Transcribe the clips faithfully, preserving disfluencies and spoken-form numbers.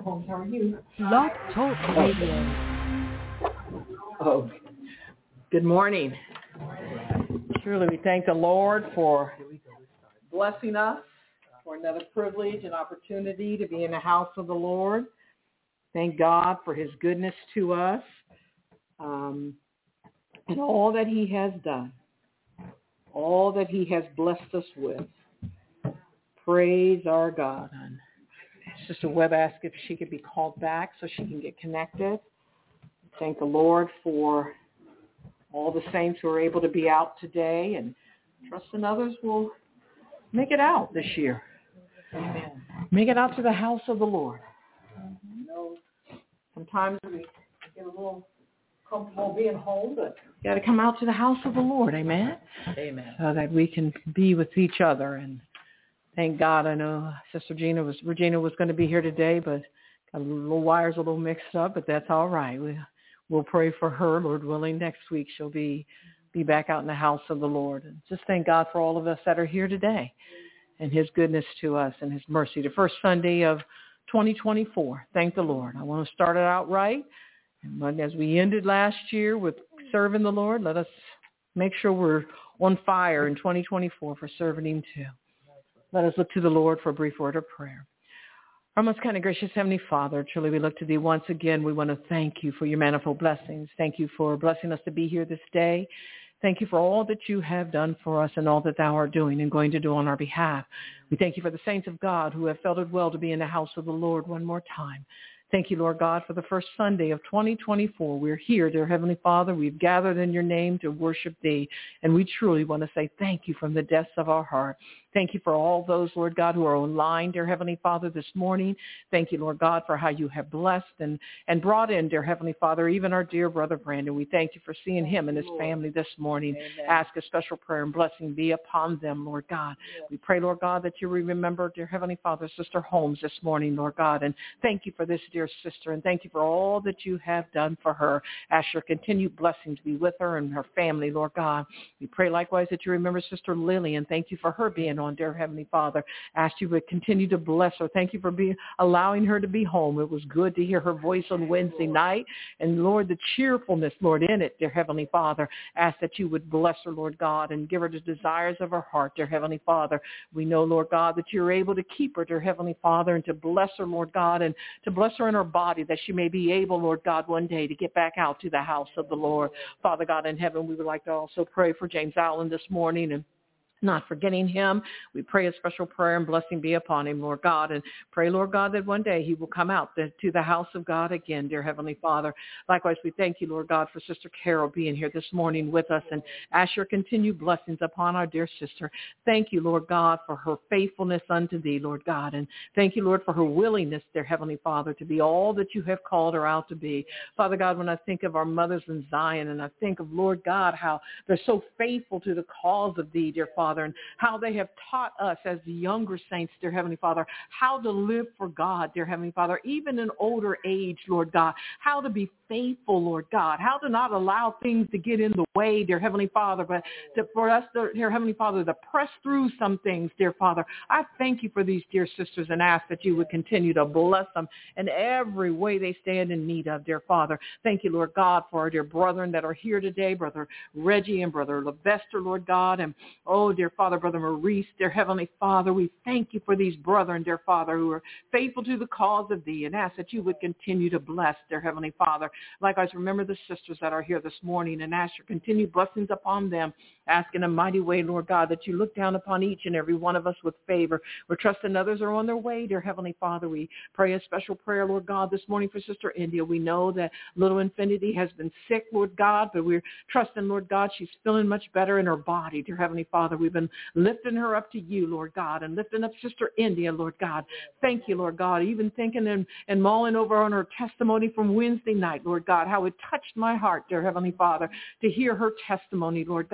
Holmes. How are you? Blog Talk Radio. Oh, good morning. Truly, we thank the Lord for blessing us, for another privilege and opportunity to be in the house of the Lord. Thank God for his goodness to us um, and all that he has done, all that he has blessed us with. Praise our God. Sister Webb asked if she could be called back so she can get connected. Thank the Lord for all the saints who are able to be out today, and trusting others will make it out this year. Amen. Make it out to the house of the Lord. You know, sometimes we get a little comfortable being home, but we got to come out to the house of the Lord. Amen. Amen. So that we can be with each other. And thank God. I know Sister Gina was Regina was going to be here today, but got a little wires a little mixed up. But that's all right. We we'll pray for her, Lord willing. Next week she'll be be back out in the house of the Lord. And just thank God for all of us that are here today, and his goodness to us and his mercy. The first Sunday of twenty twenty-four. Thank the Lord. I want to start it out right. And as we ended last year with serving the Lord, let us make sure we're on fire in twenty twenty-four for serving him too. Let us look to the Lord for a brief word of prayer. Our most kind of gracious Heavenly Father, truly we look to thee once again. We want to thank you for your manifold blessings. Thank you for blessing us to be here this day. Thank you for all that you have done for us and all that thou art doing and going to do on our behalf. We thank you for the saints of God who have felt it well to be in the house of the Lord one more time. Thank you, Lord God, for the first Sunday of twenty twenty-four. We're here, dear Heavenly Father. We've gathered in your name to worship thee, and we truly want to say thank you from the depths of our heart. Thank you for all those, Lord God, who are online, dear Heavenly Father, this morning. Thank you, Lord God, for how you have blessed and, and brought in, dear Heavenly Father, even our dear brother Brandon. We thank you for seeing him and his family this morning. Amen. Ask a special prayer and blessing be upon them, Lord God. Yes. We pray, Lord God, that you remember, dear Heavenly Father, Sister Holmes this morning, Lord God, and thank you for this dear sister, and thank you for all that you have done for her. Ask your continued blessing to be with her and her family, Lord God. We pray likewise that you remember Sister Lily, and thank you for her being on, dear Heavenly Father. Ask you to continue to bless her. Thank you for being allowing her to be home. It was good to hear her voice on Wednesday night, and Lord, the cheerfulness, Lord, in it, dear Heavenly Father. Ask that you would bless her, Lord God, and give her the desires of her heart, dear Heavenly Father. We know, Lord God, that you're able to keep her, dear Heavenly Father, and to bless her, Lord God, and to bless her in her body, that she may be able, Lord God, one day to get back out to the house of the Lord. Father God in heaven, we would like to also pray for James Allen this morning, and not forgetting him. We pray a special prayer and blessing be upon him, Lord God, and pray, Lord God, that one day he will come out to the house of God again, dear Heavenly Father. Likewise, we thank you, Lord God, for Sister Carol being here this morning with us, and ask your continued blessings upon our dear sister. Thank you, Lord God, for her faithfulness unto thee, Lord God, and thank you, Lord, for her willingness, dear Heavenly Father, to be all that you have called her out to be. Father God, when I think of our mothers in Zion, and I think of, Lord God, how they're so faithful to the cause of thee, dear Father, and how they have taught us as the younger saints, dear Heavenly Father, how to live for God, dear Heavenly Father, even in older age, Lord God, how to be faithful, Lord God, how to not allow things to get in the way, dear Heavenly Father, but to, for us, dear Heavenly Father, to press through some things, dear Father. I thank you for these dear sisters and ask that you would continue to bless them in every way they stand in need of, dear Father. Thank you, Lord God, for our dear brethren that are here today, Brother Reggie and Brother Levester, Lord God, and oh, dear Father, Brother Maurice, dear Heavenly Father, we thank you for these brethren, dear Father, who are faithful to the cause of thee, and ask that you would continue to bless, dear Heavenly Father. Likewise, remember the sisters that are here this morning, and ask your continued blessings upon them. Ask in a mighty way, Lord God, that you look down upon each and every one of us with favor. We're trusting others are on their way, dear Heavenly Father. We pray a special prayer, Lord God, this morning for Sister India. We know that little Infinity has been sick, Lord God, but we're trusting, Lord God, she's feeling much better in her body, dear Heavenly Father. We've been lifting her up to you, Lord God, and lifting up Sister India, Lord God. Thank you, Lord God, even thinking and, and mulling over on her testimony from Wednesday night, Lord God, how it touched my heart, dear Heavenly Father, to hear her testimony, Lord God, and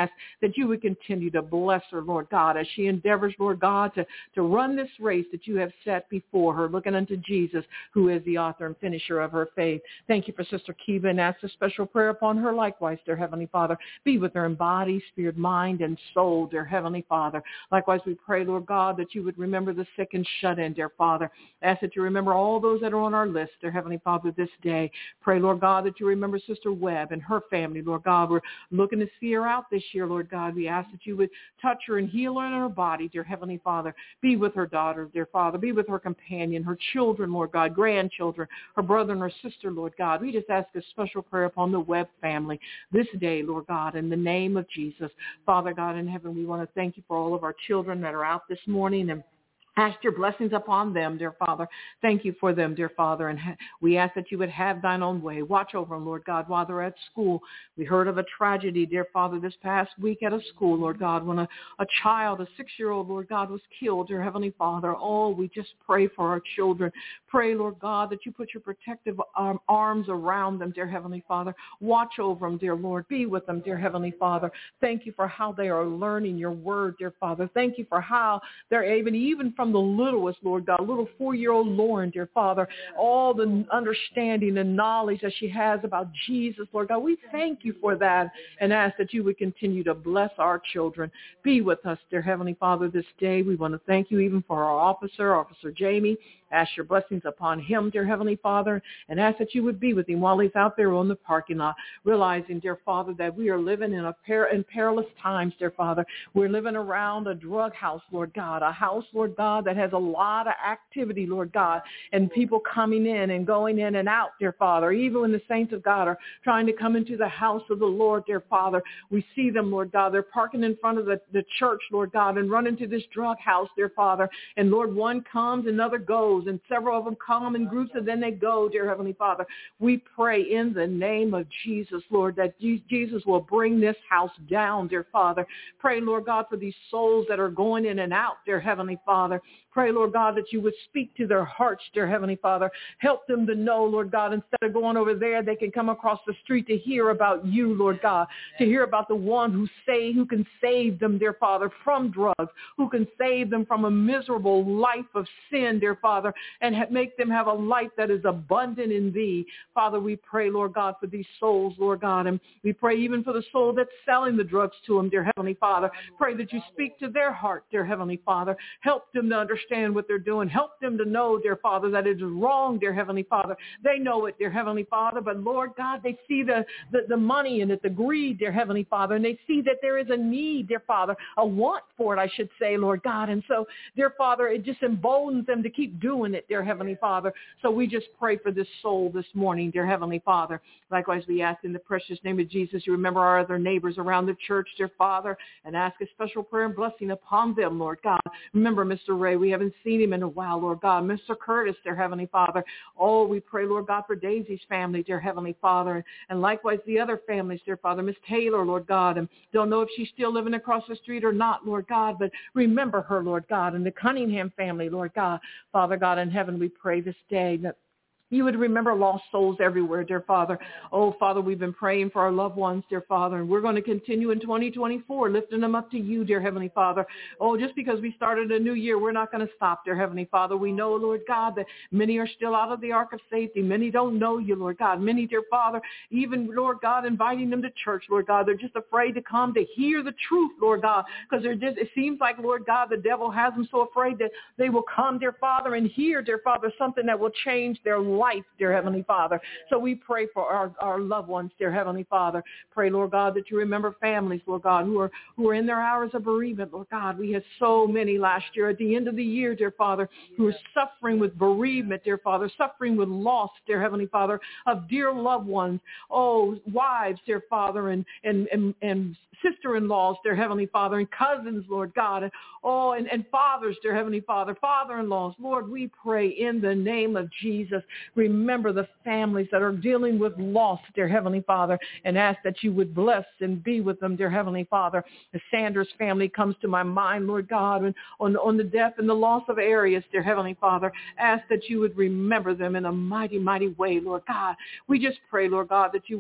ask that you would continue to bless her, Lord God, as she endeavors, Lord God, to, to run this race that you have set before her, looking unto Jesus, who is the author and finisher of her faith. Thank you for Sister Kiva, and ask a special prayer upon her likewise, dear Heavenly Father. Be with her in body, spirit, mind, and soul, dear Heavenly Father. Likewise, we pray, Lord God, that you would remember the sick and shut in, dear Father. Ask that you remember all those that are on our list, dear Heavenly Father, this day. Pray, Lord God, that you remember Sister Webb and her family, Lord God. We're looking to see her out this year, Lord God. We ask that you would touch her and heal her in her body, dear Heavenly Father. Be with her daughter, dear Father. Be with her companion, her children, Lord God, grandchildren, her brother and her sister, Lord God. We just ask a special prayer upon the Webb family this day, Lord God, in the name of Jesus. Father God in heaven, we want to thank you for all of our children that are out this morning, and ask your blessings upon them, dear Father. Thank you for them, dear Father. And ha- we ask that you would have thine own way. Watch over them, Lord God, while they're at school. We heard of a tragedy, dear Father, this past week at a school, Lord God, when a, a child, a six-year-old, Lord God, was killed, dear Heavenly Father. Oh, we just pray for our children. Pray, Lord God, that you put your protective um, arms around them, dear Heavenly Father. Watch over them, dear Lord. Be with them, dear Heavenly Father. Thank you for how they are learning your word, dear Father. Thank you for how they're able, even from From the littlest, Lord God, little four-year-old Lauren, dear Father, all the understanding and knowledge that she has about Jesus, Lord God, we thank you for that and ask that you would continue to bless our children. Be with us, dear Heavenly Father, this day. We want to thank you even for our officer, Officer Jamie. Ask your blessings upon him, dear Heavenly Father, and ask that you would be with him while he's out there on the parking lot, realizing, dear Father, that we are living in a per- in perilous times, dear Father. We're living around a drug house, Lord God, a house, Lord God, that has a lot of activity, Lord God, and people coming in and going in and out, dear Father. Even when the saints of God are trying to come into the house of the Lord, dear Father, we see them, Lord God. They're parking in front of the, the church, Lord God, and run into this drug house, dear Father. And Lord, one comes, another goes, and several of them come in groups, and then they go, dear Heavenly Father. We pray in the name of Jesus, Lord, that Jesus will bring this house down, dear Father. Pray, Lord God, for these souls that are going in and out, dear Heavenly Father. Pray, Lord God, that you would speak to their hearts, dear Heavenly Father. Help them to know, Lord God, instead of going over there, they can come across the street to hear about you, Lord God, to hear about the one who say, who can save them, dear Father, from drugs, who can save them from a miserable life of sin, dear Father, and ha- make them have a life that is abundant in thee. Father, we pray, Lord God, for these souls, Lord God, and we pray even for the soul that's selling the drugs to them, dear Heavenly Father. Pray that you speak to their heart, dear Heavenly Father. Help them to understand what they're doing. Help them to know, dear Father, that it is wrong, dear Heavenly Father. They know it, dear Heavenly Father, but Lord God, they see the, the, the money in it, the greed, dear Heavenly Father, and they see that there is a need, dear Father, a want for it, I should say, Lord God. And so, dear Father, it just emboldens them to keep doing it, dear Heavenly Father. So we just pray for this soul this morning, dear Heavenly Father. Likewise, we ask in the precious name of Jesus, you remember our other neighbors around the church, dear Father, and ask a special prayer and blessing upon them, Lord God. Remember Mister Ray. We haven't seen him in a while, Lord God. Mister Curtis, dear Heavenly Father. Oh, we pray, Lord God, for Daisy's family, dear Heavenly Father. And likewise, the other families, dear Father. Miss Taylor, Lord God. And don't know if she's still living across the street or not, Lord God. But remember her, Lord God. And the Cunningham family, Lord God. Father God in heaven, we pray this day that you would remember lost souls everywhere, dear Father. Oh, Father, we've been praying for our loved ones, dear Father, and we're going to continue in twenty twenty-four, lifting them up to you, dear Heavenly Father. Oh, just because we started a new year, we're not going to stop, dear Heavenly Father. We know, Lord God, that many are still out of the ark of safety. Many don't know you, Lord God. Many, dear Father, even, Lord God, inviting them to church, Lord God. They're just afraid to come to hear the truth, Lord God, because they're just, it seems like, Lord God, the devil has them so afraid that they will come, dear Father, and hear, dear Father, something that will change their life. Life, dear Heavenly Father. So we pray for our, our loved ones, dear Heavenly Father. Pray, Lord God, that you remember families, Lord God, who are who are in their hours of bereavement, Lord God. We had so many last year at the end of the year, dear Father, who are suffering with bereavement, dear Father, suffering with loss, dear Heavenly Father, of dear loved ones. Oh, wives, dear Father, and and and, and sister-in-laws, dear Heavenly Father, and cousins, Lord God, and oh, and, and fathers, dear Heavenly Father, father-in-laws. Lord, we pray in the name of Jesus. Remember the families that are dealing with loss, dear Heavenly Father, and ask that you would bless and be with them, dear Heavenly Father. The Sanders family comes to my mind, Lord God, and on, on the death and the loss of Arius, dear Heavenly Father. Ask that you would remember them in a mighty, mighty way, Lord God. We just pray, Lord God, that you would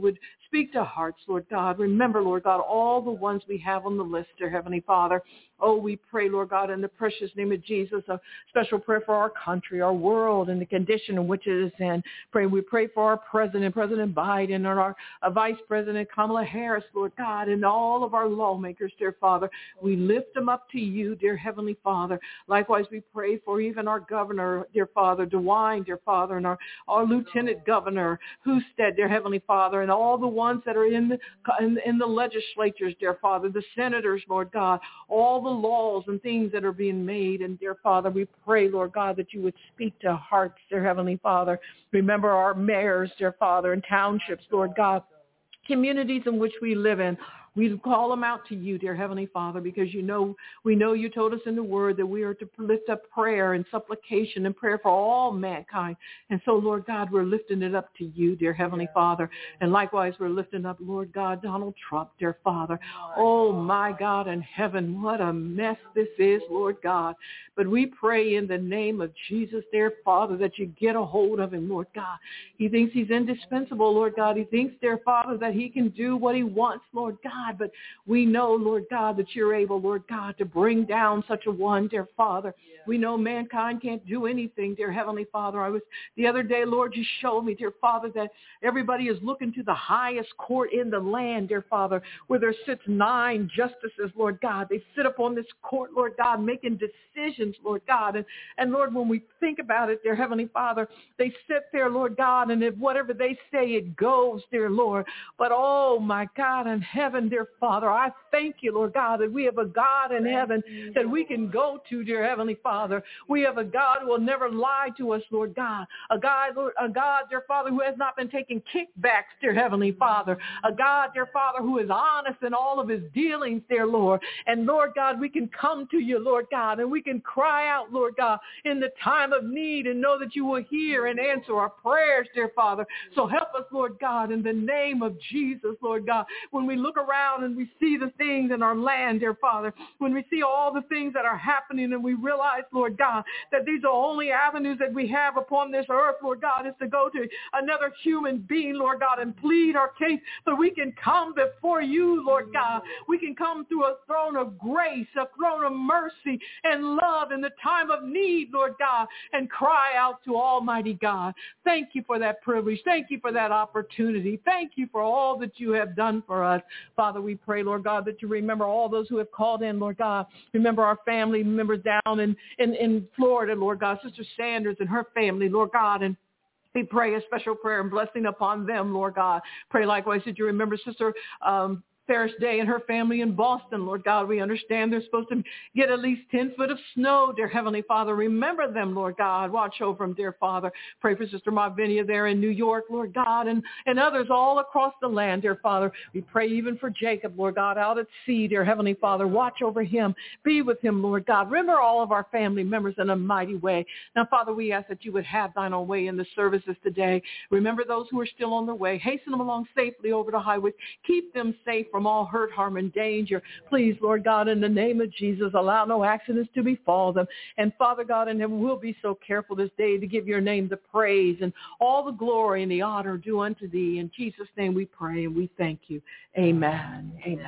Speak to hearts, Lord God. Remember, Lord God, all the ones we have on the list, dear Heavenly Father. Oh, we pray, Lord God, in the precious name of Jesus, a special prayer for our country, our world, and the condition in which it is in. Pray, we pray for our president, President Biden, and our uh, Vice President Kamala Harris, Lord God, and all of our lawmakers, dear Father. We lift them up to you, dear Heavenly Father. Likewise, we pray for even our governor, dear Father, DeWine, dear Father, and our, our Lieutenant Governor, Husted, dear Heavenly Father, and all the ones that are in the, in, in the legislatures, dear Father, the senators, Lord God, all the laws and things that are being made. And dear Father, we pray, Lord God, that you would speak to hearts, dear Heavenly Father. Remember our mayors, dear Father, and townships, Lord God, communities in which we live in. We call them out to you, dear Heavenly Father, because you know, we know you told us in the word that we are to lift up prayer and supplication and prayer for all mankind. And so, Lord God, we're lifting it up to you, dear Heavenly Father. And likewise, we're lifting up, Lord God, Donald Trump, dear Father. Oh, my God in heaven, what a mess this is, Lord God. But we pray in the name of Jesus, dear Father, that you get a hold of him, Lord God. He thinks he's indispensable, Lord God. He thinks, dear Father, that he can do what he wants, Lord God. But we know, Lord God, that you're able, Lord God, to bring down such a one, dear Father. Yeah. We know mankind can't do anything, dear Heavenly Father. I was the other day, Lord, you showed me, dear Father, that everybody is looking to the highest court in the land, dear Father, where there sits nine justices, Lord God. They sit upon this court, Lord God, making decisions, Lord God. And, and Lord, when we think about it, dear Heavenly Father, they sit there, Lord God, and if whatever they say, it goes, dear Lord. But oh, my God in heaven, dear Father, I thank you, Lord God, that we have a God in heaven that we can go to, dear Heavenly Father. We have a God who will never lie to us, Lord God. A God, Lord, a God, dear Father, who has not been taking kickbacks, dear Heavenly Father. A God, dear Father, who is honest in all of his dealings, dear Lord. And Lord God, we can come to you, Lord God, and we can cry out, Lord God, in the time of need and know that you will hear and answer our prayers, dear Father. So help us, Lord God, in the name of Jesus, Lord God. When we look around and we see the things in our land, dear Father, when we see all the things that are happening and we realize, Lord God, that these are only avenues that we have upon this earth, Lord God, is to go to another human being, Lord God, and plead our case. But we can come before you, Lord God. We can come through a throne of grace, a throne of mercy and love in the time of need, Lord God, and cry out to Almighty God. Thank you for that privilege. Thank you for that opportunity. Thank you for all that you have done for us. Father, we pray, Lord God, that you remember all those who have called in, Lord God. Remember our family members down in, in, in Florida, Lord God, Sister Sanders and her family, Lord God, and we pray a special prayer and blessing upon them, Lord God. Pray likewise that you remember Sister um, Ferris Day and her family in Boston, Lord God. We understand they're supposed to get at least ten foot of snow, dear Heavenly Father. Remember them, Lord God. Watch over them, dear Father. Pray for Sister Marvinia there in New York, Lord God, and, and others all across the land, dear Father. We pray even for Jacob, Lord God, out at sea, dear Heavenly Father. Watch over him. Be with him, Lord God. Remember all of our family members in a mighty way. Now, Father, we ask that you would have thine own way in the services today. Remember those who are still on their way. Hasten them along safely over the highway. Keep them safe from all hurt, harm, and danger. Please, Lord God, in the name of Jesus, allow no accidents to befall them. And Father God, in heaven, we'll be so careful this day to give your name the praise and all the glory and the honor due unto thee. In Jesus' name we pray and we thank you. Amen. Amen.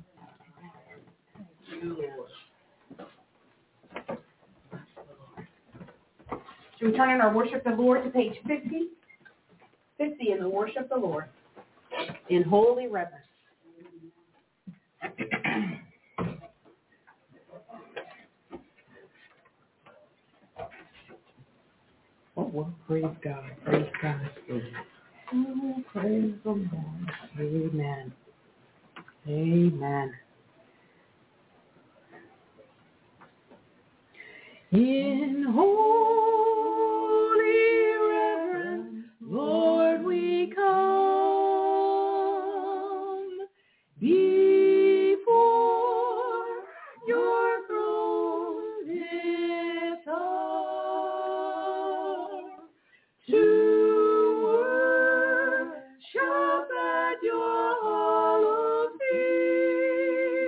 Thank you, Lord. Should we turn in our Worship the Lord to page fifty? fifty in the Worship the Lord in holy reverence. Oh, well, praise God. Praise God. Oh, praise the Lord. Amen. Amen. In holy reverence, Lord, we come before your throne this hour to worship at your hallowed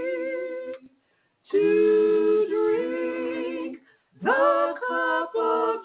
feet, to drink the cup of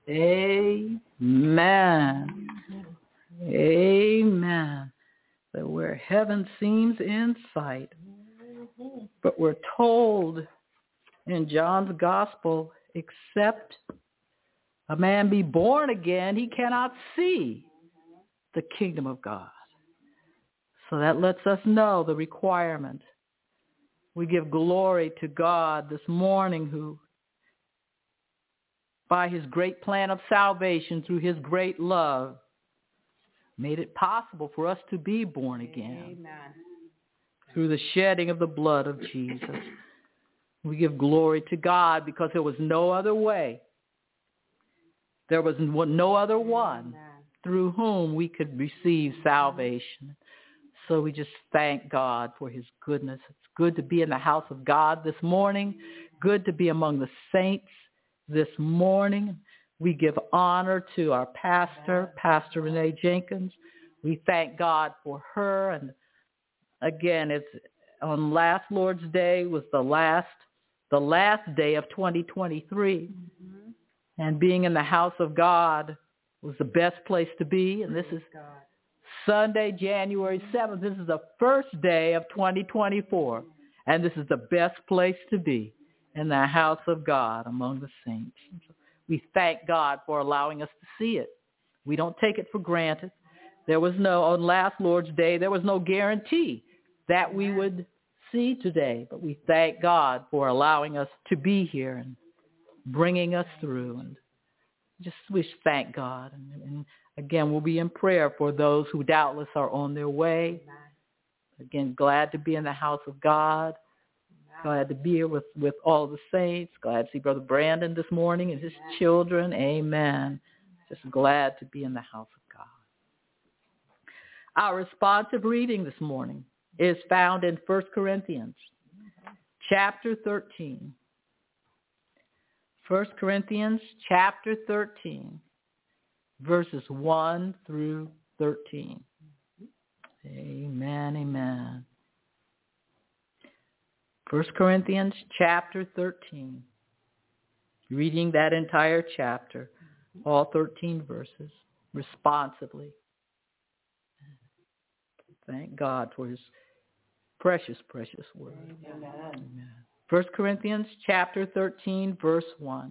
Amen. Amen. That where heaven seems in sight, but we're told in John's gospel, except a man be born again, he cannot see the kingdom of God. So that lets us know the requirement. We give glory to God this morning who, by his great plan of salvation, through his great love, made it possible for us to be born again. Amen. Through the shedding of the blood of Jesus. We give glory to God because there was no other way. There was no other one through whom we could receive salvation. So we just thank God for his goodness. It's good to be in the house of God this morning. Good to be among the saints this morning. We give honor to our pastor, Pastor Renee Jenkins. We thank God for her. And again, it's on last Lord's Day was the last, the last day of twenty twenty-three. Mm-hmm. And being in the house of God was the best place to be. And this is Sunday, January seventh. This is the first day of twenty twenty-four. And this is the best place to be, in the house of God among the saints. We thank God for allowing us to see it. We don't take it for granted. There was no, on last Lord's Day, there was no guarantee that we would see today. But we thank God for allowing us to be here and bringing us through. And just we thank God. And, and again, we'll be in prayer for those who doubtless are on their way. Again, glad to be in the house of God. Glad to be here with, with all the saints. Glad to see Brother Brandon this morning and his children. Amen. Just glad to be in the house of God. Our responsive reading this morning is found in First Corinthians chapter thirteen. First Corinthians chapter thirteen, verses one through thirteen. Amen, amen. First Corinthians chapter thirteen. Reading that entire chapter, all thirteen verses, responsively. Thank God for his precious, precious word. Amen. Amen. First Corinthians chapter thirteen, verse one.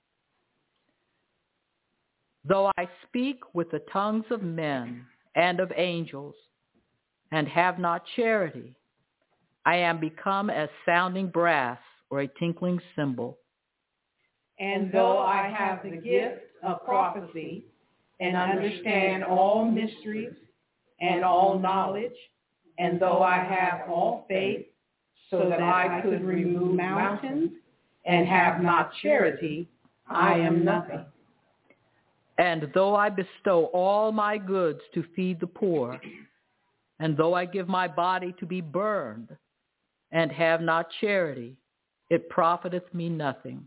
Though I speak with the tongues of men and of angels, and have not charity, I am become as sounding brass or a tinkling cymbal. And though I have the gift of prophecy and understand all mysteries and all knowledge, and though I have all faith so that I could remove mountains and have not charity, I am nothing. And though I bestow all my goods to feed the poor, and though I give my body to be burned, and have not charity, it profiteth me nothing.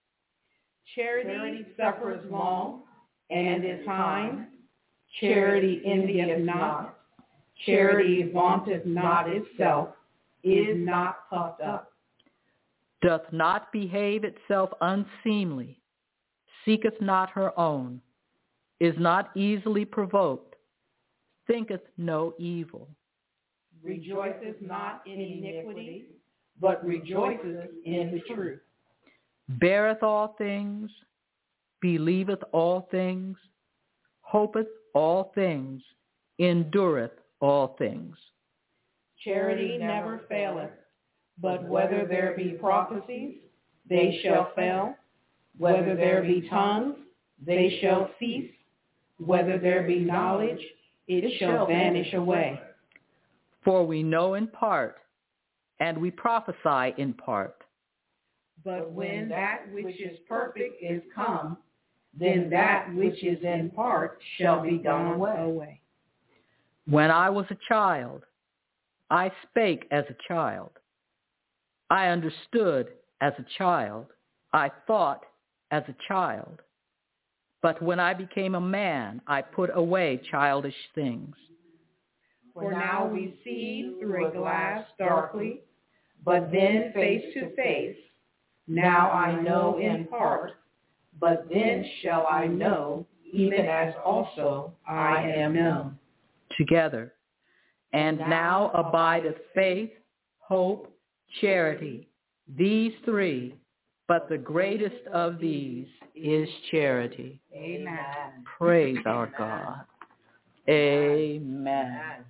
Charity suffereth long, and is kind. Charity envieth not. Charity vaunteth not itself, is not puffed up. Doth not behave itself unseemly, seeketh not her own, is not easily provoked, thinketh no evil. Rejoiceth not in iniquity, but rejoiceth in the truth. Beareth all things, believeth all things, hopeth all things, endureth all things. Charity never faileth, but whether there be prophecies, they shall fail. Whether there be tongues, they shall cease. Whether there be knowledge, it shall vanish away. For we know in part, and we prophesy in part. But when that which is perfect is come, then that which is in part shall be gone away. When I was a child, I spake as a child. I understood as a child. I thought as a child. But when I became a man, I put away childish things. For now we see through a glass darkly, but then face to face. Now I know in part, but then shall I know, even as also I am known. Together. And now abideth faith, hope, charity, these three, but the greatest of these is charity. Amen. Praise our God. Amen.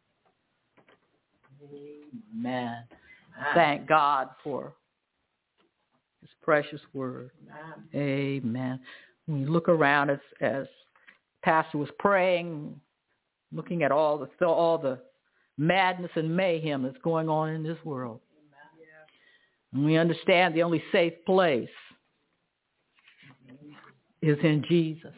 Amen. Thank God for his precious word. Amen. When you look around as, as Pastor was praying, looking at all the all the madness and mayhem that's going on in this world. And we understand the only safe place is in Jesus.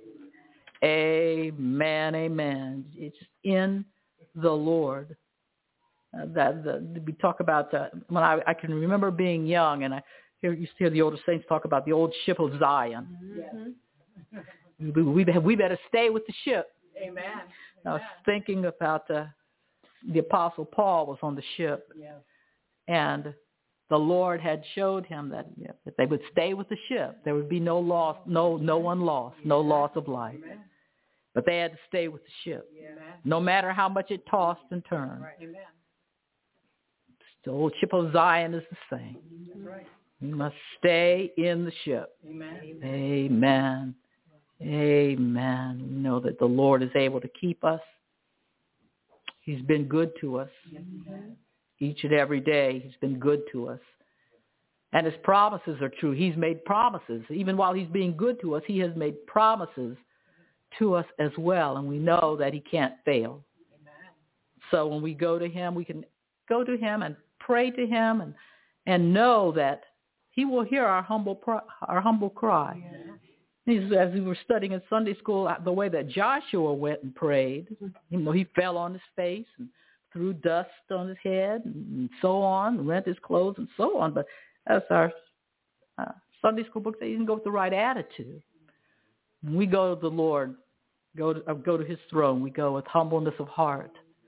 Amen, amen. It's in the Lord. Uh, that the, we talk about uh, when I, I can remember being young, and I hear, used to hear the older saints talk about the old ship of Zion. Mm-hmm. We, we, we better stay with the ship. Amen. I was thinking about uh, the Apostle Paul was on the ship, yes. and the Lord had showed him that you know, if they would stay with the ship, there would be no loss, no no one lost, no loss of life. Amen. But they had to stay with the ship, Amen. no matter how much it tossed and turned. Right. Amen. The old ship of Zion is the same. That's right. We must stay in the ship. Amen. Amen. Amen. We know that the Lord is able to keep us. He's been good to us. Yes, each and every day. He's been good to us. And his promises are true. He's made promises. Even while he's being good to us, he has made promises to us as well. And we know that he can't fail. Amen. So when we go to him, we can go to him and pray to him and, and know that he will hear our humble our humble cry. Yeah. As we were studying in Sunday school, the way that Joshua went and prayed, you know, he fell on his face and threw dust on his head and so on, rent his clothes and so on. But that's our uh, Sunday school book. They didn't go with the right attitude. When we go to the Lord, go to, uh, go to his throne, we go with humbleness of heart,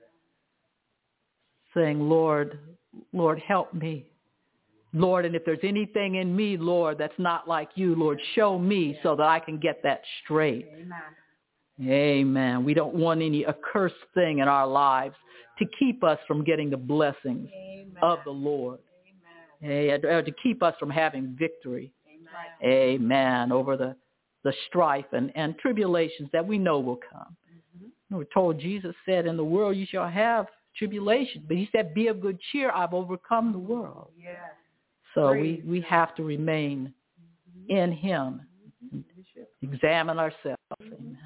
saying, Lord, Lord, help me. Lord, and if there's anything in me, Lord, that's not like you, Lord, show me so that I can get that straight. Amen. Amen. We don't want any accursed thing in our lives to keep us from getting the blessings Amen. Of the Lord. Amen. Or to keep us from having victory. Amen. Amen. Over the, the strife and, and tribulations that we know will come. Mm-hmm. We're told Jesus said, in the world you shall have tribulation. But he said, be of good cheer. I've overcome the world. Yes. So we, we have to remain in him, examine ourselves. Amen.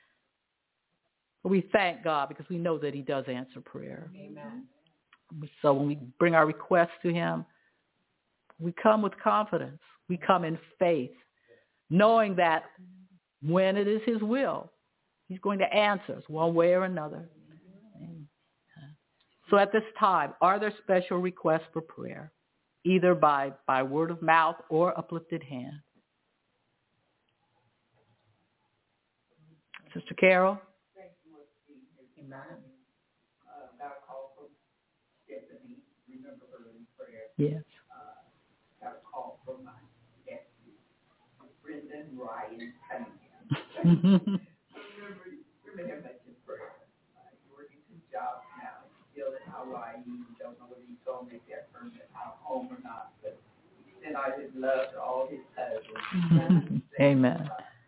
We thank God because we know that he does answer prayer. Amen. So when we bring our requests to him, we come with confidence. We come in faith, knowing that when it is his will, he's going to answer us one way or another. Amen. So at this time, are there special requests for prayer? Either by, by word of mouth or uplifted hand. Sister Carol? Amen. Uh, got a call from Stephanie. Remember her in prayer. Yes. Uh, got a call from my nephew, Brendan Ryan Cunningham. remember, remember him much in prayer. Uh, he's working two jobs now. He's still in Hawaii. We don't know whether he's going to make that permanent home or not, but he sent out his love to all his cousins. Amen.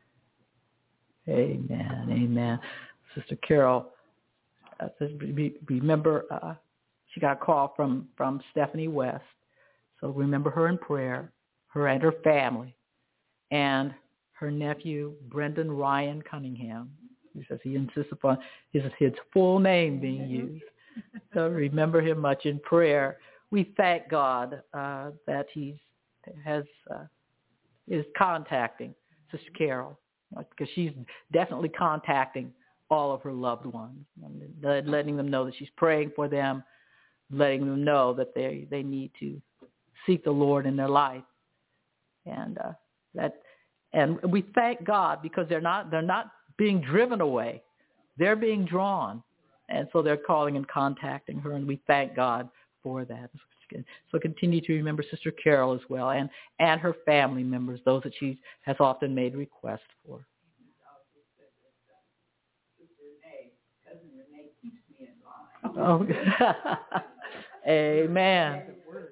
Amen. Amen. Sister Carol, uh, remember uh, she got a call from, from Stephanie West. So remember her in prayer, her and her family, and her nephew, Brendan Ryan Cunningham. He says he insists upon his, his full name being used. So remember him much in prayer. We thank God uh, that he has uh, is contacting Sister Carol, because she's definitely contacting all of her loved ones, and letting them know that she's praying for them, letting them know that they they need to seek the Lord in their life, and uh, that and we thank God because they're not they're not being driven away, they're being drawn, and so they're calling and contacting her, and we thank God for that. So continue to remember Sister Carol as well, and, and her family members, those that she has often made requests for. Oh, amen.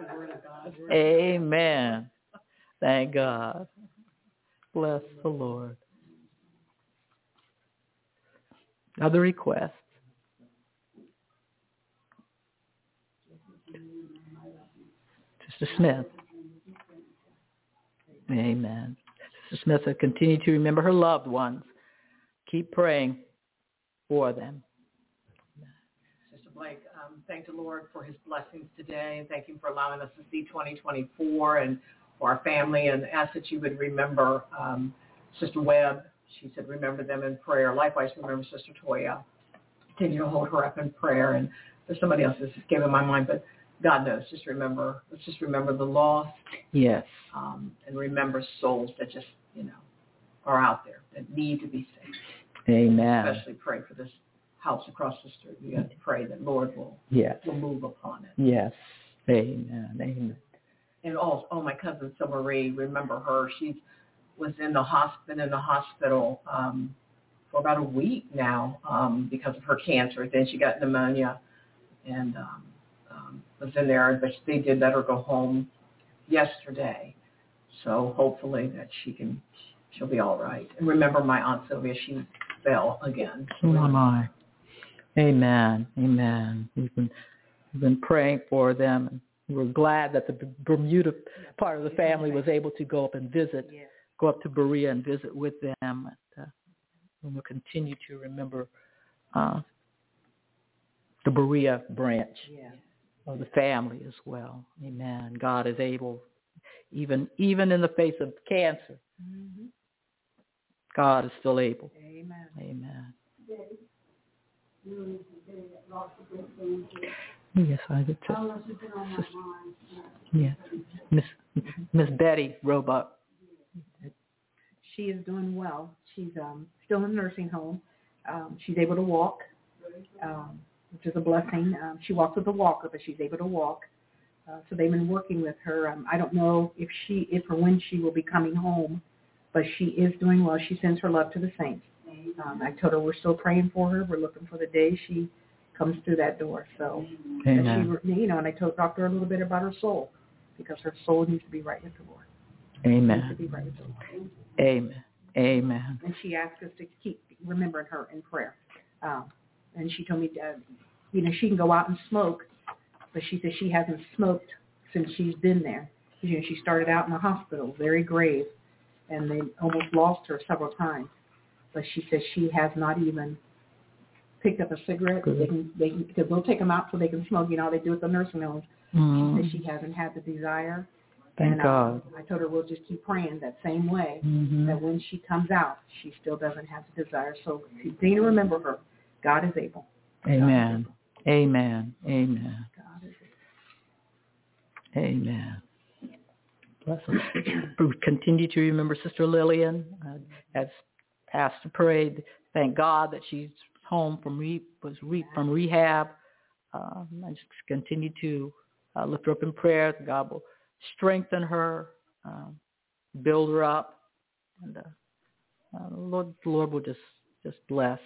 Amen. Thank God. Bless the Lord. Other requests? Sister Smith. Amen. Sister Smith said, continue to remember her loved ones. Keep praying for them. Sister Blake, um, thank the Lord for his blessings today, and thank him for allowing us to see twenty twenty-four and for our family, and ask that you would remember um, Sister Webb. She said remember them in prayer. Likewise, remember Sister Toya. Continue to hold her up in prayer. And there's somebody else that just came in my mind, but God knows. Just remember, let's just remember the lost. Yes. Um, and remember souls that just, you know, are out there that need to be saved. Amen. Especially pray for this house across the street. We got to pray that Lord will, yes. will move upon it. Yes. Amen. Amen. And also, oh, my cousin Summer Marie, remember her. She was in the hospital in the hospital um, for about a week now um, because of her cancer. Then she got pneumonia and um, um, was in there, but they did let her go home yesterday. So hopefully that she can, she'll be all right. And remember my Aunt Sylvia, she fell again. So am I. Amen. Amen. We've been, we've been praying for them. And we're glad that the Bermuda part of the family was able to go up and visit, go up to Berea and visit with them. And, uh, and we'll continue to remember uh, the Berea branch of the family as well. Amen. God is able, even even in the face of cancer, mm-hmm. God is still able. Amen. Amen. Yes, I did too. Yes, Miss Miss Betty Roebuck. She is doing well. She's um, still in a nursing home. Um, she's able to walk, um, which is a blessing. Um, she walks with a walker, but she's able to walk. Uh, so they've been working with her. Um, I don't know if she, if or when she will be coming home, but she is doing well. She sends her love to the saints. Um, I told her we're still praying for her. We're looking for the day she comes through that door. So, Amen. she, you know, and I told talked to her a little bit about her soul, because her soul needs to be right with the Lord. Amen. Needs to be right with the Lord. Amen. Amen. And she asked us to keep remembering her in prayer. Um, and she told me, uh, you know, she can go out and smoke, but she said she hasn't smoked since she's been there. You know, she started out in the hospital, very grave, and they almost lost her several times. But she says she has not even picked up a cigarette. They can, they can, because they'll take them out so they can smoke. You know, they do at the nursing homes. Mm-hmm. She says she hasn't had the desire. Thank and, God. Um, I told her we'll just keep praying that same way, mm-hmm. that when she comes out, she still doesn't have the desire. So continue to remember her. God is able. Amen. God is able. Amen. Amen. God is able. Amen. Bless us. We continue to remember Sister Lillian uh, as Pastor prayed. Thank God that she's home from re- was re- from rehab. Uh, I just continue to uh, lift her up in prayer. God will strengthen her, uh, build her up, and uh, uh, the Lord, the Lord will just just bless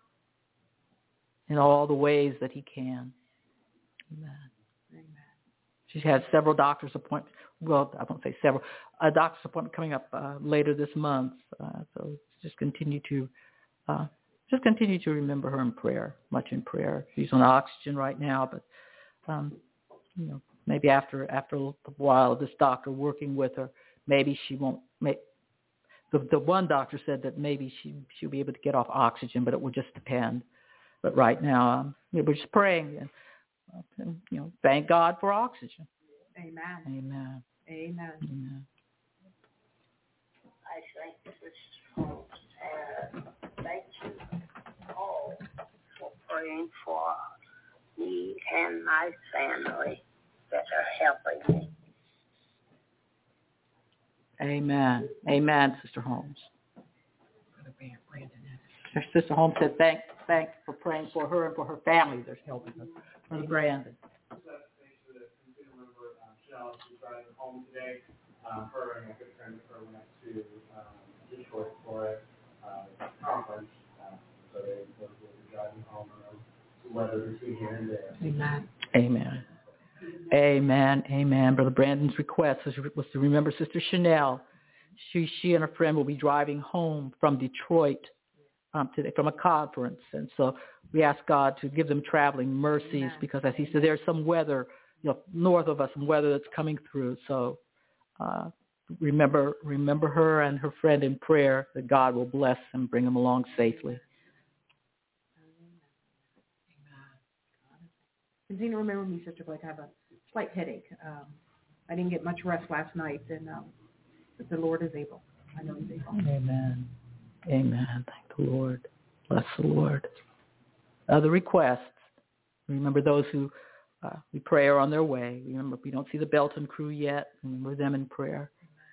in all the ways that He can. Amen. Amen. She's had several doctor's appointments. Well, I won't say several. A doctor's appointment coming up uh, later this month. Uh, so just continue to uh, just continue to remember her in prayer, much in prayer. She's on oxygen right now, but um, you know, maybe after after a while of this doctor working with her, maybe she won't make. The the one doctor said that maybe she she'll be able to get off oxygen, but it will just depend. But right now, um, we're just praying, and, and you know, thank God for oxygen. Amen. Amen. Amen. Amen. I thank this uh, thank you all for praying for me and my family that are helping me. Amen. Amen, Sister Holmes. Sister Holmes said thank thank for praying for her and for her family that's helping her. Brother Brandon. home today. Um, her and a good friend of her went to um, Detroit for a uh, conference, uh, so they will be driving home around the weather between here and there. Amen. Amen. Amen. Amen. Brother Brandon's request was, was to remember Sister Chanel. She, she and her friend will be driving home from Detroit um, today from a conference, and so we ask God to give them traveling mercies. Amen. Because, as He said, there's some weather, you know, north of us, some weather that's coming through. So uh, remember, remember her and her friend in prayer that God will bless and bring them along safely. Continue to remember me, Sister Blake. I have a slight headache. Um, I didn't get much rest last night, and um, but the Lord is able. I know He's able. Amen. Amen. Thank the Lord. Bless the Lord. Other requests. Remember those who uh, we pray are on their way. Remember, we don't see the Belton crew yet. Remember them in prayer.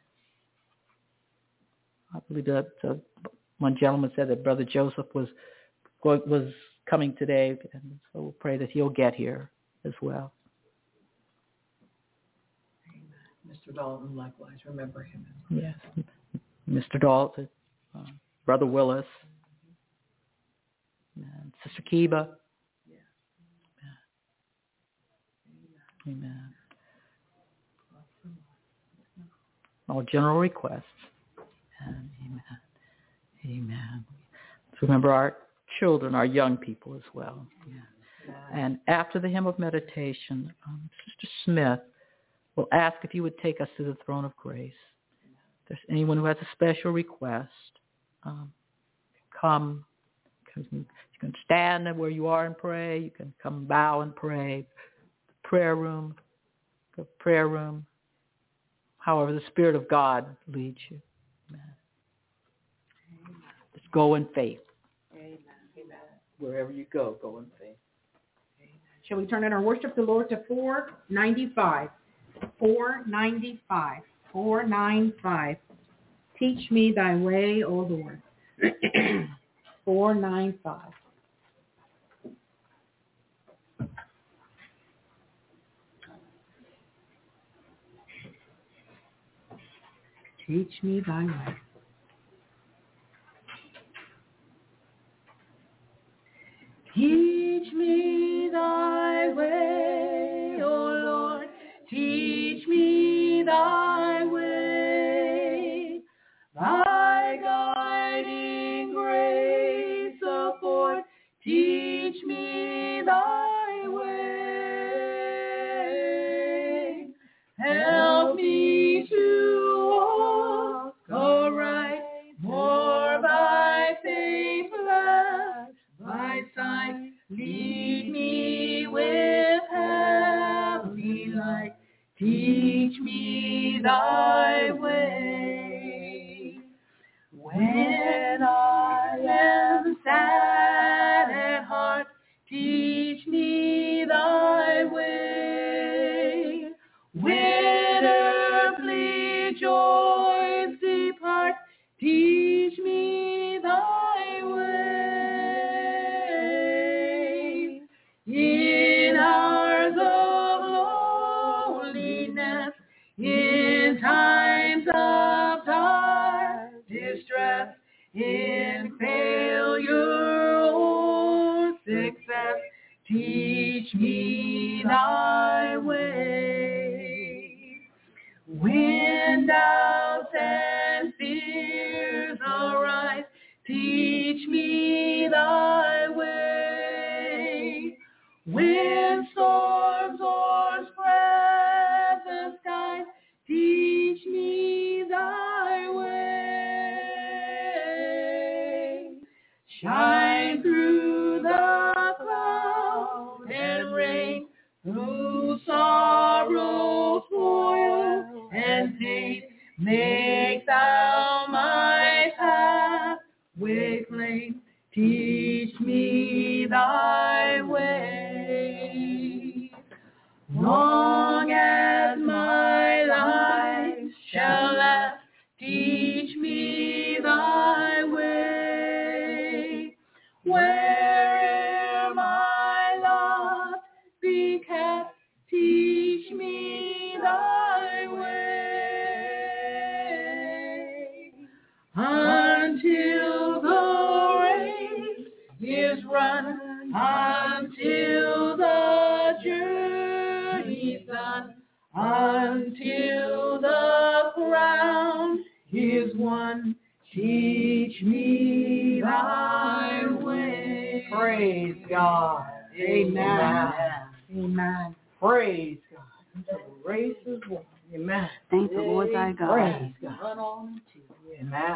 I believe that uh, one gentleman said that Brother Joseph was was coming today, and so we'll pray that he'll get here as well. Mister Dalton, likewise, remember him. Yes. Mister Dalton, uh, Brother Willis, and Sister Kiba. Yeah. Amen. All general requests. And amen. Amen. So remember our children, our young people as well. Yeah. And after the hymn of meditation, um, Sister Smith will ask if you would take us to the throne of grace. If there's anyone who has a special request, um, come. You can stand where you are and pray. You can come bow and pray. Prayer room, the prayer room. However, the Spirit of God leads you. Amen. Just go in faith. Amen. Amen. Wherever you go, go in faith. Amen. Shall we turn in our worship to the Lord to four ninety-five? four ninety-five. four ninety-five. Teach me thy way, O Lord. four ninety-five. Teach me thy way. Teach me thy way, O Lord. Teach me thy way. Thy guiding grace afford. Teach me thy way. Help me to walk aright, more by faith led, thy side. Lead me with heavenly light. Teach me thy way. When I am sad at heart, teach me thy way. When earthly joys depart, teach me thy way. In hours of loneliness, in times of dark distress, in failure or success, teach me thy way. When doubts and fears arise, teach me thy way. When storms o'erspread the skies, teach me thy way. Shine through the cloud and rain, through sorrow, toil, and pain. Make thou my pathway plain. Teach me thy way. Long as my life shall last, teach me thy way. Where'er my lot be cast, teach me thy way. run until the journey's done, until the crown is won. Teach me thy way. Praise God. Amen. Amen. Amen. Praise God. Until the race is won. Amen. Thank the Lord thy God. Praise God. Run on to Amen.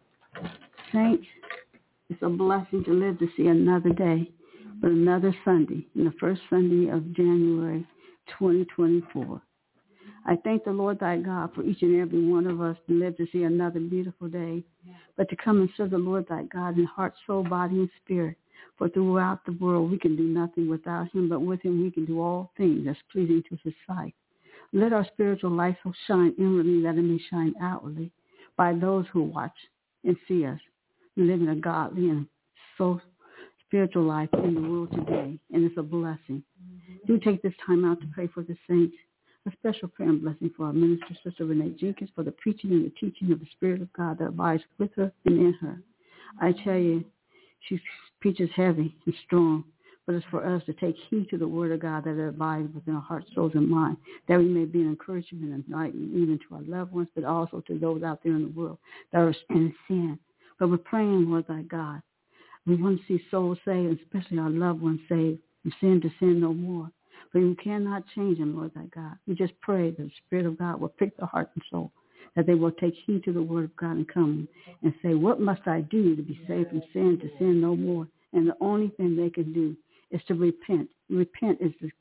Saints, it's a blessing to live to see another day, but another Sunday, in the first Sunday of January twenty twenty-four. I thank the Lord thy God for each and every one of us to live to see another beautiful day, but to come and serve the Lord thy God in heart, soul, body, and spirit. For throughout the world we can do nothing without him, but with him we can do all things that's pleasing to his sight. Let our spiritual light so shine inwardly that it may shine outwardly by those who watch and see us living a godly and so spiritual life in the world today, and it's a blessing. Do take this time out to pray for the saints. A special prayer and blessing for our minister, Sister Renee Jenkins, for the preaching and the teaching of the Spirit of God that abides with her and in her. I tell you, she preaches heavy and strong, but it's for us to take heed to the word of God that abides within our hearts, souls, and mind, that we may be an encouragement and light even to our loved ones, but also to those out there in the world that are in sin. But we're praying, Lord thy God. We want to see souls saved, especially our loved ones saved, from sin to sin no more. But you cannot change them, Lord thy God. We just pray that the Spirit of God will prick their heart and soul, that they will take heed to the word of God and come and say, what must I do to be saved from sin to sin no more? And the only thing they can do is to repent. Repent is to,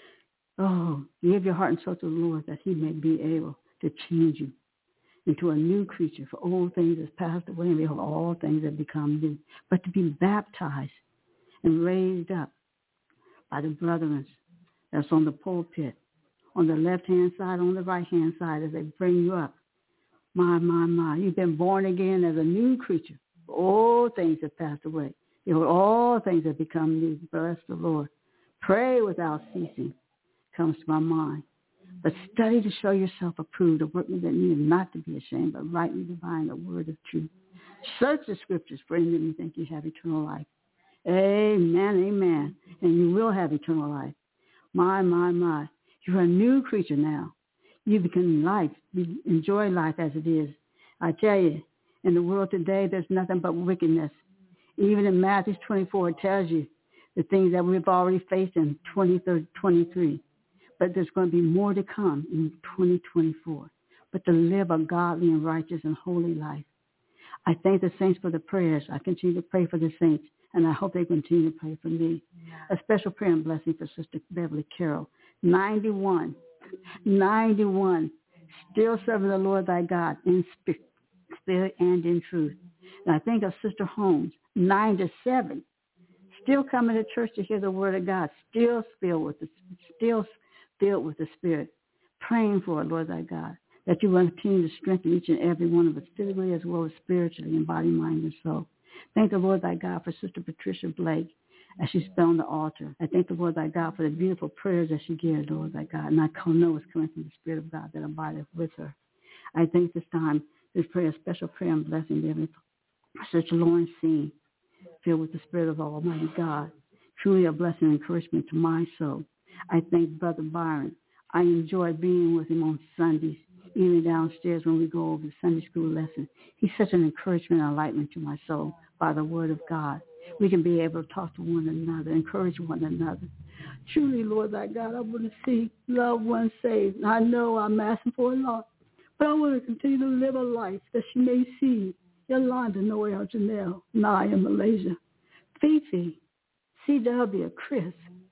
oh, give your heart and soul to the Lord that he may be able to change you into a new creature, for old things has passed away, and behold, all things have become new. But to be baptized and raised up by the brethren that's on the pulpit, on the left-hand side, on the right-hand side, as they bring you up. My, my, my, you've been born again as a new creature. Old things have passed away. Behold, all things have become new. Bless the Lord. Pray without ceasing comes to my mind. But study to show yourself approved, a workman that needed not to be ashamed, but rightly divine the word of truth. Search the scriptures, for in them you think you have eternal life. Amen, amen. And you will have eternal life. My, my, my. You're a new creature now. You become life. You enjoy life as it is. I tell you, in the world today, there's nothing but wickedness. Even in Matthew twenty-four, it tells you the things that we've already faced in twenty twenty-three. But there's going to be more to come in twenty twenty-four. But to live a godly and righteous and holy life. I thank the saints for the prayers. I continue to pray for the saints, and I hope they continue to pray for me. Yeah. A special prayer and blessing for Sister Beverly Carroll, ninety-one, ninety-one, still serving the Lord thy God in spirit and in truth. And I think of Sister Holmes, ninety-seven, still coming to church to hear the word of God, still filled with the, still filled with the Spirit, praying for it, Lord thy God, that you will continue to strengthen each and every one of us physically as well as spiritually in body, mind, and soul. Thank the Lord thy God for Sister Patricia Blake as she's on the altar. I thank the Lord thy God for the beautiful prayers that she gives, Lord thy God, and I know it's coming from the Spirit of God that abideth with her. I thank this time, this prayer, special prayer and blessing, dear for Sister Lauren Seen, filled with the Spirit of Almighty God. Truly a blessing and encouragement to my soul. I thank Brother Byron. I enjoy being with him on Sundays, even downstairs when we go over the Sunday school lesson. He's such an encouragement and enlightenment to my soul by the word of God. We can be able to talk to one another, encourage one another. Truly, Lord thy God, I want to see loved ones saved. I know I'm asking for a lot, but I want to continue to live a life that she may see Yolanda, Noel, Janelle, Naya, Malaysia, Fifi, C W, Chris.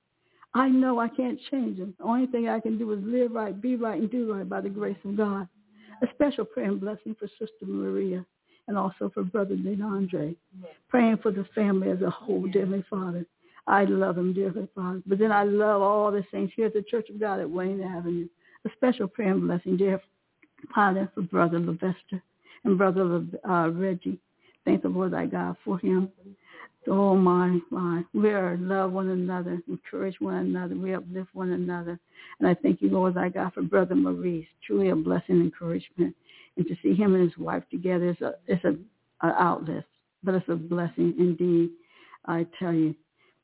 I know I can't change them. The only thing I can do is live right, be right, and do right by the grace of God. A special prayer and blessing for Sister Maria and also for Brother DeAndre. Praying for the family as a whole, dearly Father. I love them, dearly Father. But then I love all the saints here at the Church of God at Wayne Avenue. A special prayer and blessing, dear Father, for Brother Levester and Brother uh, Reggie. Thank the Lord thy God for him. Oh, my, my. We are love one another, encourage one another. We uplift one another. And I thank you, Lord, thy God, for Brother Maurice. Truly a blessing and encouragement. And to see him and his wife together is a, it's a, a outlet, but it's a blessing indeed. I tell you,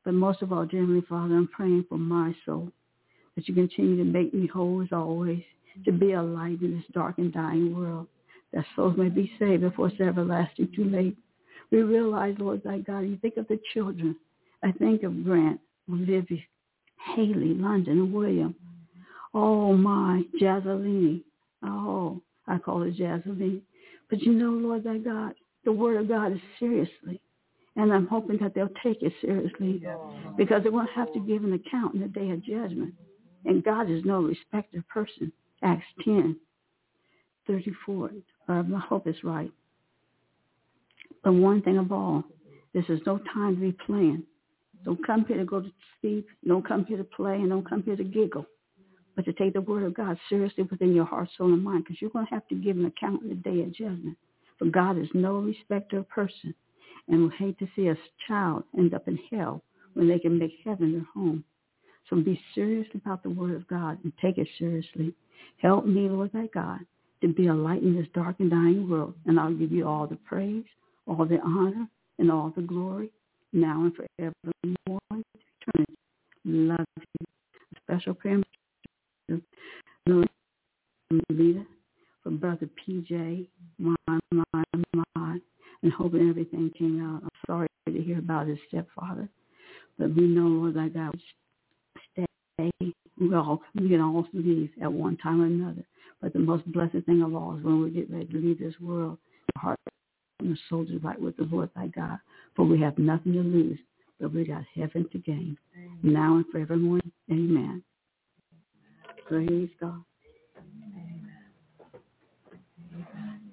But most of all, dear Heavenly Father, I'm praying for my soul, that you continue to make me whole as always, to be a light in this dark and dying world, that souls may be saved before it's everlasting too late. We realize, Lord thy God, you think of the children. I think of Grant, Olivia, Haley, London, and William. Oh, my, Jazzaline. Oh, I call her Jazzaline. But you know, Lord thy God, the word of God is seriously. And I'm hoping that they'll take it seriously because they won't have to give an account in the day of judgment. And God is no respecter of person. Acts ten thirty-four. I hope it's right. But one thing of all, this is no time to be playing. Don't come here to go to sleep. Don't come here to play, and don't come here to giggle. But to take the word of God seriously within your heart, soul, and mind, because you're going to have to give an account in the day of judgment. For God is no respecter of person. And we hate to see a child end up in hell when they can make heaven their home. So be serious about the word of God and take it seriously. Help me, Lord thy God, to be a light in this dark and dying world. And I'll give you all the praise, all the honor, and all the glory, now and forevermore. Eternity. Love you. A special prayer from Lita, from Brother P J, my, my, my, and hoping everything came out. I'm sorry to hear about his stepfather, but we know, Lord thy God, stay. We all we can all leave at one time or another. But the most blessed thing of all is when we get ready to leave this world, our heart and the souls are right with the Lord thy God. For we have nothing to lose, but we got heaven to gain. Amen. Now and forevermore. Amen. Praise God. Amen. Amen.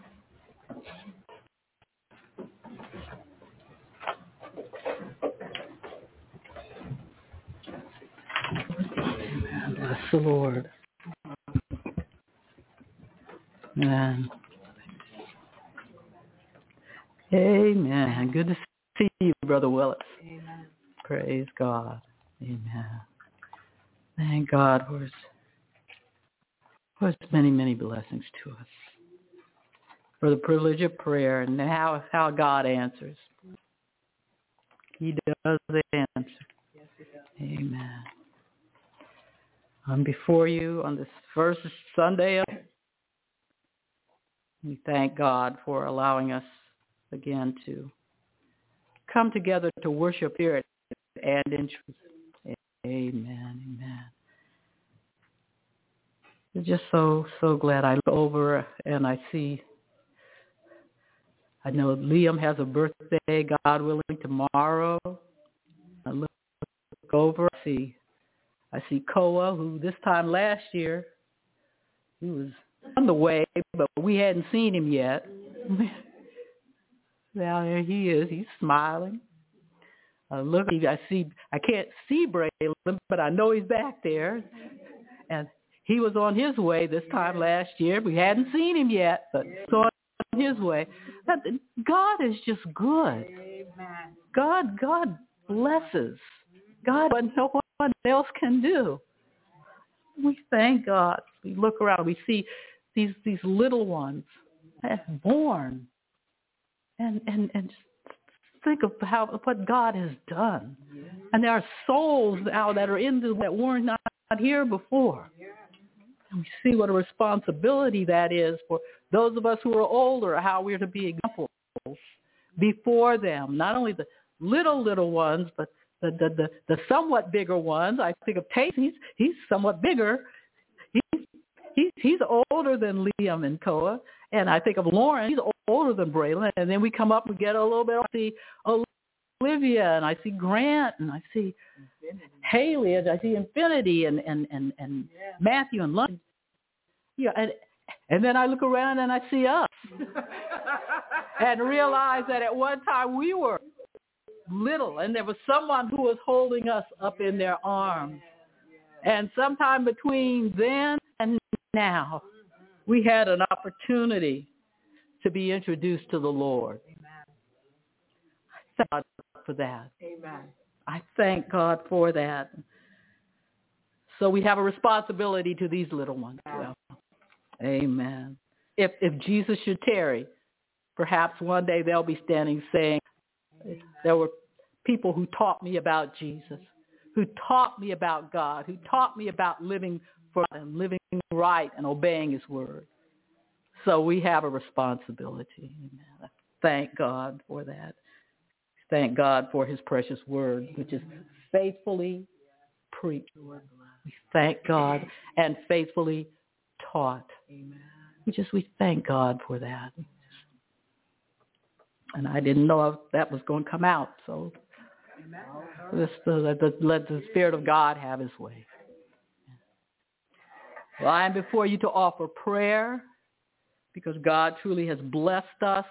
Bless the Lord. Amen. Amen. Good to see you, Brother Willis. Amen. Praise God. Amen. Thank God for his, for his many, many blessings to us. For the privilege of prayer and how, how God answers. He does answer. Yes, he does. Amen. I'm before you on this first Sunday. We thank God for allowing us again to come together to worship Spirit and in truth. Amen. Amen. I'm just so, so glad I look over and I see, I know Liam has a birthday, God willing, tomorrow. I look over, I see, I see Koa, who this time last year, he was on the way, but we hadn't seen him yet. Now there he is. He's smiling. Uh, look, I see. I can't see Braylon, but I know he's back there. And he was on his way this time last year. We hadn't seen him yet, but he's on his way. God is just good. God, God blesses. God, what no one else can do. We thank God. We look around. We see these these little ones born, and and and think of how what God has done. Yeah. And there are souls now that are in the, that weren't not here before. Yeah. And we see what a responsibility that is for those of us who are older, how we're to be examples before them. Not only the little little ones, but the the the, the somewhat bigger ones. I think of Tate. He's he's somewhat bigger. He's he's he's older than Liam and Koa. And I think of Lauren, he's older than Braylon. And then we come up and get a little bit, I see Olivia, and I see Grant, and I see Infinity. Haley, and I see Infinity, and, and, and, and yeah. Matthew and London. Yeah, and, and then I look around and I see us. And realize that at one time we were little, and there was someone who was holding us up in their arms. And sometime between then and now, we had an opportunity to be introduced to the Lord. Amen. I thank God for that. Amen. I thank God for that. So we have a responsibility to these little ones. Well, amen. If if Jesus should tarry, perhaps one day they'll be standing saying, amen. There were people who taught me about Jesus, who taught me about God, who taught me about living for God and living right and obeying his word. So we have a responsibility. Amen. Thank God for that. Thank God for his precious word, which is faithfully preached. We thank God and faithfully taught. We just, we thank God for that. And I didn't know if that was going to come out, so let's uh, let, the, let the Spirit of God have his way. Well, I am before you to offer prayer because God truly has blessed us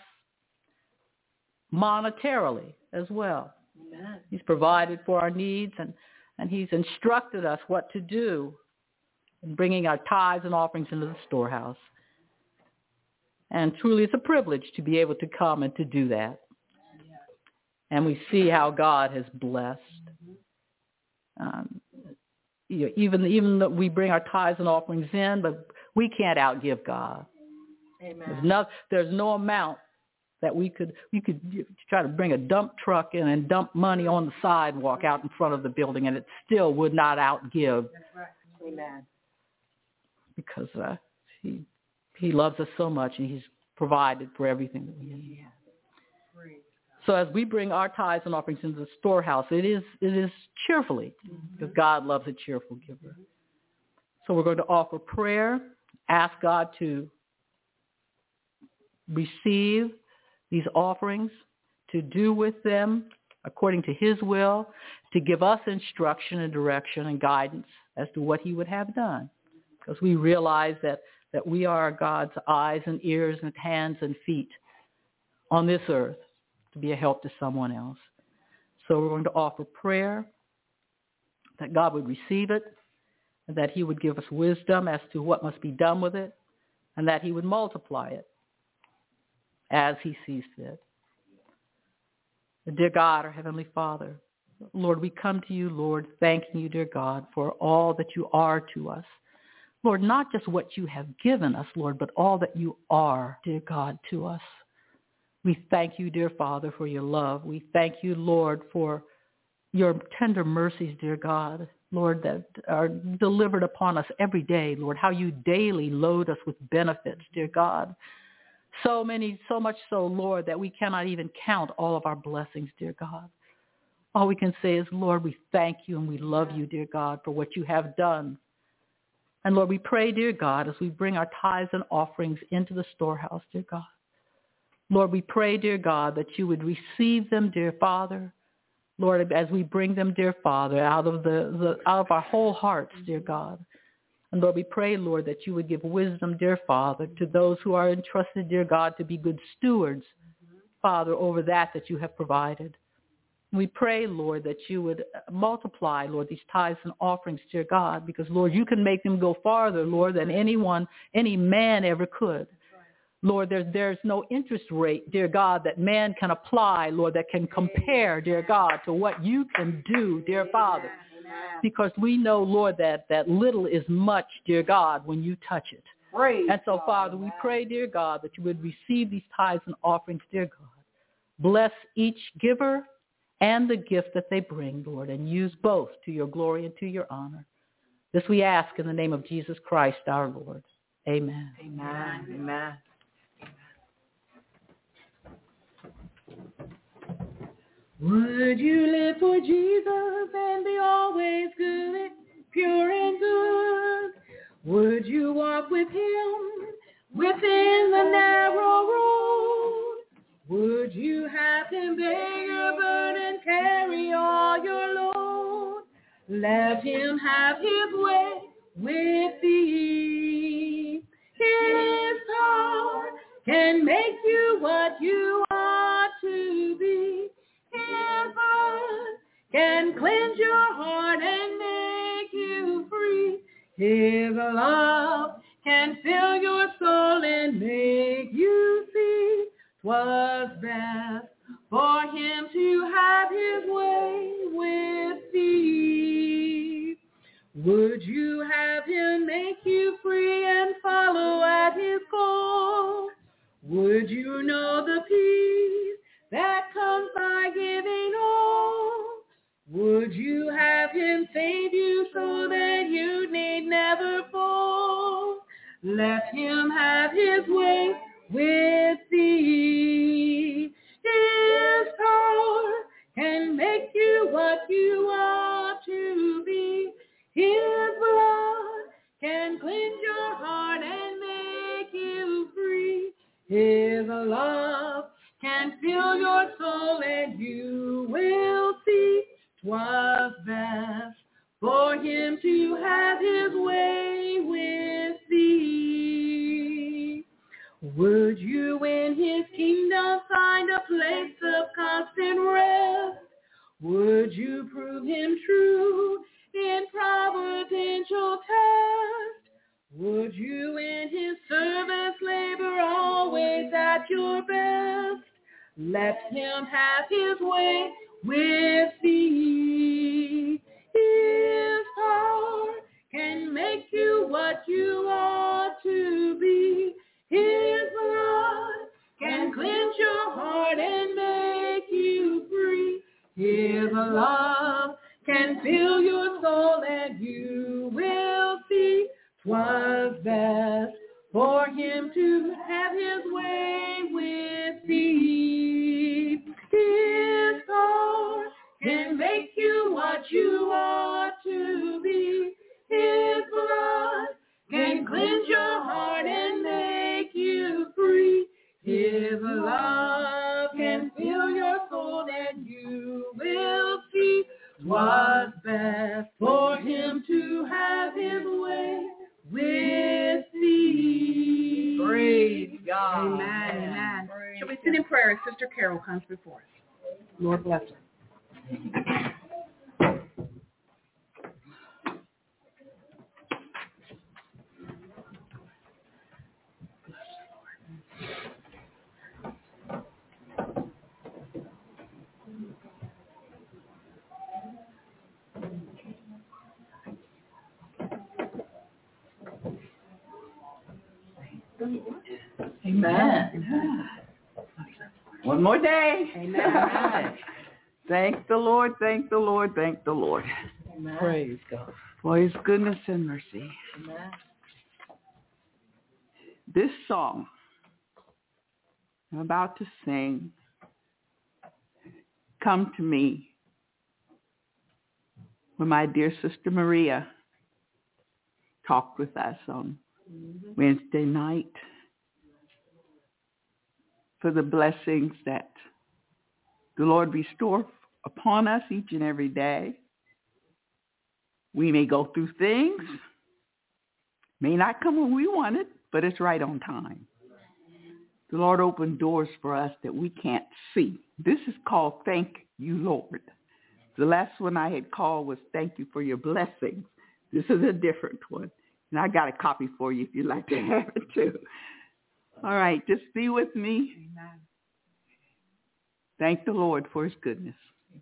monetarily as well. Amen. He's provided for our needs, and, and he's instructed us what to do in bringing our tithes and offerings into the storehouse. And truly it's a privilege to be able to come and to do that. And we see how God has blessed. Um, you know, even even though we bring our tithes and offerings in, but we can't outgive God. Amen. There's no, there's no amount that we could, we could try to bring a dump truck in and dump money on the sidewalk out in front of the building, and it still would not outgive. That's right. Amen. Because uh, he he loves us so much, and he's provided for everything that we need. So as we bring our tithes and offerings into the storehouse, it is it is cheerfully, because God loves a cheerful giver. So we're going to offer prayer, ask God to receive these offerings, to do with them according to his will, to give us instruction and direction and guidance as to what he would have done. Because we realize that, that we are God's eyes and ears and hands and feet on this earth to be a help to someone else. So we're going to offer prayer that God would receive it, and that he would give us wisdom as to what must be done with it, and that he would multiply it as he sees fit. Dear God, our Heavenly Father, Lord, we come to you, Lord, thanking you, dear God, for all that you are to us. Lord, not just what you have given us, Lord, but all that you are, dear God, to us. We thank you, dear Father, for your love. We thank you, Lord, for your tender mercies, dear God, Lord, that are delivered upon us every day, Lord, how you daily load us with benefits, dear God. So many, so much so, Lord, that we cannot even count all of our blessings, dear God. All we can say is, Lord, we thank you and we love you, dear God, for what you have done. And Lord, we pray, dear God, as we bring our tithes and offerings into the storehouse, dear God. Lord, we pray, dear God, that you would receive them, dear Father. Lord, as we bring them, dear Father, out of the, the out of our whole hearts, dear God. And Lord, we pray, Lord, that you would give wisdom, dear Father, to those who are entrusted, dear God, to be good stewards, Father, over that that you have provided. We pray, Lord, that you would multiply, Lord, these tithes and offerings, dear God, because, Lord, you can make them go farther, Lord, than anyone, any man ever could. Lord, there's, there's no interest rate, dear God, that man can apply, Lord, that can compare, dear God, to what you can do, dear Father. Because we know, Lord, that, that little is much, dear God, when you touch it. Praise and so, Father, we pray, dear God, that you would receive these tithes and offerings, dear God. Bless each giver and the gift that they bring, Lord, and use both to your glory and to your honor. This we ask in the name of Jesus Christ, our Lord. Amen. Amen. Amen. Would you live for Jesus and be always good, pure and good? Would you walk with him within the narrow road? Would you have him bear your burden, carry all your load? Let him have his way with thee. His power can make you what you ought to be. His blood can cleanse your heart and make you free. His love can fill your soul and make you see 'twas best for him to have his way with thee. Would you have him make you free and follow at his call? Would you know the peace that comes by giving all? Let him have his way with thee. His power can make you what you ought to be. His blood can cleanse your heart and make you free. His love can fill your soul and you will see 'twas best for him to have his way with thee. Would you in his kingdom find a place of constant rest? Would you prove him true in providential test? Would you in his service labor always at your best? Let him have his way with thee. His power can make you what you ought to be. His blood can cleanse your heart and make you free. His love can fill your soul and you will see 'twas best for him to have his way with thee. His power can make you what you ought to be. His blood can cleanse your heart and make you free. His love can fill your soul and you will see 'twas best for him to have his way with thee. Praise God. Amen, amen. Shall we sit in prayer as Sister Carol comes before us? Lord bless her. Amen. One more day. Amen. Thank the Lord, thank the Lord, thank the Lord. Amen. Praise God. For his goodness and mercy. Amen. This song I'm about to sing, Come to Me, when my dear sister Maria talked with us on mm-hmm. Wednesday night, for the blessings that the Lord restore upon us each and every day. We may go through things, may not come when we want it, but it's right on time. The Lord opened doors for us that we can't see. This is called Thank You, Lord. The last one I had called was Thank You for Your Blessings. This is a different one. And I got a copy for you if you'd like to have it too. All right, just be with me. Amen. Thank the Lord for his goodness.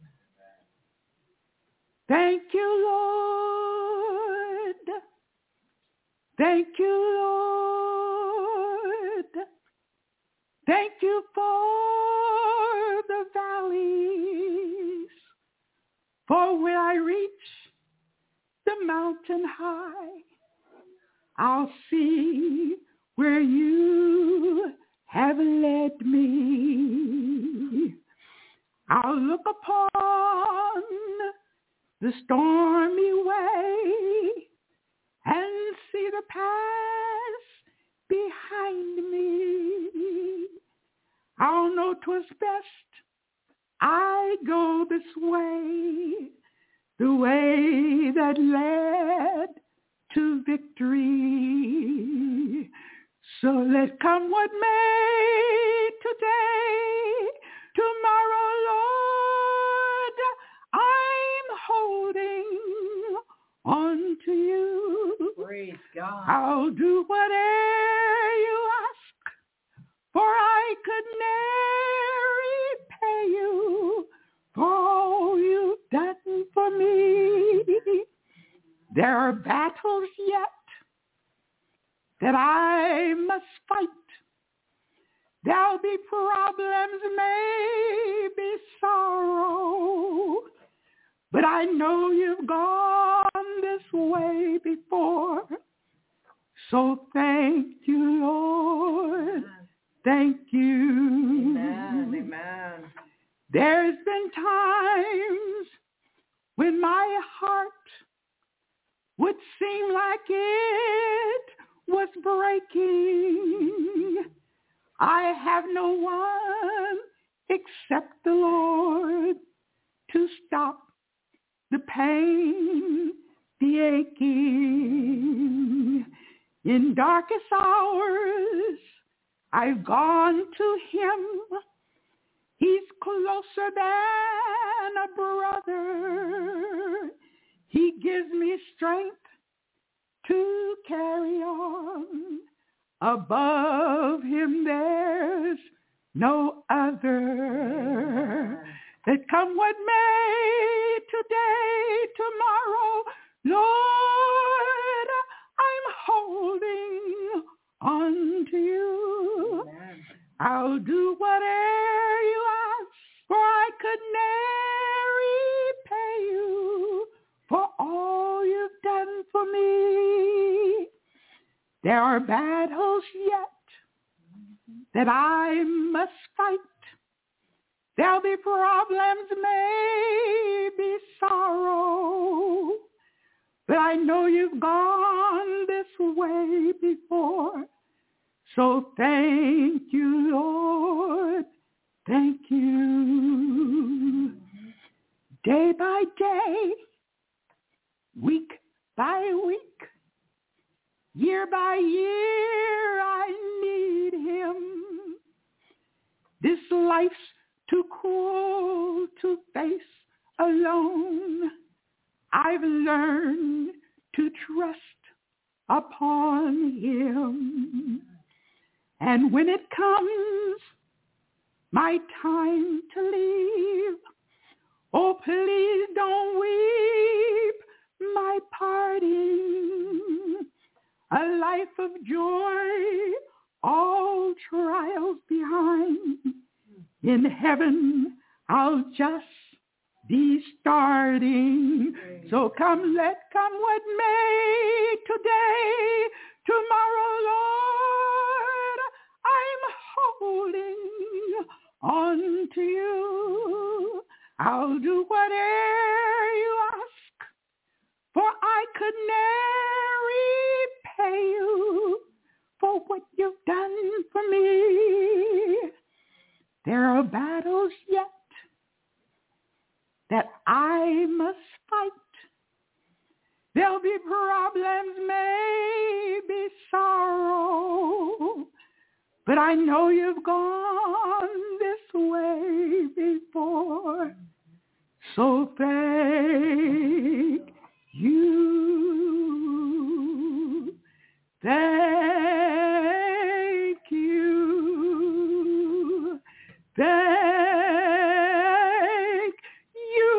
Thank you, Lord. Thank you, Lord. Thank you for the valleys. For when I reach the mountain high, I'll see where you have led me. I'll look upon the stormy way and see the past behind me. I'll know 'twas best I go this way, the way that led to victory. So let come what may today, tomorrow, Lord, I'm holding on to you. Praise God. I'll do whatever you ask, for I could never repay you for all you've done for me. There are battles yet that I must fight. There'll be problems, maybe sorrow, but I know you've gone this way before. So thank you, Lord. Thank you. Amen. Amen. There's been times when my heart would seem like it was breaking. I have no one except the Lord to stop the pain, the aching. In darkest hours, I've gone to him. He's closer than a brother. He gives me strength to carry on. Above him there's no other. That come what may, today, tomorrow, Lord, I'm holding on to you. Amen. I'll do whatever you ask, for I could never repay you for all you've done for me. There are battles yet that I must fight. There'll be problems, maybe sorrow, but I know you've gone this way before. So thank you, Lord. Thank you. Day by day, week by week, year by year, I need him. This life's too cruel to face alone. I've learned to trust upon him. And when it comes my time to leave, oh, please don't weep my parting. A life of joy, all trials behind. In heaven, I'll just be starting. So come, let come what may, today, tomorrow, Lord, I'm holding on to you. I'll do whatever you ask, for I could never repay you for what you've done for me. There are battles yet that I must fight. There'll be problems, maybe sorrow, but I know you've gone this way before. So thank you. Thank you. Thank you,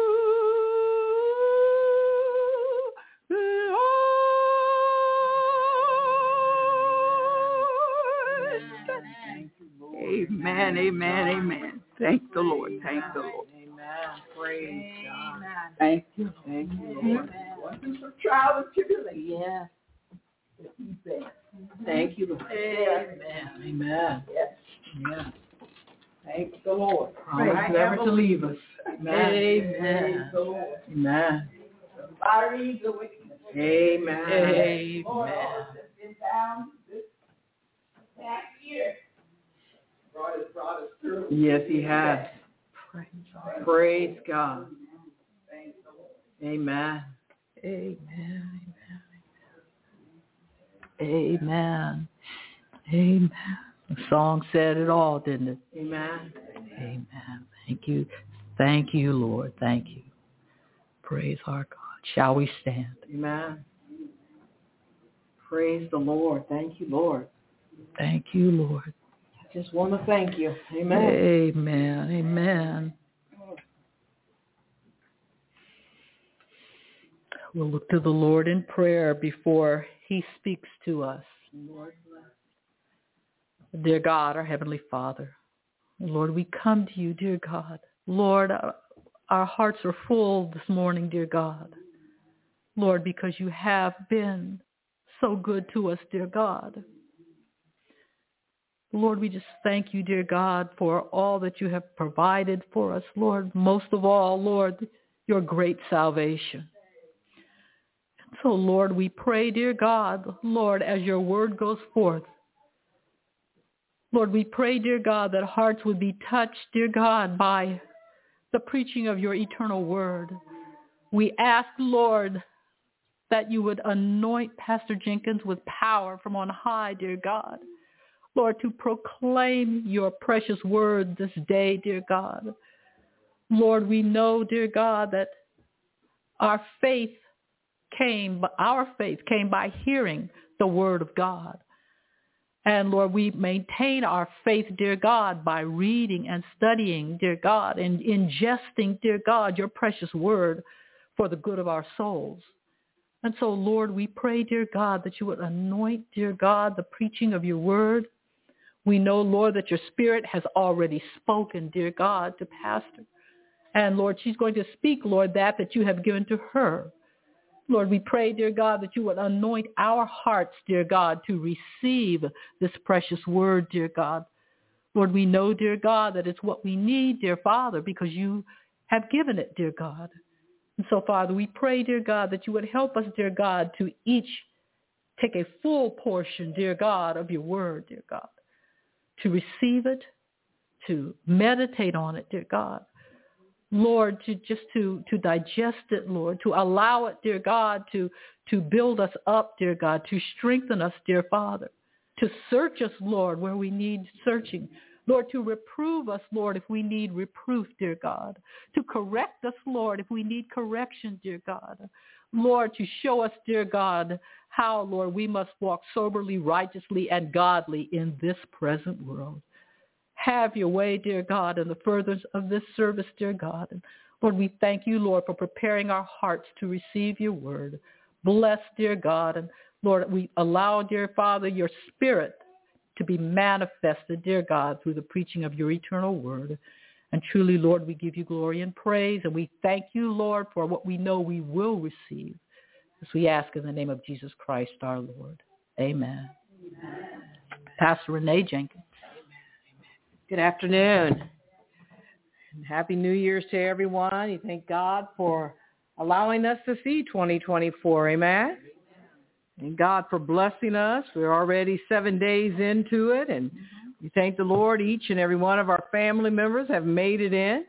Lord. Amen, amen, amen. Thank the Lord, thank the Lord. Amen. Praise God. Thank you, thank you, Lord. Going through some trials and tribulations. Yes. He's there. Thank you, Lord. Amen. Amen. Yes. Yeah. Thank the Lord. Promise never to leave us. Amen. Praise the Lord. Amen. Somebody needs a witness. Amen. Amen. Lord, all that's been down this past year. Brought us, brought us through. Yes, he has. Praise God. Thank the Lord. Amen. Amen. Amen. Amen. The song said it all, didn't it? Amen. Amen. Thank you. Thank you, Lord. Thank you. Praise our God. Shall we stand? Amen. Praise the Lord. Thank you, Lord. Thank you, Lord. I just want to thank you. Amen. Amen. Amen. We'll look to the Lord in prayer before he speaks to us. Lord, dear God, our Heavenly Father, Lord, we come to you, dear God. Lord, our hearts are full this morning, dear God. Lord, because you have been so good to us, dear God. Lord, we just thank you, dear God, for all that you have provided for us, Lord. Most of all, Lord, your great salvation. So, Lord, we pray, dear God, Lord, as your word goes forth, Lord, we pray, dear God, that hearts would be touched, dear God, by the preaching of your eternal word. We ask, Lord, that you would anoint Pastor Jenkins with power from on high, dear God. Lord, to proclaim your precious word this day, dear God. Lord, we know, dear God, that our faith came, our faith came by hearing the word of God. And Lord, we maintain our faith, dear God, by reading and studying, dear God, and ingesting, dear God, your precious word for the good of our souls. And so, Lord, we pray, dear God, that you would anoint, dear God, the preaching of your word. We know, Lord, that your spirit has already spoken, dear God, to Pastor. And, Lord, she's going to speak, Lord, that that you have given to her. Lord, we pray, dear God, that you would anoint our hearts, dear God, to receive this precious word, dear God. Lord, we know, dear God, that it's what we need, dear Father, because you have given it, dear God. And so, Father, we pray, dear God, that you would help us, dear God, to each take a full portion, dear God, of your word, dear God, to receive it, to meditate on it, dear God. Lord, to just to, to digest it, Lord, to allow it, dear God, to, to build us up, dear God, to strengthen us, dear Father, to search us, Lord, where we need searching. Lord, to reprove us, Lord, if we need reproof, dear God, to correct us, Lord, if we need correction, dear God. Lord, to show us, dear God, how, Lord, we must walk soberly, righteously, and godly in this present world. Have your way, dear God, in the furtherance of this service, dear God. And Lord, we thank you, Lord, for preparing our hearts to receive your word. Bless, dear God. And Lord, we allow, dear Father, your spirit to be manifested, dear God, through the preaching of your eternal word. And truly, Lord, we give you glory and praise. And we thank you, Lord, for what we know we will receive. As we ask in the name of Jesus Christ, our Lord. Amen. Amen. Pastor Renee Jenkins. Good afternoon. And Happy New Year's to everyone. You thank God for allowing us to see twenty twenty-four. Amen. Thank God for blessing us. We're already seven days into it, and we thank the Lord. Each and every one of our family members have made it in.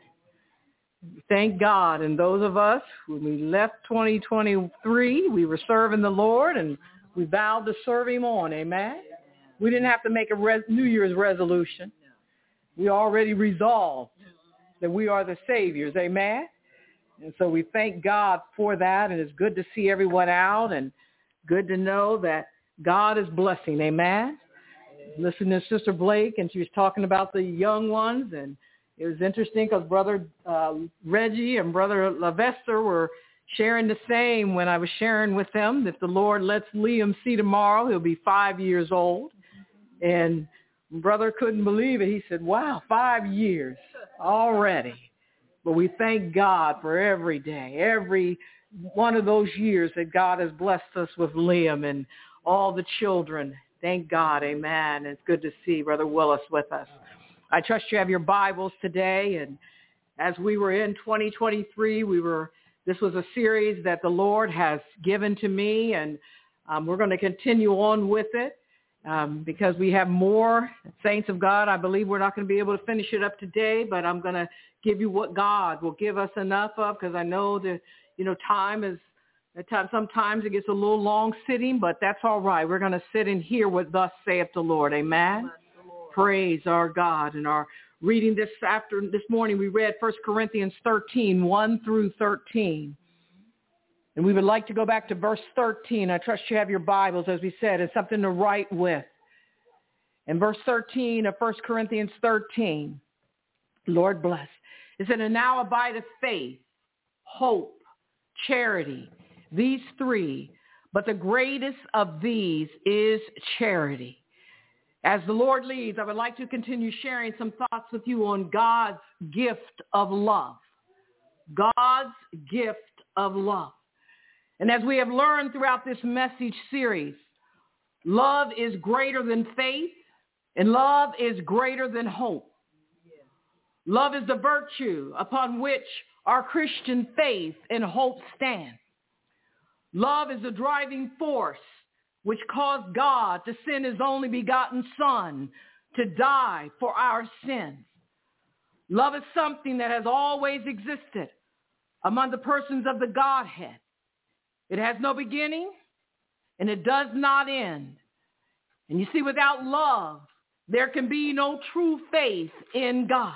We thank God. And those of us, when we left twenty twenty-three, we were serving the Lord, and we vowed to serve him on. Amen. We didn't have to make a res- New Year's resolution. We already resolved that we are the Saviors. Amen. And so we thank God for that. And it's good to see everyone out and good to know that God is blessing. Amen. Listening to Sister Blake, and she was talking about the young ones. And it was interesting because Brother uh, Reggie and Brother Lavester were sharing the same when I was sharing with them that the Lord lets Liam see tomorrow. He'll be five years old. And Brother couldn't believe it. He said, wow, five years already. But we thank God for every day, every one of those years that God has blessed us with Liam and all the children. Thank God. Amen. It's good to see Brother Willis with us. I trust you have your Bibles today. And as we were in twenty twenty-three, we were, this was a series that the Lord has given to me, and um, we're going to continue on with it. Um, because we have more saints of God. I believe we're not going to be able to finish it up today, but I'm going to give you what God will give us enough of, because I know that, you know, time is, at times, sometimes it gets a little long sitting, but that's all right. We're going to sit and hear what thus saith the Lord. Amen. The Lord. Praise our God. And our reading this after this morning, we read First Corinthians thirteen, one through thirteen. And we would like to go back to verse thirteen. I trust you have your Bibles, as we said. It's something to write with. In verse thirteen of First Corinthians thirteen, Lord bless. It said, and now abideth faith, hope, charity, these three, but the greatest of these is charity. As the Lord leads, I would like to continue sharing some thoughts with you on God's gift of love. God's gift of love. And as we have learned throughout this message series, Love is greater than faith, and love is greater than hope. Love is the virtue upon which our Christian faith and hope stand. Love is the driving force which caused God to send his only begotten Son to die for our sins. Love is something that has always existed among the persons of the Godhead. It has no beginning, and it does not end. And you see, without love, there can be no true faith in God.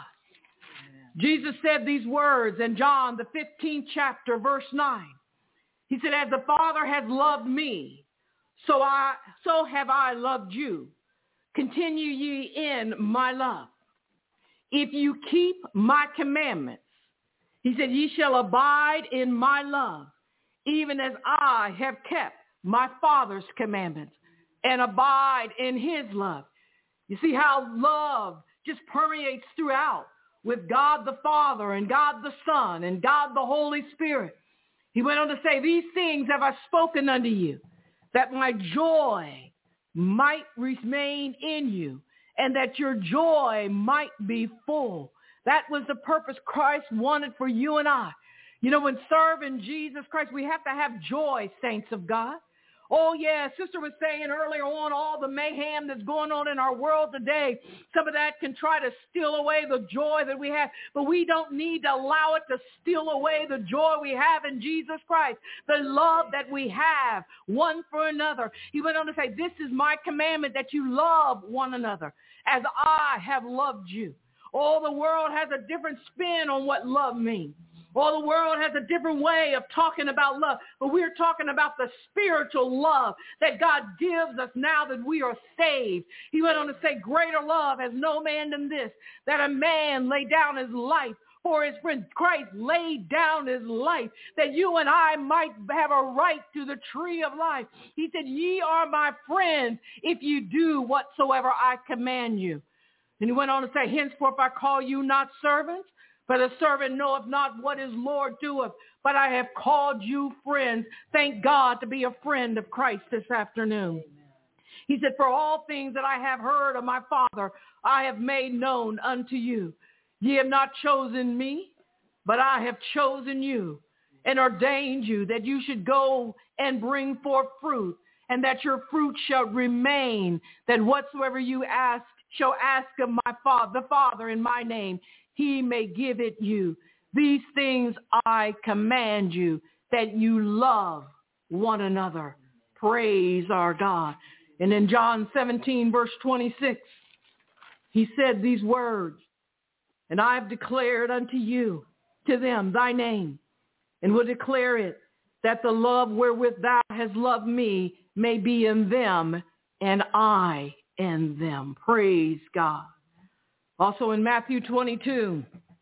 Jesus said these words in John, the fifteenth chapter, verse nine. He said, as the Father has loved me, so I, so have I loved you. Continue ye in my love. If you keep my commandments, he said, ye shall abide in my love, even as I have kept my Father's commandments and abide in his love. You see how love just permeates throughout with God the Father and God the Son and God the Holy Spirit. He went on to say, these things have I spoken unto you, that my joy might remain in you, and that your joy might be full. That was the purpose Christ wanted for you and I. You know, when serving Jesus Christ, we have to have joy, saints of God. Oh, yeah, sister was saying earlier on all the mayhem that's going on in our world today. Some of that can try to steal away the joy that we have, but we don't need to allow it to steal away the joy we have in Jesus Christ, the love that we have one for another. He went on to say, this is my commandment, that you love one another as I have loved you. Oh, the world has a different spin on what love means. Well, the world has a different way of talking about love, but we're talking about the spiritual love that God gives us now that we are saved. He went on to say, greater love has no man than this, that a man lay down his life for his friends. Christ laid down his life that you and I might have a right to the tree of life. He said, ye are my friends if you do whatsoever I command you. And he went on to say, henceforth I call you not servants, for the servant knoweth not what his Lord doeth, but I have called you friends. Thank God to be a friend of Christ this afternoon. Amen. He said, for all things that I have heard of my Father, I have made known unto you. Ye have not chosen me, but I have chosen you and ordained you that you should go and bring forth fruit, and that your fruit shall remain, that whatsoever you ask shall ask of my Father, the Father in my name, he may give it you. These things I command you, that you love one another. Praise our God. And in John seventeen, verse twenty-six, he said these words, and I have declared unto you, to them, thy name, and will declare it, that the love wherewith thou hast loved me may be in them, and I in them. Praise God. Also in Matthew twenty-two,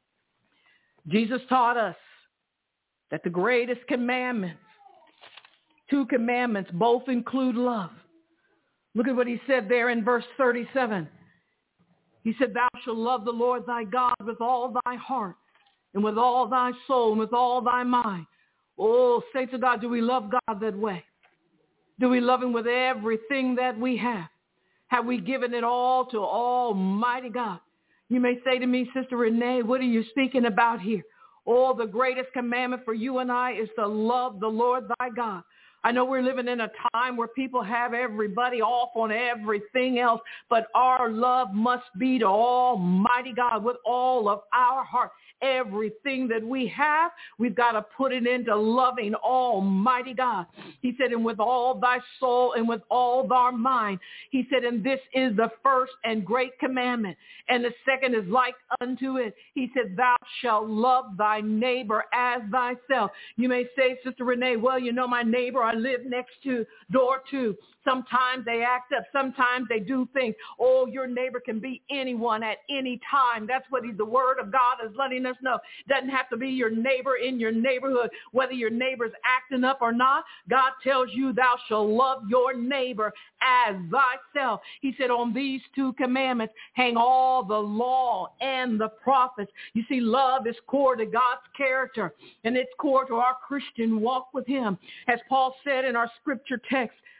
Jesus taught us that the greatest commandments, two commandments, both include love. Look at what he said there in verse thirty-seven. He said, thou shalt love the Lord thy God with all thy heart and with all thy soul and with all thy mind. Oh, saints of God, do we love God that way? Do we love him with everything that we have? Have we given it all to Almighty God? You may say to me, Sister Renee, what are you speaking about here? Oh, the greatest commandment for you and I is to love the Lord thy God. I know we're living in a time where people have everybody off on everything else, but our love must be to Almighty God with all of our heart. Everything that we have, we've got to put it into loving Almighty God. He said, and with all thy soul and with all thy mind. He said, and this is the first and great commandment. And the second is like unto it. He said, thou shalt love thy neighbor as thyself. You may say, Sister Renee, well, you know, my neighbor I live next to, door to. Sometimes they act up. Sometimes they do things. Oh, your neighbor can be anyone at any time. That's what he, the word of God is letting us know. It doesn't have to be your neighbor in your neighborhood, whether your neighbor's acting up or not. God tells you thou shalt love your neighbor as thyself. He said on these two commandments hang all the law and the prophets. You see, love is core to God's character, and it's core to our Christian walk with him. As Paul said in our scripture text,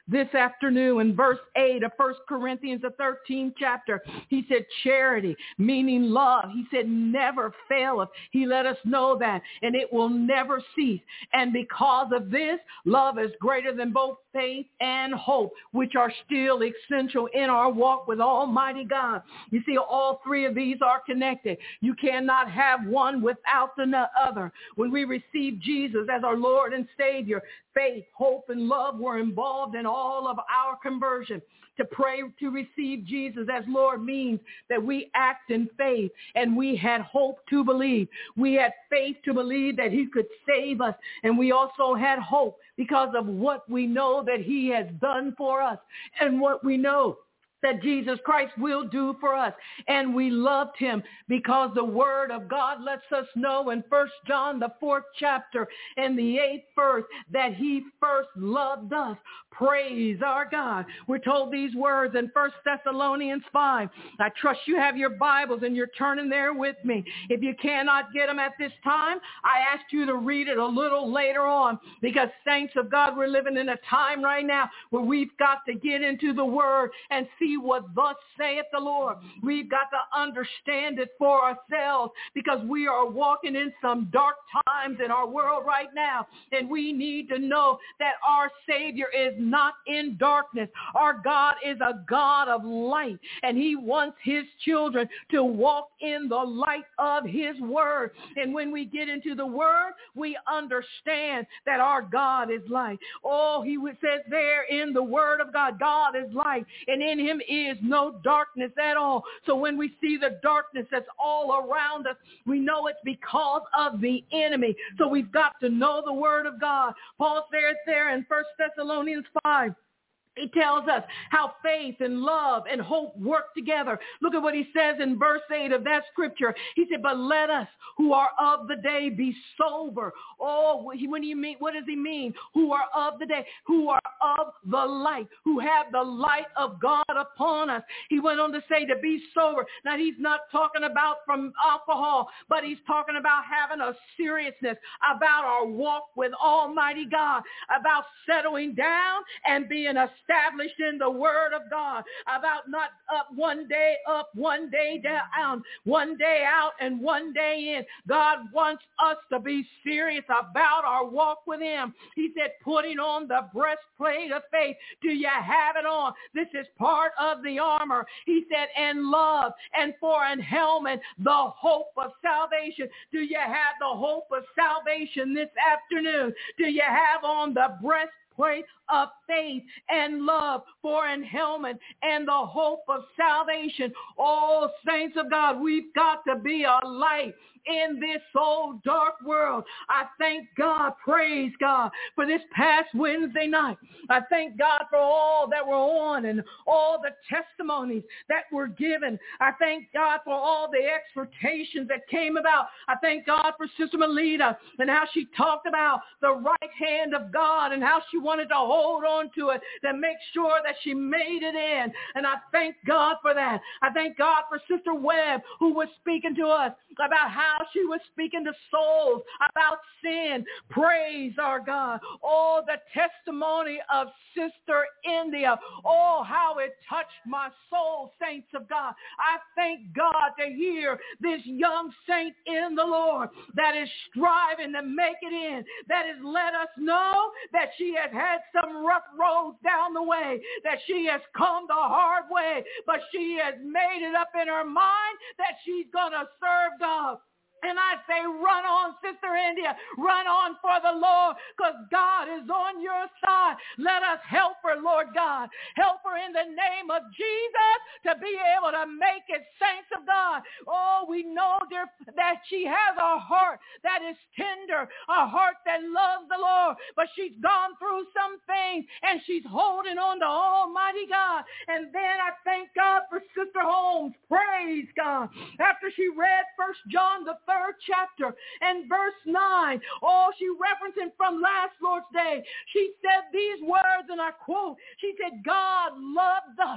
this afternoon in verse eight of First Corinthians, the thirteenth chapter. He said charity, meaning love. He said never faileth. He let us know that, and it will never cease. And because of this, love is greater than both faith and hope, which are still essential in our walk with Almighty God. You see, all three of these are connected. You cannot have one without the other. When we receive Jesus as our Lord and Savior, faith, hope, and love were involved in all of our conversion. To pray to receive Jesus as Lord means that we act in faith, and we had hope to believe. We had faith to believe that he could save us, and we also had hope because of what we know that he has done for us and what we know that Jesus Christ will do for us. And we loved him because the word of God lets us know in First John, the fourth chapter and the eighth verse, that he first loved us. Praise our God. We're told these words in First Thessalonians five. I trust you have your Bibles and you're turning there with me. If you cannot get them at this time, I ask you to read it a little later on, because saints of God, we're living in a time right now where we've got to get into the word and see what thus saith the Lord. We've got to understand it for ourselves, because we are walking in some dark times in our world right now, and we need to know that our Savior is not in darkness. Our God is a God of light, and he wants his children to walk in the light of his word. And when we get into the word, we understand that our God is light. Oh, he says there in the word of God, God is light, and in him is no darkness at all. So when we see the darkness that's all around us, we know it's because of the enemy. So we've got to know the word of God. Paul says there in First Thessalonians five, he tells us how faith and love and hope work together. Look at what he says in verse eight of that scripture. He said, but let us who are of the day be sober. Oh, when do you mean, what does he mean? Who are of the day, who are of the light, who have the light of God upon us. He went on to say to be sober. Now, he's not talking about from alcohol, but he's talking about having a seriousness about our walk with Almighty God, about settling down and being a established in the word of God, about not up one day up, one day down, one day out, and one day in. God wants us to be serious about our walk with him. He said, putting on the breastplate of faith. Do you have it on? This is part of the armor. He said, and love, and for an helmet, the hope of salvation. Do you have the hope of salvation this afternoon? Do you have on the breastplate plate of faith and love for an helmet and the hope of salvation? Oh, saints of God, we've got to be a light in this old dark world. I thank God, praise God, for this past Wednesday night. I thank God for all that were on and all the testimonies that were given. I thank God for all the exhortations that came about. I thank God for Sister Melita and how she talked about the right hand of God and how she wanted to hold on to it to make sure that she made it in. And I thank God for that. I thank God for Sister Webb, who was speaking to us about how she was speaking to souls about sin. Praise our God. Oh, the testimony of Sister India. Oh, how it touched my soul, saints of God. I thank God to hear this young saint in the Lord that is striving to make it in, that has let us know that she has had some rough roads down the way, that she has come the hard way, but she has made it up in her mind that she's going to serve God. And I say, run on, Sister India. Run on for the Lord, because God is on your side. Let us help her, Lord God. Help her in the name of Jesus to be able to make it, saints of God. Oh, we know, dear, that she has a heart that is tender, a heart that loves the Lord. But she's gone through some things, and she's holding on to Almighty God. And then I thank God for Sister Holmes. Praise God. After she read First John, the third third chapter and verse nine. Oh, she referencing from last Lord's Day. She said these words, and I quote, she said, God loved us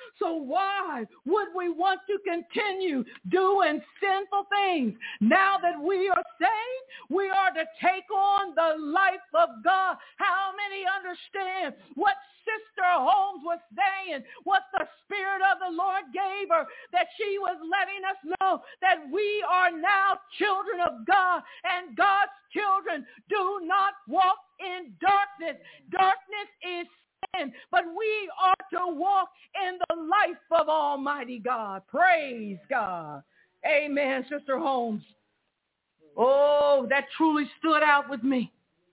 So why would we want to continue doing sinful things? Now that we are saved, we are to take on the life of God. How many understand what Sister Holmes was saying, what the Spirit of the Lord gave her, that she was letting us know that we are now children of God, and God's children do not walk in darkness. Darkness is sin, but we are to walk in the life of Almighty God. Praise God. Amen, Sister Holmes. Oh, that truly stood out with me.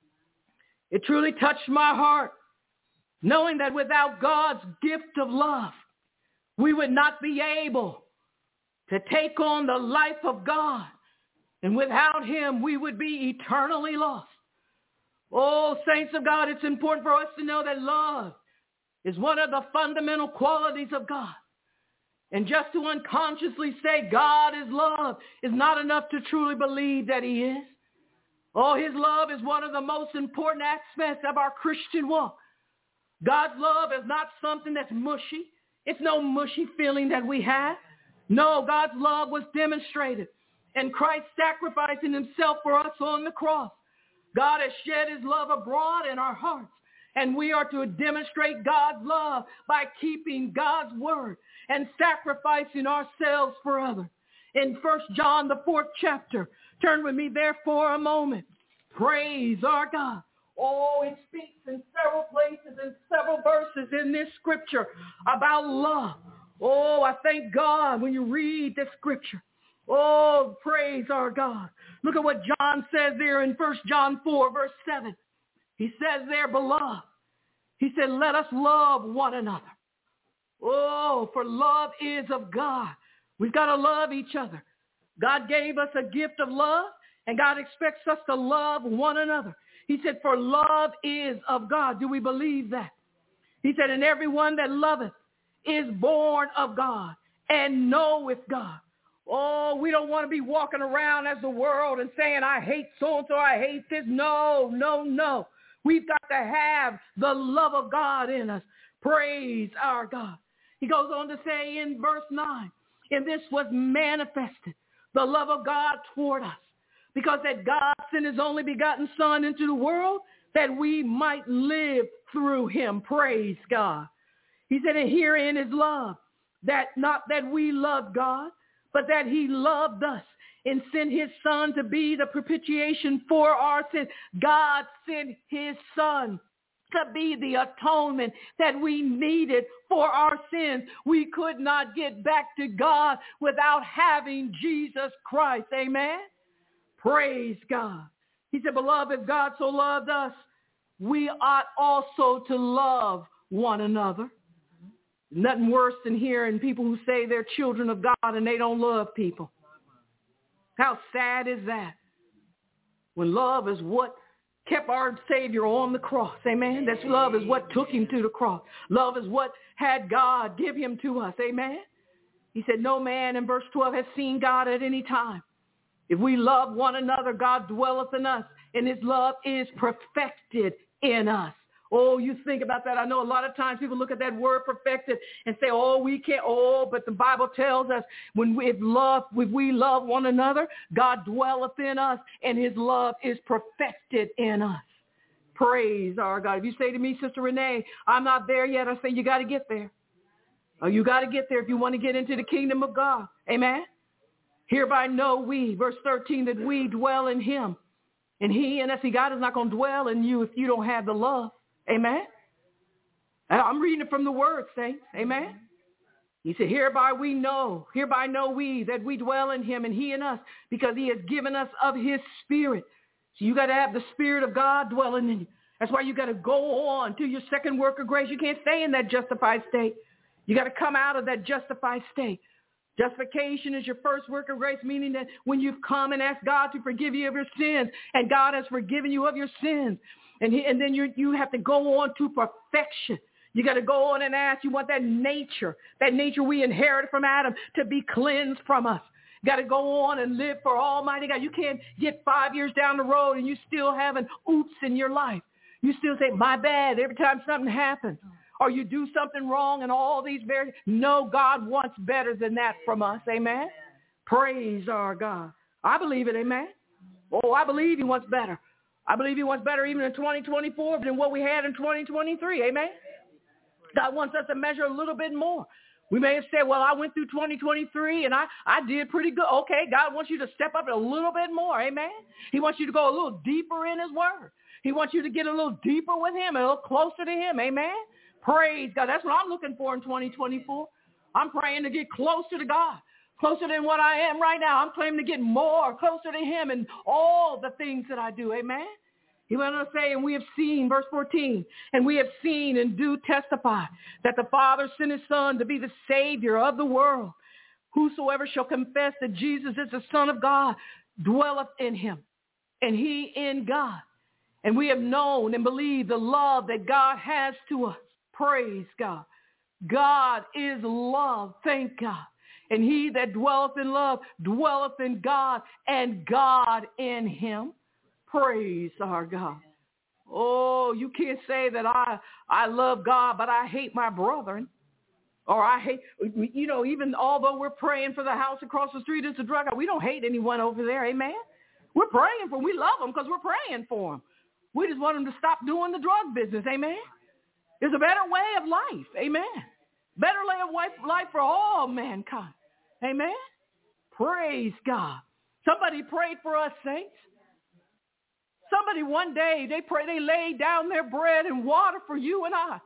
It truly touched my heart, knowing that without God's gift of love, we would not be able to take on the life of God. And without him, we would be eternally lost. Oh, saints of God, it's important for us to know that love is one of the fundamental qualities of God. And just to unconsciously say God is love is not enough to truly believe that he is. Oh, his love is one of the most important aspects of our Christian walk. God's love is not something that's mushy. It's no mushy feeling that we have. No, God's love was demonstrated, and Christ sacrificing himself for us on the cross. God has shed his love abroad in our hearts, and we are to demonstrate God's love by keeping God's word and sacrificing ourselves for others. In First John, the fourth chapter, turn with me there for a moment. Praise our God. Oh, it speaks in several places, in several verses in this scripture about love. Oh, I thank God when you read this scripture. Oh, praise our God. Look at what John says there in First John four, verse seven. He says there, beloved, he said, let us love one another. Oh, for love is of God. We've got to love each other. God gave us a gift of love, and God expects us to love one another. He said, for love is of God. Do we believe that? He said, and everyone that loveth is born of God and knoweth God. Oh, we don't want to be walking around as the world and saying, I hate so-and-so, I hate this. No, no, no. We've got to have the love of God in us. Praise our God. He goes on to say in verse nine, and this was manifested, the love of God toward us, because that God sent his only begotten Son into the world that we might live through him. Praise God. He said, and herein is love, that not that we loved God, but that he loved us and sent his Son to be the propitiation for our sins. God sent his Son to be the atonement that we needed for our sins. We could not get back to God without having Jesus Christ. Amen? Praise God. He said, beloved, if God so loved us, we ought also to love one another. Nothing worse than hearing people who say they're children of God and they don't love people. How sad is that? When love is what kept our Savior on the cross. Amen. That's love is what took him to the cross. Love is what had God give him to us. Amen. He said, no man in verse twelve has seen God at any time. If we love one another, God dwelleth in us, and his love is perfected in us. Oh, you think about that. I know a lot of times people look at that word perfected and say, oh, we can't, oh, but the Bible tells us when we love, when we love one another, God dwelleth in us and his love is perfected in us. Praise our God. If you say to me, Sister Renee, I'm not there yet, I say, you got to get there. Oh, you got to get there if you want to get into the kingdom of God. Amen. Hereby know we, verse thirteen, that we dwell in him. And he and us, see, God is not going to dwell in you if you don't have the love. Amen. I'm reading it from the word, saints. Amen. He said, hereby we know, hereby know we that we dwell in him and he in us, because he has given us of his spirit. So you got to have the Spirit of God dwelling in you. That's why you got to go on to your second work of grace. You can't stay in that justified state. You got to come out of that justified state. Justification is your first work of grace, meaning that when you've come and asked God to forgive you of your sins, and God has forgiven you of your sins, and, he, and then you you have to go on to perfection. You got to go on and ask, you want that nature, that nature we inherited from Adam, to be cleansed from us. You got to go on and live for Almighty God. You can't get five years down the road and you still have an oops in your life. You still say, my bad, every time something happens. or you do something wrong and all these various. No, God wants better than that from us. Amen. Praise our God. I believe it. Amen. Oh, I believe he wants better. I believe he wants better even in twenty twenty-four than what we had in twenty twenty-three. Amen. God wants us to measure a little bit more. We may have said, well, I went through twenty twenty-three and I, I did pretty good. Okay, God wants you to step up a little bit more. Amen. He wants you to go a little deeper in his word. He wants you to get a little deeper with him, a little closer to him. Amen. Praise God. That's what I'm looking for in twenty twenty-four. I'm praying to get closer to God, closer than what I am right now. I'm claiming to get more, closer to him in all the things that I do. Amen. He went on to say, and we have seen, verse fourteen, and we have seen and do testify that the Father sent his Son to be the Savior of the world. Whosoever shall confess that Jesus is the Son of God dwelleth in him, and he in God. And we have known and believed the love that God has to us. Praise God. God is love. Thank God. And he that dwelleth in love dwelleth in God, and God in him. Praise our God. Oh, you can't say that I, I love God, but I hate my brethren. Or I hate, you know, even although we're praying for the house across the street is a drug house, we don't hate anyone over there. Amen. We're praying for them. We love them because we're praying for them. We just want them to stop doing the drug business. Amen. There's a better way of life. Amen. Better way of life, life for all mankind. Amen. Praise God. Somebody prayed for us, saints. Somebody one day, they pray, they laid down their bread and water for you and I.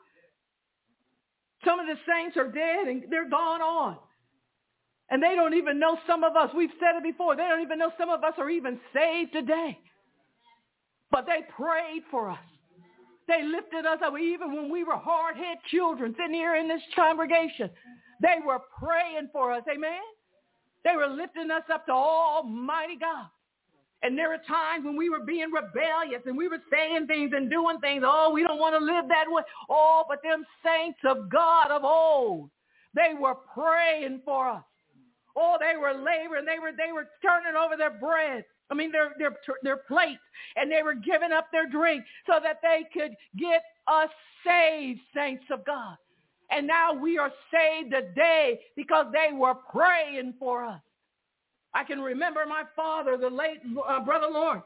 Some of the saints are dead and they're gone on. And they don't even know, some of us, we've said it before, they don't even know some of us are even saved today. But they prayed for us. They lifted us up even when we were hard-headed children sitting here in this congregation. They were praying for us, amen? They were lifting us up to Almighty God. And there were times when we were being rebellious and we were saying things and doing things. Oh, we don't want to live that way. Oh, but them saints of God of old, they were praying for us. Oh, they were laboring. They were they were turning over their bread. I mean, their their their plates, and they were giving up their drink so that they could get us saved, saints of God. And now we are saved today because they were praying for us. I can remember my father, the late uh, Brother Lawrence.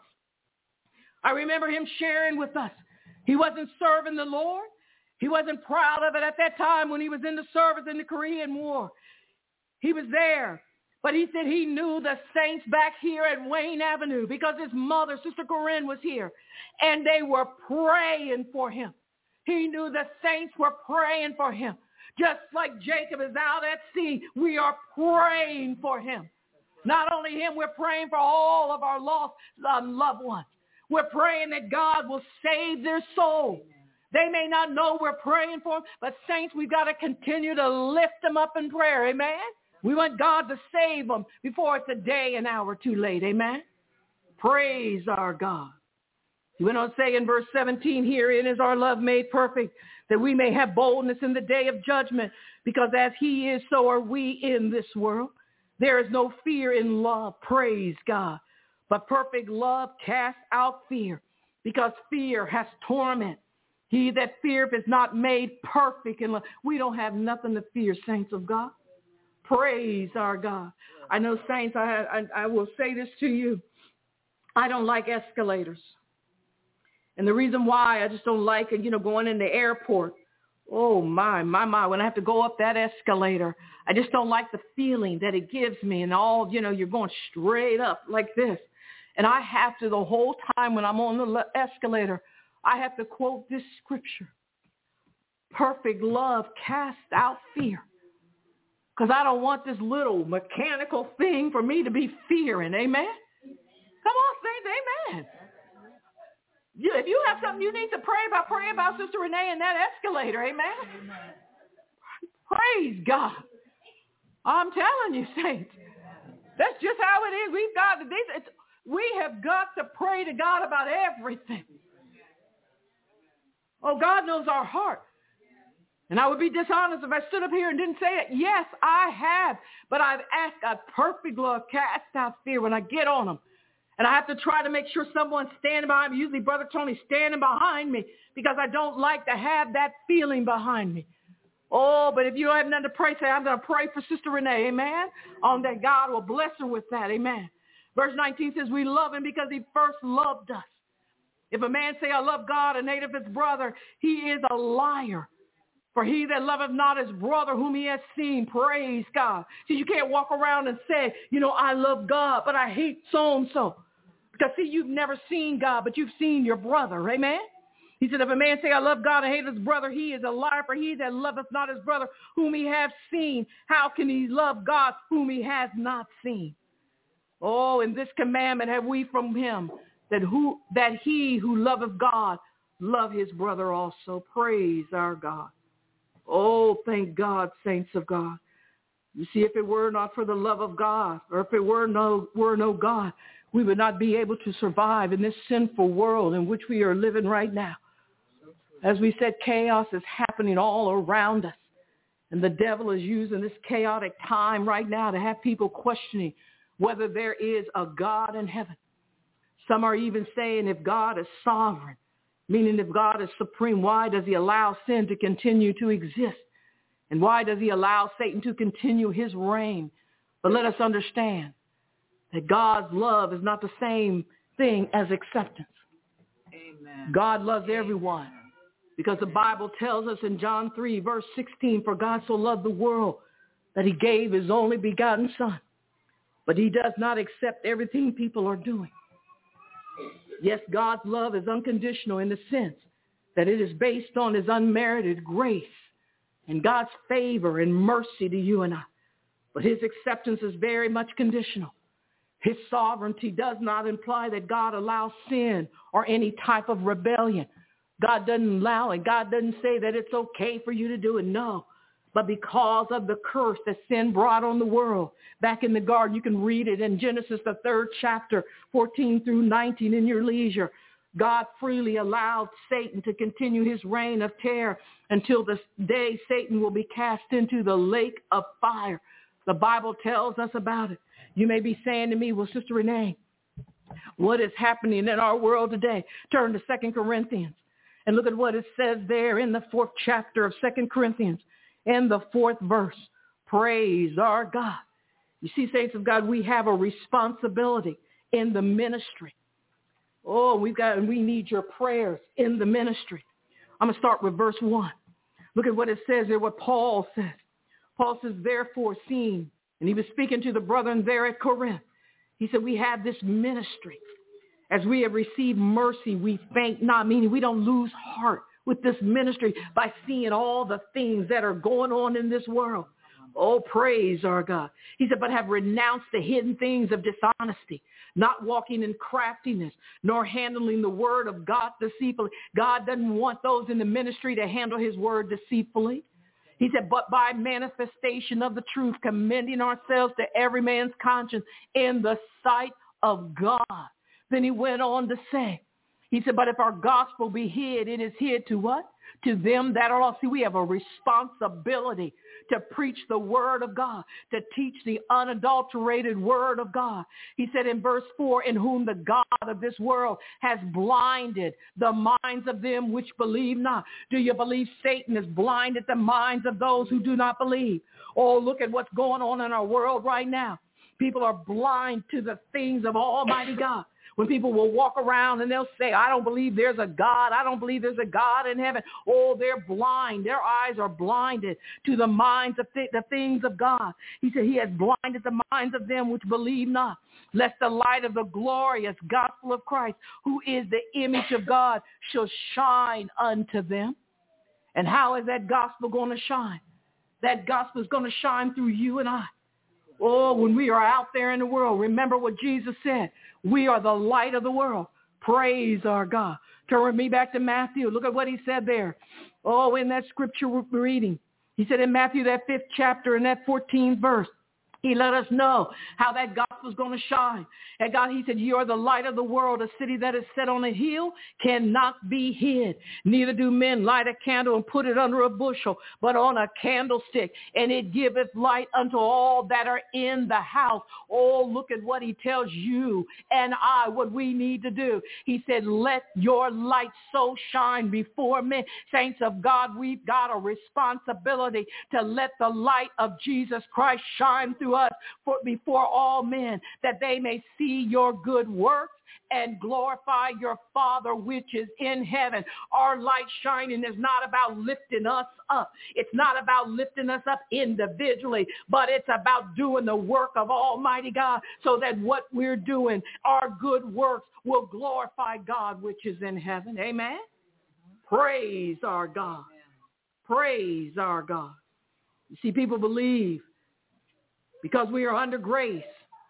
I remember him sharing with us. He wasn't serving the Lord. He wasn't proud of it at that time when he was in the service in the Korean War. He was there. But he said he knew the saints back here at Wayne Avenue because his mother, Sister Corinne, was here. And they were praying for him. He knew the saints were praying for him. Just like Jacob is out at sea, we are praying for him. Not only him, we're praying for all of our lost um, loved ones. We're praying that God will save their soul. They may not know we're praying for them, but saints, we've got to continue to lift them up in prayer. Amen. We want God to save them before it's a day, an hour too late. Amen. Praise our God. He went on to say in verse seventeen, herein is our love made perfect, that we may have boldness in the day of judgment, because as he is, so are we in this world. There is no fear in love, praise God. But perfect love casts out fear, because fear has torment. He that feareth is not made perfect in love. We don't have nothing to fear, saints of God. Praise our God. I know, saints, I, I, I will say this to you. I don't like escalators. And the reason why I just don't like it, you know, going in the airport. Oh, my, my, my, when I have to go up that escalator, I just don't like the feeling that it gives me. And all, you know, you're going straight up like this. And I have to, the whole time when I'm on the escalator, I have to quote this scripture. Perfect love casts out fear. Because I don't want this little mechanical thing for me to be fearing. Amen? Come on, saints, amen. You, if you have something you need to pray about, pray about Sister Renee in that escalator. Amen? Amen. Praise God. I'm telling you, saints. That's just how it is. We've got this. It's, we have got to pray to God about everything. Oh, God knows our heart. And I would be dishonest if I stood up here and didn't say it. Yes, I have. But I've asked God, perfect love cast out fear when I get on them. And I have to try to make sure someone's standing behind me. Usually Brother Tony's standing behind me because I don't like to have that feeling behind me. Oh, but if you don't have nothing to pray, say, I'm going to pray for Sister Renee, amen, on that God will bless her with that, amen. Verse nineteen says, we love him because he first loved us. If a man say, I love God and hate his brother, he is a liar. For he that loveth not his brother whom he has seen, praise God. See, you can't walk around and say, you know, I love God, but I hate so-and-so. Because, see, you've never seen God, but you've seen your brother, amen? He said, if a man say, I love God and hate his brother, he is a liar. For he that loveth not his brother whom he hath seen, how can he love God whom he has not seen? Oh, in this commandment have we from him, that who that he who loveth God love his brother also. Praise our God. Oh, thank God, saints of God. You see, if it were not for the love of God, or if it were no were no God, we would not be able to survive in this sinful world in which we are living right now. As we said, chaos is happening all around us. And the devil is using this chaotic time right now to have people questioning whether there is a God in heaven. Some are even saying if God is sovereign, meaning if God is supreme, why does he allow sin to continue to exist? And why does he allow Satan to continue his reign? But let us understand that God's love is not the same thing as acceptance. Amen. God loves everyone because the Bible tells us in John three, verse sixteen, for God so loved the world that he gave his only begotten son. But he does not accept everything people are doing. Yes, God's love is unconditional in the sense that it is based on his unmerited grace and God's favor and mercy to you and I. But his acceptance is very much conditional. His sovereignty does not imply that God allows sin or any type of rebellion. God doesn't allow it. God doesn't say that it's okay for you to do it. No. But because of the curse that sin brought on the world, back in the garden, you can read it in Genesis, the third chapter, fourteen through nineteen in your leisure. God freely allowed Satan to continue his reign of terror until the day Satan will be cast into the lake of fire. The Bible tells us about it. You may be saying to me, well, Sister Renee, what is happening in our world today? Turn to Second Corinthians and look at what it says there in the fourth chapter of Second Corinthians. In the fourth verse, praise our God. You see, saints of God, we have a responsibility in the ministry. Oh, we've got, and we need your prayers in the ministry. I'm going to start with verse one. Look at what it says there, what Paul says. Paul says, therefore, seeing, and he was speaking to the brethren there at Corinth. He said, we have this ministry. As we have received mercy, we faint not, meaning we don't lose heart with this ministry by seeing all the things that are going on in this world. Oh, praise our God. He said, but have renounced the hidden things of dishonesty, not walking in craftiness, nor handling the word of God deceitfully. God doesn't want those in the ministry to handle his word deceitfully. He said, but by manifestation of the truth, commending ourselves to every man's conscience in the sight of God. Then he went on to say, he said, but if our gospel be hid, it is hid to what? To them that are lost. See, we have a responsibility to preach the word of God, to teach the unadulterated word of God. He said in verse four, in whom the God of this world has blinded the minds of them which believe not. Do you believe Satan has blinded the minds of those who do not believe? Oh, look at what's going on in our world right now. People are blind to the things of Almighty God. When people will walk around and they'll say, I don't believe there's a God. I don't believe there's a God in heaven. Oh, they're blind. Their eyes are blinded to the minds of th- the things of God. He said he has blinded the minds of them which believe not, lest the light of the glorious gospel of Christ, who is the image of God, shall shine unto them. And how is that gospel going to shine? That gospel is going to shine through you and I. Oh, when we are out there in the world, remember what Jesus said. We are the light of the world. Praise our God. Turn me back to Matthew. Look at what he said there. Oh, in that scripture we're reading. He said in Matthew, that fifth chapter and that fourteenth verse, he let us know how that gospel gospel's going to shine. And God, he said, you are the light of the world. A city that is set on a hill cannot be hid. Neither do men light a candle and put it under a bushel, but on a candlestick, and it giveth light unto all that are in the house. Oh, look at what he tells you and I, what we need to do. He said, let your light so shine before men. Saints of God, we've got a responsibility to let the light of Jesus Christ shine through us for, before all men, that they may see your good works and glorify your Father which is in heaven. Our light shining is not about lifting us up. It's not about lifting us up individually, but it's about doing the work of Almighty God, so that what we're doing, our good works, will glorify God which is in heaven. Amen? Praise our God. Praise our God. You see, people believe because we are under grace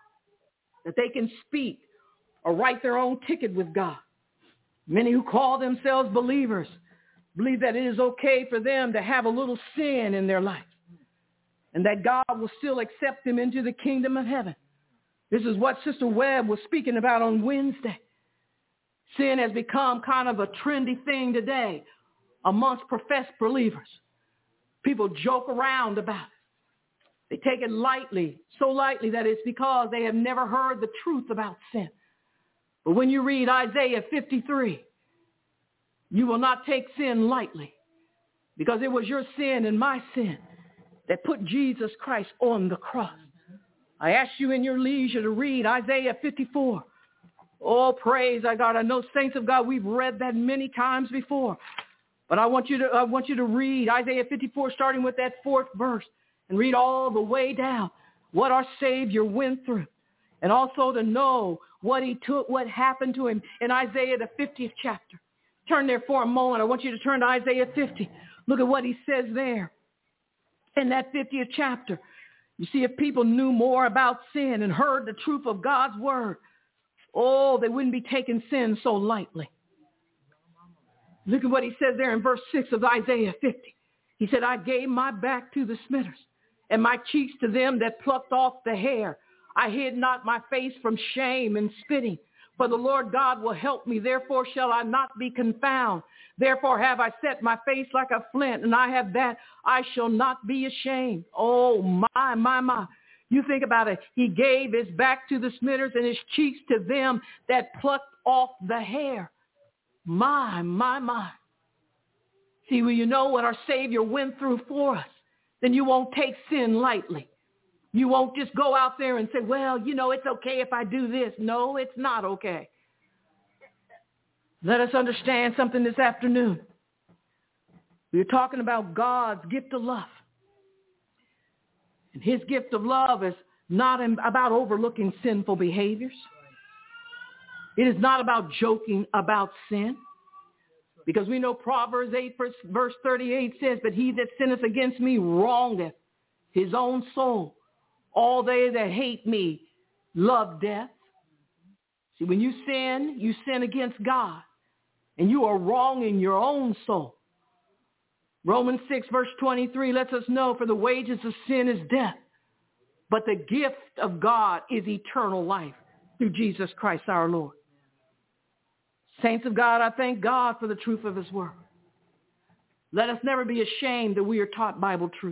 that they can speak or write their own ticket with God. Many who call themselves believers believe that it is okay for them to have a little sin in their life and that God will still accept them into the kingdom of heaven. This is what Sister Webb was speaking about on Wednesday. Sin has become kind of a trendy thing today amongst professed believers. People joke around about it. They take it lightly, so lightly that it's because they have never heard the truth about sin. But when you read Isaiah fifty-three, you will not take sin lightly, because it was your sin and my sin that put Jesus Christ on the cross. I ask you in your leisure to read Isaiah fifty-four. Oh, praise our God. I know, saints of God, we've read that many times before. But I want you to I want you to read Isaiah fifty-four, starting with that fourth verse, and read all the way down what our Savior went through, and also to know what he took, what happened to him in Isaiah the fiftieth chapter. Turn there for a moment. I want you to turn to Isaiah fifty. Look at what he says there in that fiftieth chapter. You see, if people knew more about sin and heard the truth of God's word, oh, they wouldn't be taking sin so lightly. Look at what he says there in verse six of Isaiah fifty. He said, I gave my back to the smitters, and my cheeks to them that plucked off the hair. I hid not my face from shame and spitting. For the Lord God will help me, therefore shall I not be confounded. Therefore have I set my face like a flint, and I have that I shall not be ashamed. Oh, my, my, my. You think about it. He gave his back to the smitters and his cheeks to them that plucked off the hair. My, my, my. See, when you know what our Savior went through for us, then you won't take sin lightly. You won't just go out there and say, well, you know, it's okay if I do this. No, it's not okay. Let us understand something this afternoon. We're talking about God's gift of love. And his gift of love is not about overlooking sinful behaviors. It is not about joking about sin. Because we know Proverbs eight, verse thirty-eight says, but he that sinneth against me wrongeth his own soul. All they that hate me love death. See, when you sin, you sin against God. And you are wronging your own soul. Romans six, verse twenty-three lets us know, for the wages of sin is death, but the gift of God is eternal life through Jesus Christ our Lord. Saints of God, I thank God for the truth of his word. Let us never be ashamed that we are taught Bible truth.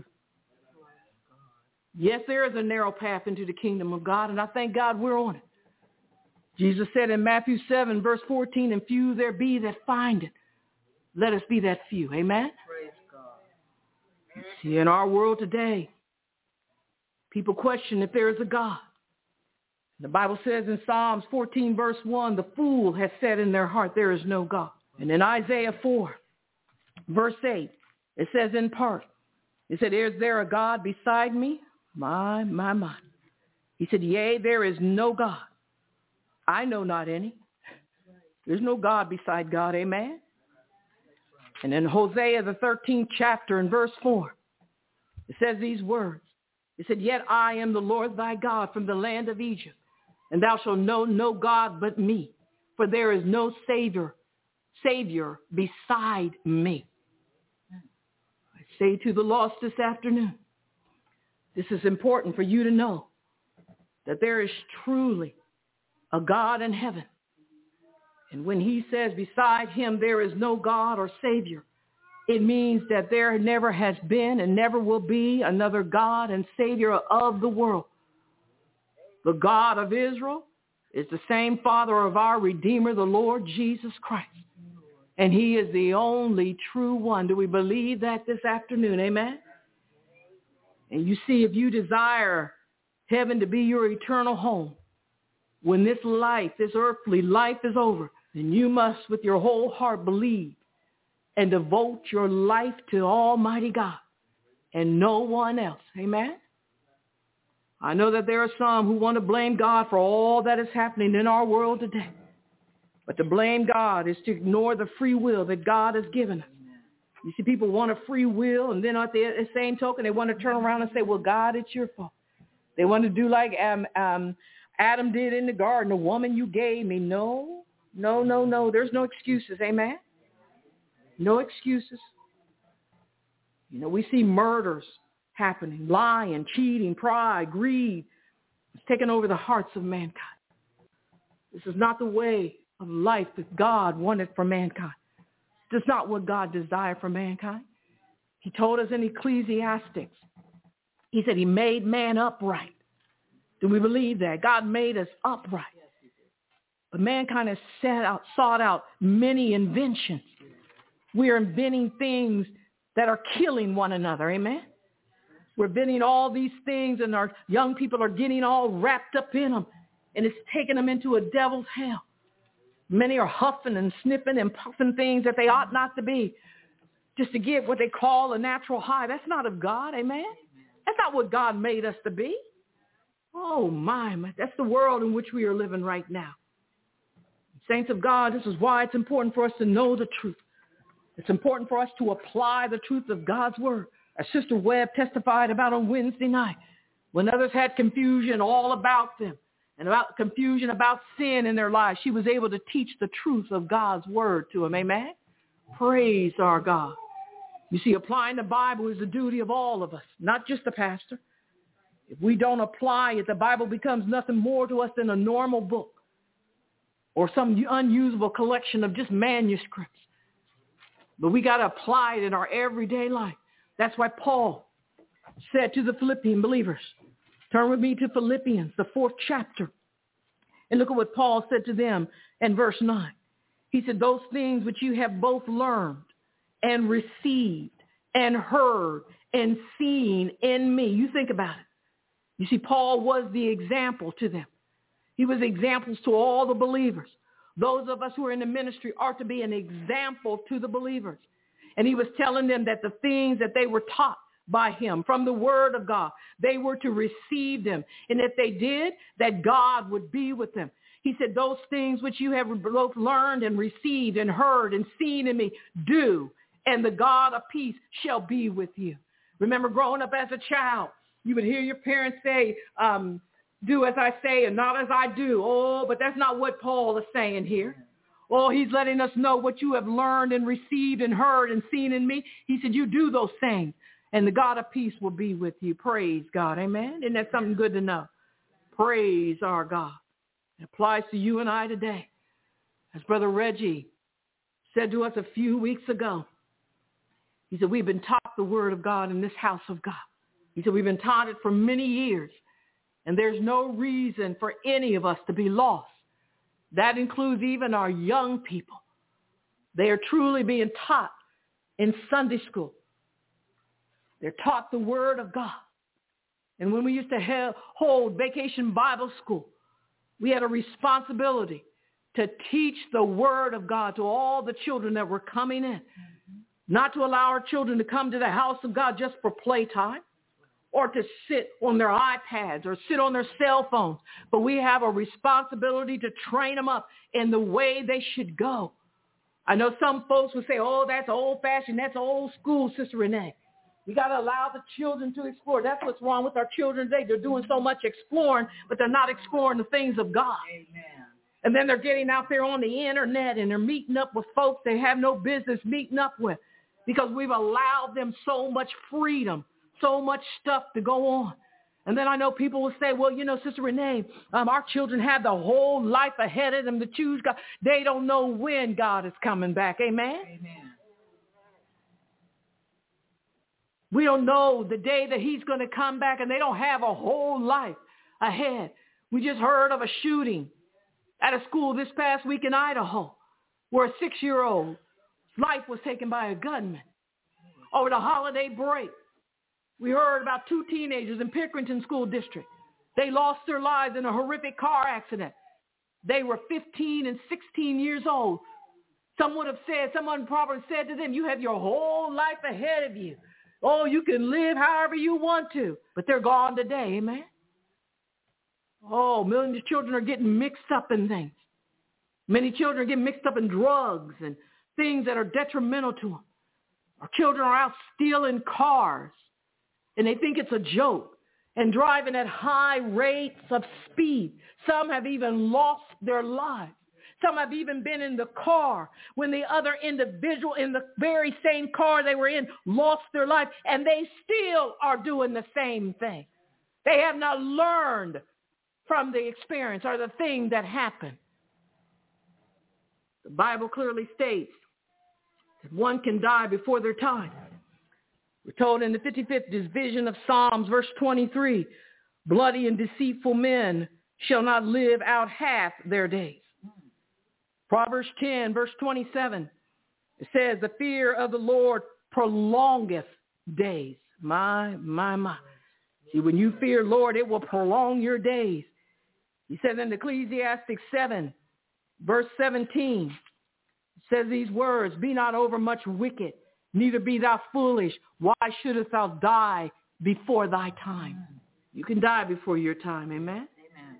Yes, there is a narrow path into the kingdom of God, and I thank God we're on it. Jesus said in Matthew seven, verse fourteen, and few there be that find it. Let us be that few. Amen? Praise God. See, in our world today, people question if there is a God. The Bible says in Psalms fourteen, verse one, the fool has said in their heart, there is no God. And in Isaiah four, verse eight, it says in part, it said, is there a God beside me? My, my, my. He said, yea, there is no God. I know not any. There's no God beside God. Amen. And in Hosea, the thirteenth chapter and verse four, it says these words. It said, yet I am the Lord thy God from the land of Egypt, and thou shalt know no God but me, for there is no Savior, Savior beside me. I say to the lost this afternoon, this is important for you to know, that there is truly a God in heaven. And when he says beside him there is no God or Savior, it means that there never has been and never will be another God and Savior of the world. The God of Israel is the same Father of our Redeemer, the Lord Jesus Christ. And he is the only true one. Do we believe that this afternoon? Amen? And you see, if you desire heaven to be your eternal home, when this life, this earthly life is over, then you must with your whole heart believe and devote your life to Almighty God and no one else. Amen? I know that there are some who want to blame God for all that is happening in our world today. But to blame God is to ignore the free will that God has given us. You see, people want a free will, and then at the same token, they want to turn around and say, well, God, it's your fault. They want to do like um, um, Adam did in the garden, the woman you gave me. No, no, no, no. There's no excuses. Amen? No excuses. You know, we see murders happening, lying, cheating, pride, greed. It's taken over the hearts of mankind. This is not the way of life that God wanted for mankind. This is not what God desired for mankind. He told us in Ecclesiastes, he said he made man upright. Do we believe that? God made us upright. But mankind has set out, sought out many inventions. We are inventing things that are killing one another. Amen? We're inventing all these things, and our young people are getting all wrapped up in them, and it's taking them into a devil's hell. Many are huffing and sniffing and puffing things that they ought not to be, just to get what they call a natural high. That's not of God, amen? That's not what God made us to be. Oh, my, my, that's the world in which we are living right now. Saints of God, this is why it's important for us to know the truth. It's important for us to apply the truth of God's word. As Sister Webb testified about on Wednesday night, when others had confusion all about them and about confusion about sin in their lives, she was able to teach the truth of God's word to them. Amen? Praise our God. You see, applying the Bible is the duty of all of us, not just the pastor. If we don't apply it, the Bible becomes nothing more to us than a normal book or some unusable collection of just manuscripts. But we got to apply it in our everyday life. That's why Paul said to the Philippian believers, turn with me to Philippians, the fourth chapter, and look at what Paul said to them in verse nine. He said, those things which you have both learned and received and heard and seen in me. You think about it. You see, Paul was the example to them. He was examples to all the believers. Those of us who are in the ministry are to be an example to the believers. And he was telling them that the things that they were taught by him from the word of God, they were to receive them. And if they did, that God would be with them. He said, those things which you have both learned and received and heard and seen in me, do, and the God of peace shall be with you. Remember growing up as a child, you would hear your parents say, um, do as I say and not as I do. Oh, but that's not what Paul is saying here. Oh, he's letting us know what you have learned and received and heard and seen in me. He said, you do those things, and the God of peace will be with you. Praise God. Amen. Isn't that something good to know? Praise our God. It applies to you and I today. As Brother Reggie said to us a few weeks ago, he said, we've been taught the word of God in this house of God. He said, we've been taught it for many years, and there's no reason for any of us to be lost. That includes even our young people. They are truly being taught in Sunday school. They're taught the word of God. And when we used to have, hold Vacation Bible School, we had a responsibility to teach the word of God to all the children that were coming in. Mm-hmm. Not to allow our children to come to the house of God just for playtime or to sit on their iPads or sit on their cell phones. But we have a responsibility to train them up in the way they should go. I know some folks will say, oh, that's old-fashioned, that's old school, Sister Renee. We got to allow the children to explore. That's what's wrong with our children today. They're doing so much exploring, but they're not exploring the things of God. Amen. And then they're getting out there on the internet and they're meeting up with folks they have no business meeting up with because we've allowed them so much freedom, so much stuff to go on. And then I know people will say, well, you know, Sister Renee, um, our children have the whole life ahead of them to choose God. They don't know when God is coming back. Amen? Amen. We don't know the day that he's going to come back, and they don't have a whole life ahead. We just heard of a shooting at a school this past week in Idaho where a six-year-old's life was taken by a gunman over the holiday break. We heard about two teenagers in Pickerington School District. They lost their lives in a horrific car accident. They were fifteen and sixteen years old. Some would have said, someone probably said to them, you have your whole life ahead of you. Oh, you can live however you want to. But they're gone today, amen? Oh, millions of children are getting mixed up in things. Many children are getting mixed up in drugs and things that are detrimental to them. Our children are out stealing cars, and they think it's a joke, and driving at high rates of speed. Some have even lost their lives. Some have even been in the car when the other individual in the very same car they were in lost their life, and they still are doing the same thing. They have not learned from the experience or the thing that happened. The Bible clearly states that one can die before their time. We're told in the fifty-fifth division of Psalms, verse twenty-three, bloody and deceitful men shall not live out half their days. Proverbs ten, verse twenty-seven, it says, the fear of the Lord prolongeth days. My, my, my. See, when you fear Lord, it will prolong your days. He says in Ecclesiastes seven, verse seventeen, it says these words, be not overmuch wicked, neither be thou foolish. Why shouldest thou die before thy time? You can die before your time, amen? Amen.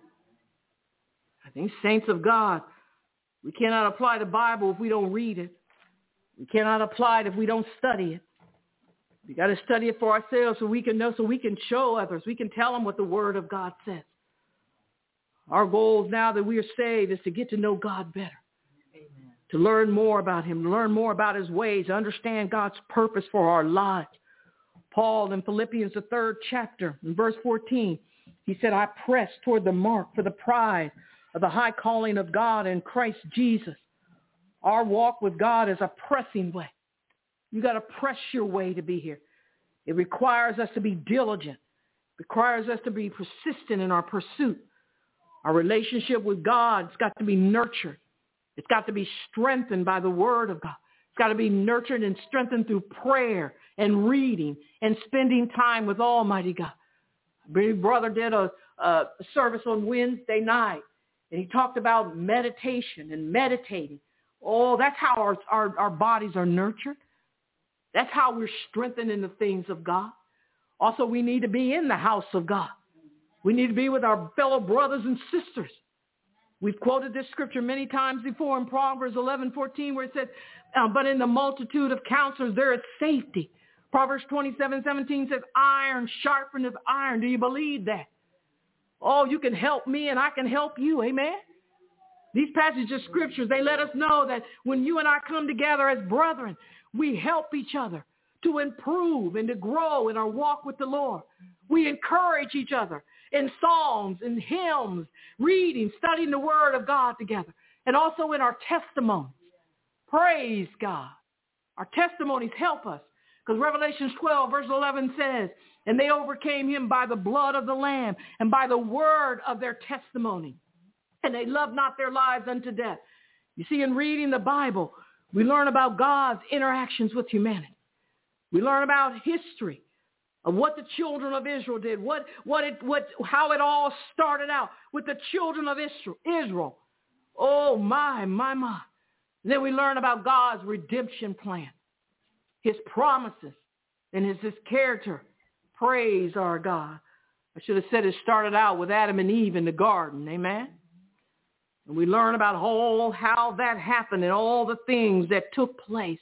I think saints of God, we cannot apply the Bible if we don't read it. We cannot apply it if we don't study it. We got to study it for ourselves so we can know, so we can show others. We can tell them what the Word of God says. Our goal now that we are saved is to get to know God better. Amen. To learn more about him, to learn more about his ways, to understand God's purpose for our lives. Paul in Philippians, the third chapter, in verse fourteen, he said, I press toward the mark for the prize of the high calling of God in Christ Jesus. Our walk with God is a pressing way. You got to press your way to be here. It requires us to be diligent. It requires us to be persistent in our pursuit. Our relationship with God has got to be nurtured. It's got to be strengthened by the Word of God. It's got to be nurtured and strengthened through prayer and reading and spending time with Almighty God. My brother did a, a service on Wednesday night, and he talked about meditation and meditating. Oh, that's how our, our, our bodies are nurtured. That's how we're strengthened in the things of God. Also, we need to be in the house of God. We need to be with our fellow brothers and sisters. We've quoted this scripture many times before in Proverbs eleven fourteen, where it says, uh, but in the multitude of counselors there is safety. Proverbs twenty-seven seventeen says, iron sharpeneth iron. Do you believe that? Oh, you can help me and I can help you. Amen? These passages of scriptures, they let us know that when you and I come together as brethren, we help each other to improve and to grow in our walk with the Lord. We encourage each other in psalms and hymns, reading, studying the Word of God together, and also in our testimonies. Praise God. Our testimonies help us, because Revelation twelve, verse eleven says, and they overcame him by the blood of the Lamb and by the word of their testimony, and they loved not their lives unto death. You see, in reading the Bible, we learn about God's interactions with humanity. We learn about history of what the children of Israel did, what, what it, what, how it all started out with the children of Israel. Oh, my, my, my. And then we learn about God's redemption plan, his promises, and his, his character. Praise our God. I should have said it started out with Adam and Eve in the garden. Amen? And we learn about all how that happened and all the things that took place.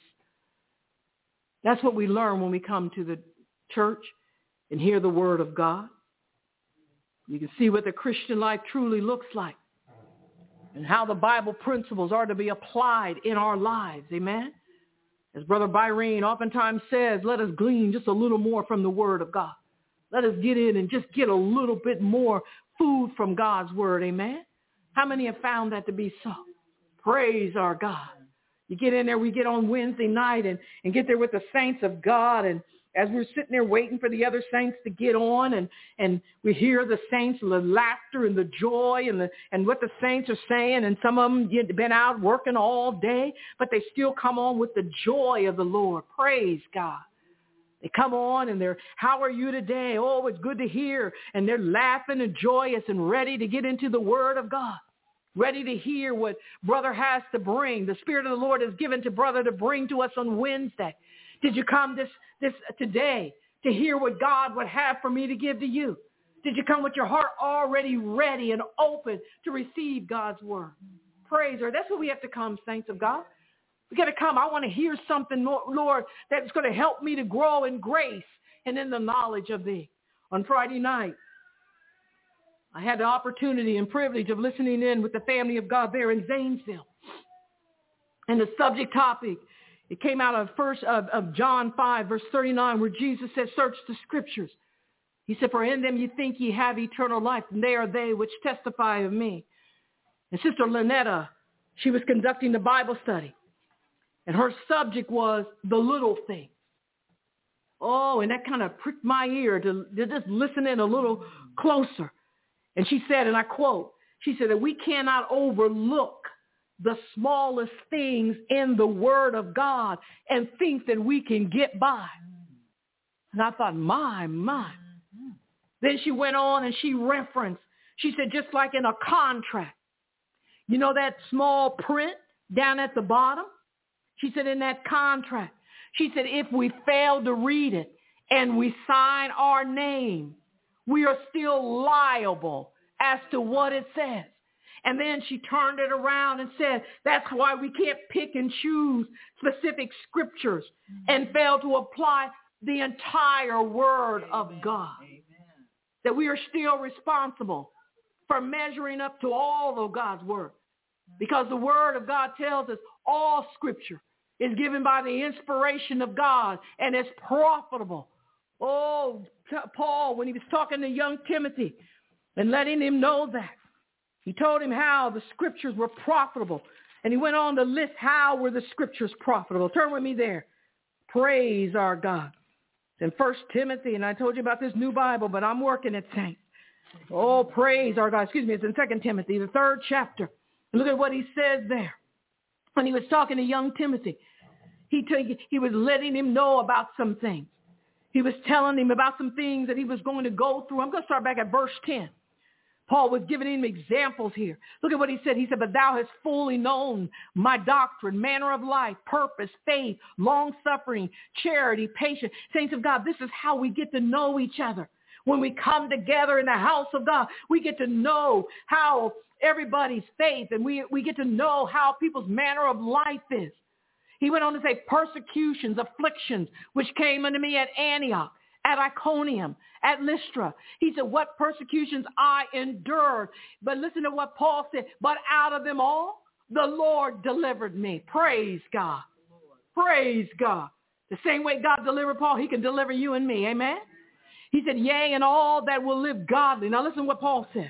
That's what we learn when we come to the church and hear the Word of God. You can see what the Christian life truly looks like and how the Bible principles are to be applied in our lives. Amen? As Brother Byrene oftentimes says, let us glean just a little more from the Word of God. Let us get in and just get a little bit more food from God's word. Amen. How many have found that to be so? Praise our God. You get in there, we get on Wednesday night and, and get there with the saints of God. And as we're sitting there waiting for the other saints to get on, and, and we hear the saints, the laughter and the joy and the and what the saints are saying. And some of them have been out working all day, but they still come on with the joy of the Lord. Praise God. They come on and they're, how are you today? Oh, it's good to hear. And they're laughing and joyous and ready to get into the word of God, ready to hear what brother has to bring. The Spirit of the Lord is given to brother to bring to us on Wednesday. Did you come this, this today to hear what God would have for me to give to you? Did you come with your heart already ready and open to receive God's word? Praise her. That's what we have to come, saints of God. We got to come. I want to hear something, Lord, that's going to help me to grow in grace and in the knowledge of thee. On Friday night, I had the opportunity and privilege of listening in with the family of God there in Zanesville. And the subject topic, it came out of first of, of John five, verse thirty-nine, where Jesus said, search the scriptures. He said, for in them you think ye have eternal life, and they are they which testify of me. And Sister Lynetta, she was conducting the Bible study. And her subject was the little things. Oh, and that kind of pricked my ear to, to just listen in a little closer. And she said, and I quote, she said that we cannot overlook the smallest things in the word of God and think that we can get by. And I thought, my, my. Then she went on and she referenced, she said, just like in a contract, you know that small print down at the bottom? She said, in that contract, she said, if we fail to read it and we sign our name, we are still liable as to what it says. And then she turned it around and said, that's why we can't pick and choose specific scriptures and fail to apply the entire word Amen. Of God. Amen. That we are still responsible for measuring up to all of God's word. Because the word of God tells us all scripture is given by the inspiration of God and is profitable. Oh, Paul, when he was talking to young Timothy and letting him know that, he told him how the scriptures were profitable. And he went on to list how were the scriptures profitable. Turn with me there. Praise our God. In First Timothy, and I told you about this new Bible, but I'm working it, saints. Oh, praise our God. Excuse me, it's in Second Timothy, the third chapter. Look at what he says there. When he was talking to young Timothy, he, t- he was letting him know about some things. He was telling him about some things that he was going to go through. I'm going to start back at verse ten. Paul was giving him examples here. Look at what he said. He said, but thou hast fully known my doctrine, manner of life, purpose, faith, long-suffering, charity, patience. Saints of God, this is how we get to know each other. When we come together in the house of God, we get to know how everybody's faith, and we, we get to know how people's manner of life is. He went on to say persecutions, afflictions, which came unto me at Antioch, at Iconium, at Lystra. He said, what persecutions I endured. But listen to what Paul said. But out of them all, the Lord delivered me. Praise God. Praise God. The same way God delivered Paul, he can deliver you and me. Amen. He said, yea, and all that will live godly. Now listen to what Paul said.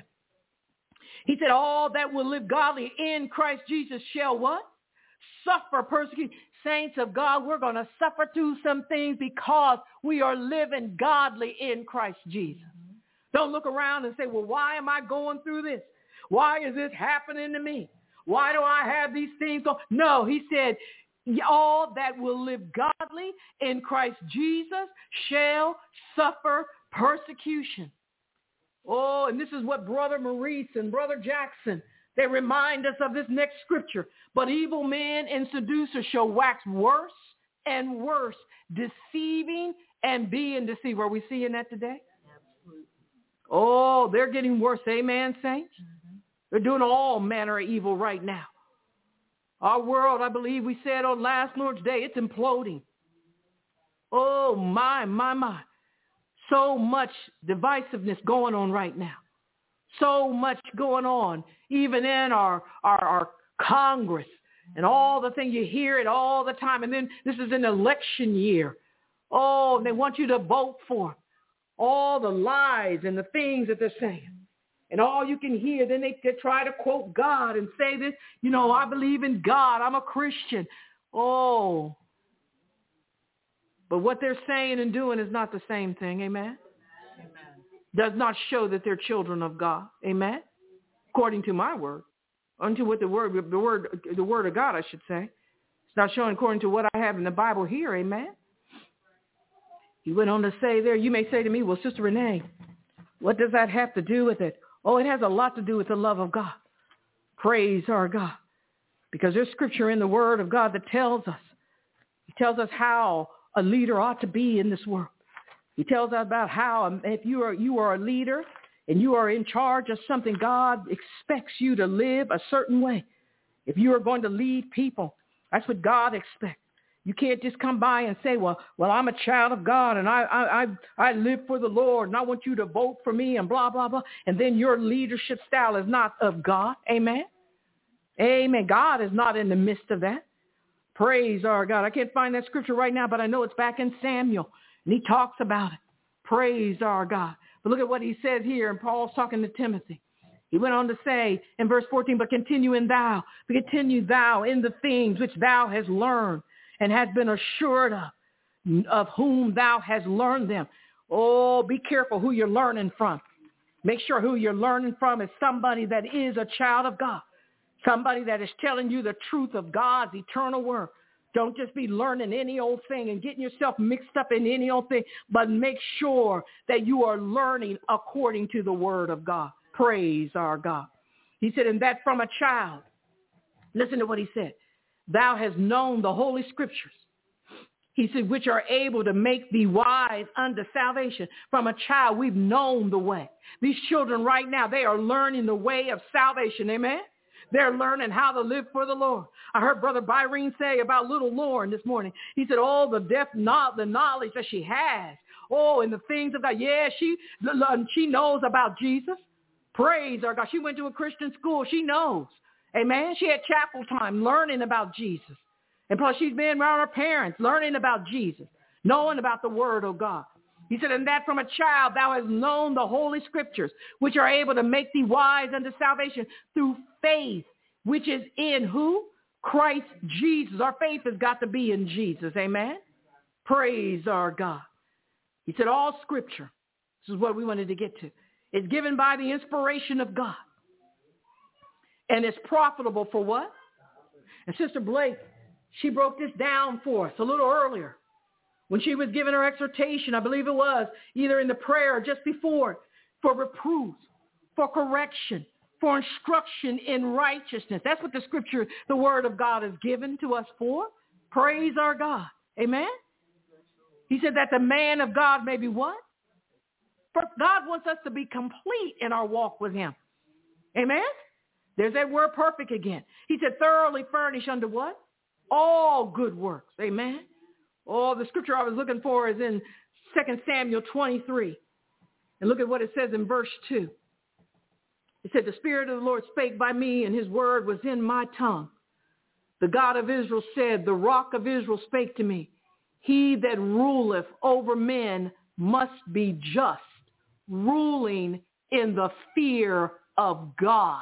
He said, all that will live godly in Christ Jesus shall what? Suffer persecution. Saints of God, we're going to suffer through some things because we are living godly in Christ Jesus. Mm-hmm. Don't look around and say, well, why am I going through this? Why is this happening to me? Why do I have these things going? No, he said, all that will live godly in Christ Jesus shall suffer persecution. Oh, and this is what Brother Maurice and Brother Jackson, they remind us of this next scripture. But evil men and seducers shall wax worse and worse, deceiving and being deceived. Are we seeing that today? Absolutely. Oh, they're getting worse. Amen, saints? Mm-hmm. They're doing all manner of evil right now. Our world, I believe we said on last Lord's Day, it's imploding. Oh, my, my, my. So much divisiveness going on right now. So much going on, even in our, our, our Congress and all the things. You hear it all the time. And then this is an election year. Oh, they want you to vote for them. all the lies and the things that they're saying. And all you can hear, then they, they try to quote God and say this, you know, I believe in God. I'm a Christian. Oh. But what they're saying and doing is not the same thing. Amen. Amen. Does not show that they're children of God. Amen. According to my word. Unto what the word, the word, the word of God, I should say. It's not showing according to what I have in the Bible here. Amen. He went on to say there, you may say to me, well, Sister Renee, what does that have to do with it? Oh, it has a lot to do with the love of God. Praise our God. Because there's scripture in the word of God that tells us. He tells us how a leader ought to be in this world. He tells us about how if you are you are a leader and you are in charge of something, God expects you to live a certain way. If you are going to lead people, that's what God expects. You can't just come by and say, well, well, I'm a child of God and I, I, I, I live for the Lord and I want you to vote for me and blah, blah, blah. And then your leadership style is not of God. Amen. Amen. God is not in the midst of that. Praise our God. I can't find that scripture right now, but I know it's back in Samuel and he talks about it. Praise our God. But look at what he says here. And Paul's talking to Timothy. He went on to say in verse fourteen, but continue in thou, but continue thou in the things which thou hast learned and has been assured of, of whom thou hast learned them. Oh, be careful who you're learning from. Make sure who you're learning from is somebody that is a child of God, somebody that is telling you the truth of God's eternal word. Don't just be learning any old thing and getting yourself mixed up in any old thing, but make sure that you are learning according to the word of God. Praise our God. He said, and that from a child, listen to what he said. Thou hast known the holy scriptures. He said, which are able to make thee wise unto salvation. From a child, we've known the way. These children right now, they are learning the way of salvation. Amen. They're learning how to live for the Lord. I heard Brother Byrene say about little Lauren this morning. He said, oh, the depth, not the knowledge that she has. Oh, and the things of God. Yeah, she, she knows about Jesus. Praise our God. She went to a Christian school. She knows. Amen. She had chapel time learning about Jesus. And plus she's been around her parents learning about Jesus, knowing about the word of God. He said, and that from a child thou hast known the holy scriptures, which are able to make thee wise unto salvation through faith, which is in who? Christ Jesus. Our faith has got to be in Jesus. Amen. Praise our God. He said, all scripture, this is what we wanted to get to, is given by the inspiration of God. And it's profitable for what? And Sister Blake, she broke this down for us a little earlier when she was giving her exhortation. I believe it was either in the prayer or just before, for reproof, for correction, for instruction in righteousness. That's what the scripture, the word of God is given to us for. Praise our God. Amen. He said that the man of God may be what? For God wants us to be complete in our walk with him. Amen. There's that word perfect again. He said thoroughly furnish unto what? All good works. Amen. Oh, the scripture I was looking for is in Second Samuel twenty-three. And look at what it says in verse two. It said, the Spirit of the Lord spake by me, and his word was in my tongue. The God of Israel said, the rock of Israel spake to me. He that ruleth over men must be just, ruling in the fear of God.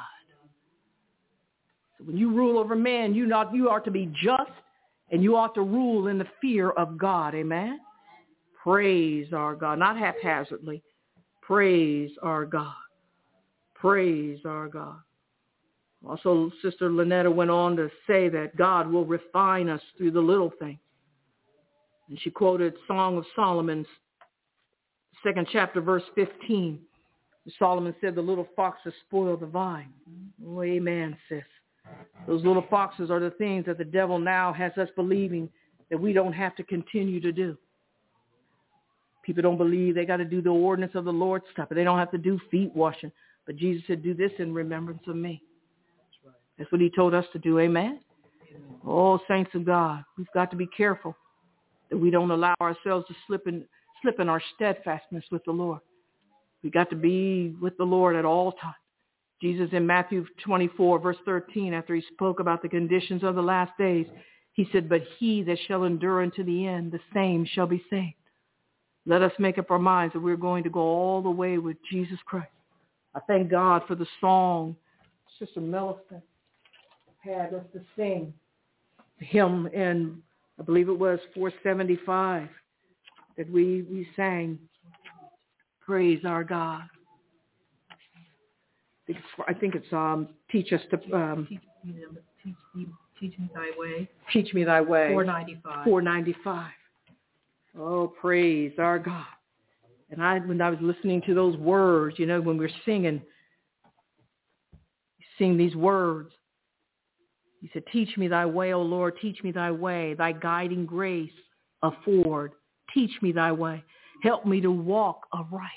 So when you rule over man, you not you are to be just, and you ought to rule in the fear of God. Amen. Praise our God. Not haphazardly. Praise our God. Praise our God. Also, Sister Lynetta went on to say that God will refine us through the little things. And she quoted Song of Solomon's second chapter, verse fifteen. Solomon said, the little foxes spoil the vine. Oh, amen, sis. Those little foxes are the things that the devil now has us believing that we don't have to continue to do. People don't believe they got to do the ordinance of the Lord stuff, but they don't have to do feet washing. But Jesus said, do this in remembrance of me. That's right. That's what he told us to do. Amen. Amen. Oh, saints of God, we've got to be careful that we don't allow ourselves to slip in, slip in our steadfastness with the Lord. We got to be with the Lord at all times. Jesus in Matthew twenty-four, verse thirteen, after he spoke about the conditions of the last days, he said, but he that shall endure unto the end, the same shall be saved. Let us make up our minds that we're going to go all the way with Jesus Christ. I thank God for the song Sister Millicent had us to sing. The hymn in, I believe it was four seventy-five that we, we sang. Praise our God. It's, I think it's um, teach us to um, Teach, teach, teach, teach me thy way. Teach me thy way. four ninety-five. four ninety-five. Oh, praise our God. And I, when I was listening to those words, you know, when we're singing, sing these words. He said, teach me thy way, O Lord, teach me thy way, thy guiding grace afford. Teach me thy way. Help me to walk aright.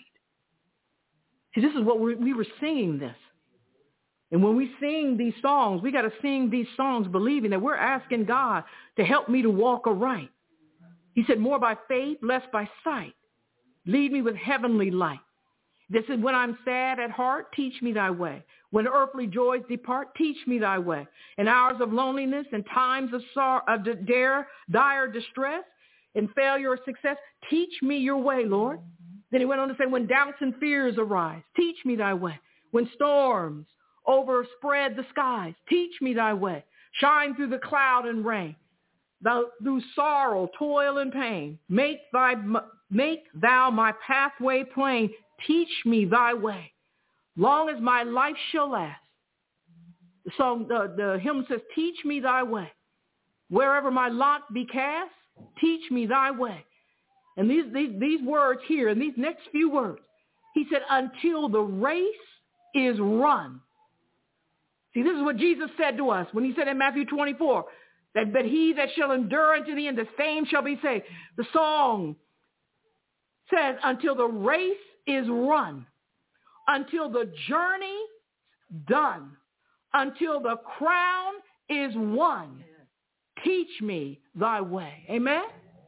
See, this is what we, we were singing this. And when we sing these songs, we got to sing these songs believing that we're asking God to help me to walk aright. He said, more by faith, less by sight. Lead me with heavenly light. This is when I'm sad at heart, teach me thy way. When earthly joys depart, teach me thy way. In hours of loneliness and times of sorrow, of dare, dire distress, in failure or success, teach me your way, Lord. Then he went on to say, when doubts and fears arise, teach me thy way. When storms overspread the skies, teach me thy way. Shine through the cloud and rain. Thou, through sorrow, toil, and pain, make thy make thou my pathway plain. Teach me thy way, long as my life shall last. The song, the, the hymn says, teach me thy way. Wherever my lot be cast, teach me thy way. And these, these, these words here, and these next few words, he said, until the race is run. See, this is what Jesus said to us when he said in Matthew twenty-four, that but he that shall endure unto the end, the same shall be saved. The song says, until the race is run, until the journey done, until the crown is won. Teach me thy way. Amen?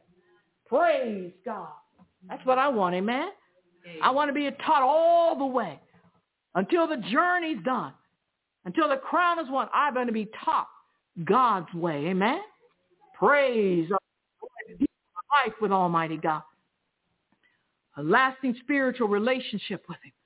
Praise God. That's what I want. Amen? I want to be taught all the way until the journey's done, until the crown is won. I'm going to be taught God's way. Amen? Praise God. Life with Almighty God. A lasting spiritual relationship with him.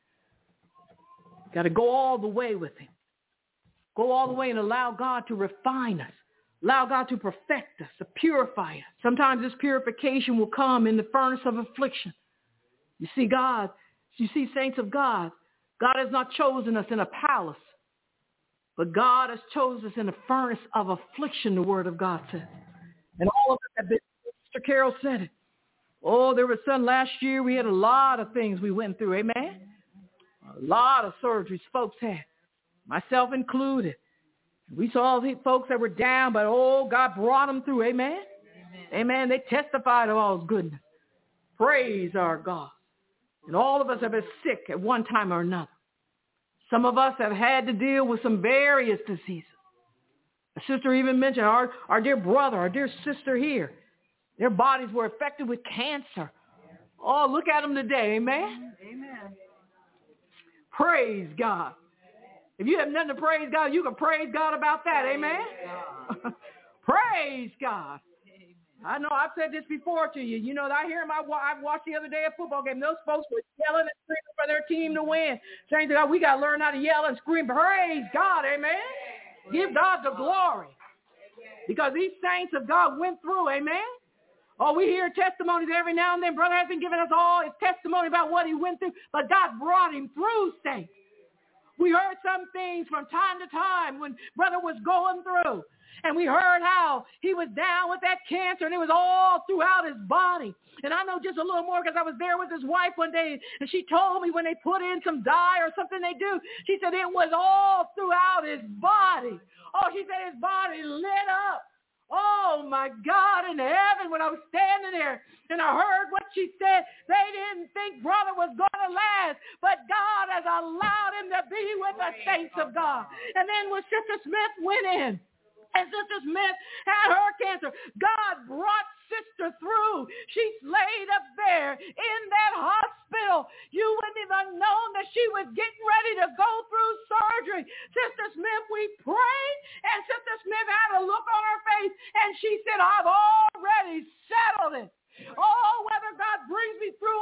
Got to go all the way with him. Go all the way and allow God to refine us. Allow God to perfect us, to purify us. Sometimes this purification will come in the furnace of affliction. You see, God, you see, saints of God, God has not chosen us in a palace, but God has chosen us in a furnace of affliction, the word of God says. And all of us have been, Sister Carol said it. Oh, there was some last year. We had a lot of things we went through. Amen. A lot of surgeries folks had, myself included. We saw these folks that were down, but oh, God brought them through. Amen. Amen. Amen. They testified of all his goodness. Praise our God. And all of us have been sick at one time or another. Some of us have had to deal with some various diseases. A sister even mentioned our, our dear brother, our dear sister here. Their bodies were affected with cancer. Oh, look at them today. Amen. Amen. Praise God. If you have nothing to praise God, you can praise God about that. Amen. God. Praise God. Amen. I know I've said this before to you. You know, I hear my I watched the other day a football game. Those folks were yelling and screaming for their team to win. Saying to God, we got to learn how to yell and scream. Praise God. Amen. Give God the glory. Because these saints of God went through. Amen. Oh, we hear testimonies every now and then. Brother has been giving us all his testimony about what he went through, but God brought him through, saints. We heard some things from time to time when brother was going through, and we heard how he was down with that cancer, and it was all throughout his body. And I know just a little more because I was there with his wife one day, and she told me when they put in some dye or something they do, she said it was all throughout his body. Oh, she said his body lit up. Oh, my God, in heaven, when I was standing there and I heard what she said, they didn't think brother was going to last, but God has allowed him to be with the saints of God. And then when Sister Smith went in, and Sister Smith had her cancer, God brought Sister through. She's laid up there in that hospital. You wouldn't even known that she was getting ready to go through surgery. Sister Smith, we prayed, and Sister Smith had a look on her face, and she said, I've already settled it. Oh, whether God brings me through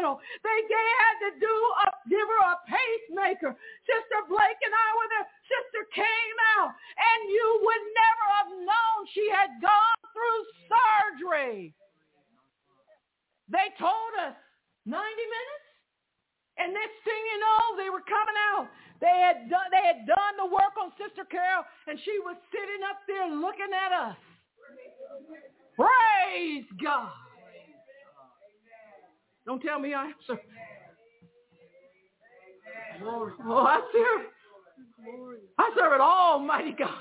hospital. They, they had to do a, give her a pacemaker. Sister Blake and I were there. Sister came out, and you would never have known she had gone through surgery. They told us ninety minutes, and next thing you know, they were coming out. They had done, they had done the work on Sister Carol, and she was sitting up there looking at us. Praise God. Don't tell me I serve. Oh, I serve. I serve an almighty God.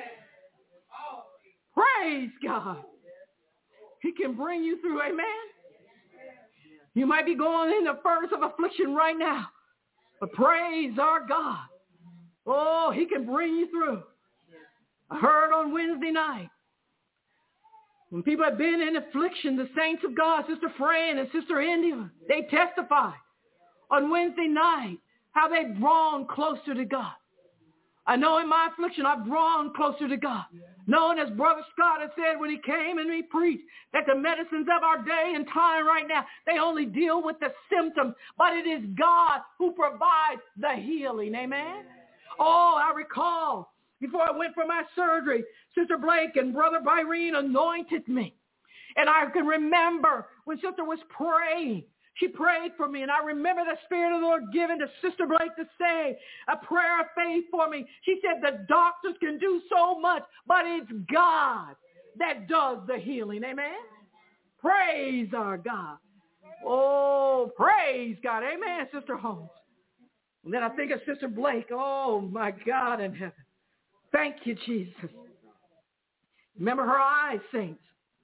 Praise God. He can bring you through. Amen. You might be going in the furnace of affliction right now, but praise our God. Oh, he can bring you through. I heard on Wednesday night, when people have been in affliction, the saints of God, Sister Fran and Sister India, they testified on Wednesday night how they've drawn closer to God. I know in my affliction, I've drawn closer to God. Knowing, as Brother Scott has said when he came and he preached, that the medicines of our day and time right now, they only deal with the symptoms, but it is God who provides the healing. Amen? Oh, I recall before I went for my surgery, Sister Blake and Brother Byrene anointed me. And I can remember when Sister was praying, she prayed for me, and I remember the Spirit of the Lord giving to Sister Blake to say a prayer of faith for me. She said the doctors can do so much, but it's God that does the healing. Amen? Praise our God. Oh, praise God. Amen, Sister Holmes. And then I think of Sister Blake. Oh, my God in heaven. Thank you, Jesus. Remember her eyes, saints.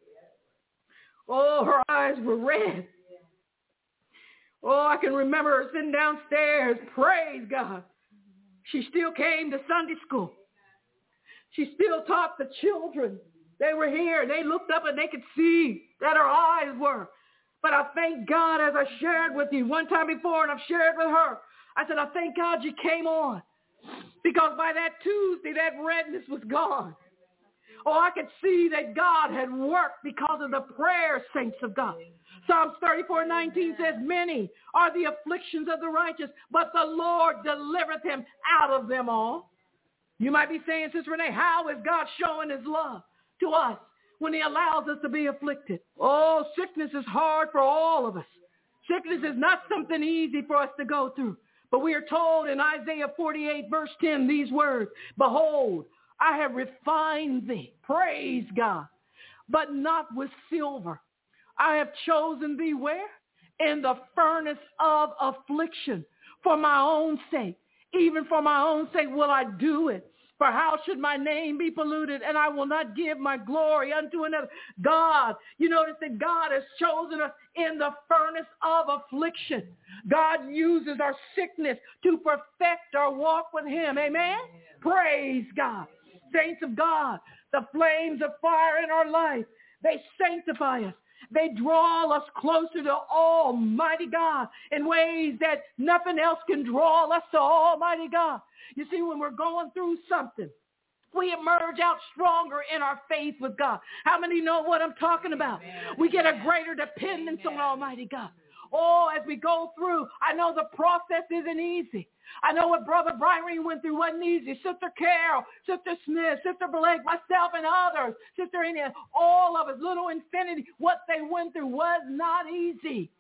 Oh, her eyes were red. Oh, I can remember her sitting downstairs. Praise God. She still came to Sunday school. She still taught the children. They were here. They looked up and they could see that her eyes were. But I thank God, as I shared with you one time before, and I've shared with her, I said, I thank God you came on. Because by that Tuesday, that redness was gone. Oh, I could see that God had worked because of the prayer, saints of God. Psalms thirty-four nineteen says, many are the afflictions of the righteous, but the Lord delivereth him out of them all. You might be saying, Sister Renee, how is God showing his love to us when he allows us to be afflicted? Oh, sickness is hard for all of us. Sickness is not something easy for us to go through. But we are told in Isaiah forty-eight, verse ten, these words, behold, I have refined thee, praise God, but not with silver. I have chosen thee where? In the furnace of affliction, for my own sake. Even for my own sake will I do it. For how should my name be polluted? And I will not give my glory unto another. God, you notice that God has chosen us in the furnace of affliction. God uses our sickness to perfect our walk with him. Amen? Praise God. Saints of God, the flames of fire in our life, they sanctify us. They draw us closer to Almighty God in ways that nothing else can draw us to Almighty God. You see, when we're going through something, we emerge out stronger in our faith with God. How many know what I'm talking about? We get a greater dependence on Almighty God. Oh, as we go through, I know the process isn't easy. I know what Brother Byrene went through wasn't easy. Sister Carol, Sister Smith, Sister Blake, myself and others, Sister India, all of us, Little Infinity, what they went through was not easy.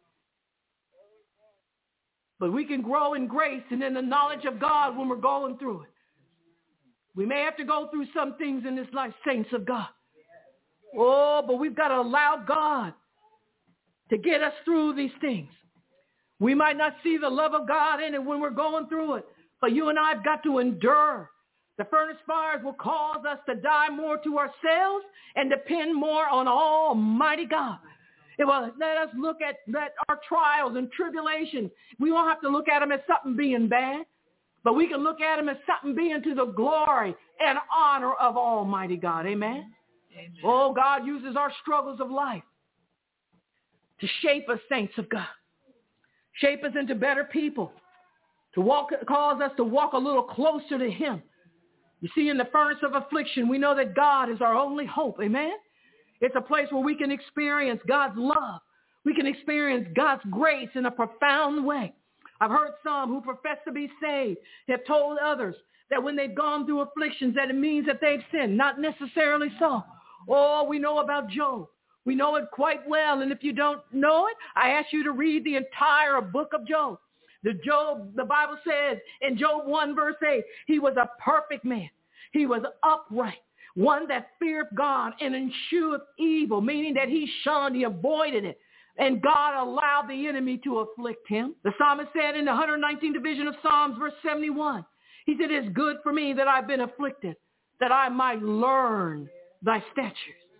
But we can grow in grace and in the knowledge of God when we're going through it. We may have to go through some things in this life, saints of God. Oh, but we've got to allow God to get us through these things. We might not see the love of God in it when we're going through it, but you and I have got to endure. The furnace fires will cause us to die more to ourselves and depend more on Almighty God. It will let us look at that our trials and tribulations. We won't have to look at them as something being bad, but we can look at them as something being to the glory and honor of Almighty God. Amen? Amen. Oh, God uses our struggles of life to shape us, saints of God. Shape us into better people, to walk, cause us to walk a little closer to him. You see, in the furnace of affliction, we know that God is our only hope. Amen? It's a place where we can experience God's love, We can experience God's grace in a profound way. I've heard some who profess to be saved have told others that when they've gone through afflictions that it means that they've sinned. Not necessarily so. Oh, we know about Job. We know it quite well. And if you don't know it, I ask you to read the entire book of Job. The Job, the Bible says in Job one verse eight, he was a perfect man. He was upright, one that feared God and eschewed evil, meaning that he shunned, he avoided it. And God allowed the enemy to afflict him. The psalmist said in the one hundred nineteenth division of Psalms, verse seventy-one, he said, it's good for me that I've been afflicted, that I might learn thy statutes.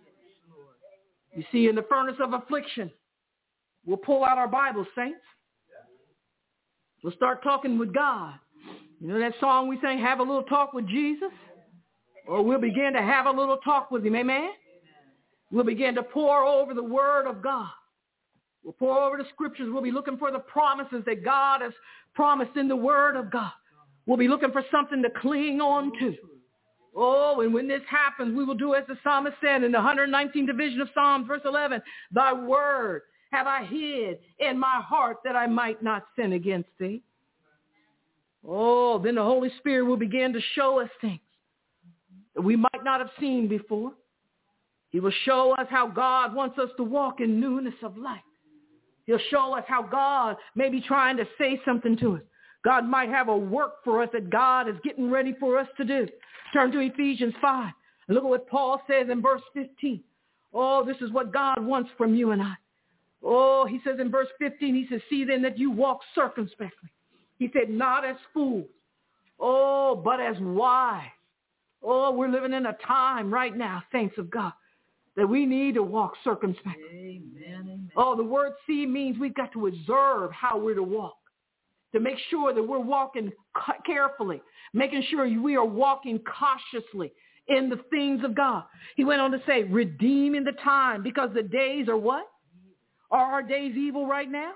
You see, in the furnace of affliction, we'll pull out our Bible, saints. We'll start talking with God. You know that song we sang, Have a Little Talk with Jesus? Or we'll begin to have a little talk with him, amen? We'll begin to pour over the word of God. We'll pour over the scriptures. We'll be looking for the promises that God has promised in the word of God. We'll be looking for something to cling on to. Oh, and when this happens, we will do as the psalmist said in the one hundred nineteenth division of Psalms, verse eleven, thy word have I hid in my heart that I might not sin against thee. Oh, then the Holy Spirit will begin to show us things that we might not have seen before. He will show us how God wants us to walk in newness of life. He'll show us how God may be trying to say something to us. God might have a work for us that God is getting ready for us to do. Turn to Ephesians five. And look at what Paul says in verse fifteen. Oh, this is what God wants from you and I. Oh, he says in verse fifteen, he says, see then that you walk circumspectly. He said, not as fools. Oh, but as wise. Oh, we're living in a time right now, saints of God, that we need to walk circumspectly. Amen, amen. Oh, the word see means we've got to observe how we're to walk, to make sure that we're walking carefully, making sure we are walking cautiously in the things of God. He went on to say, redeeming the time, because the days are what? Are our days evil right now?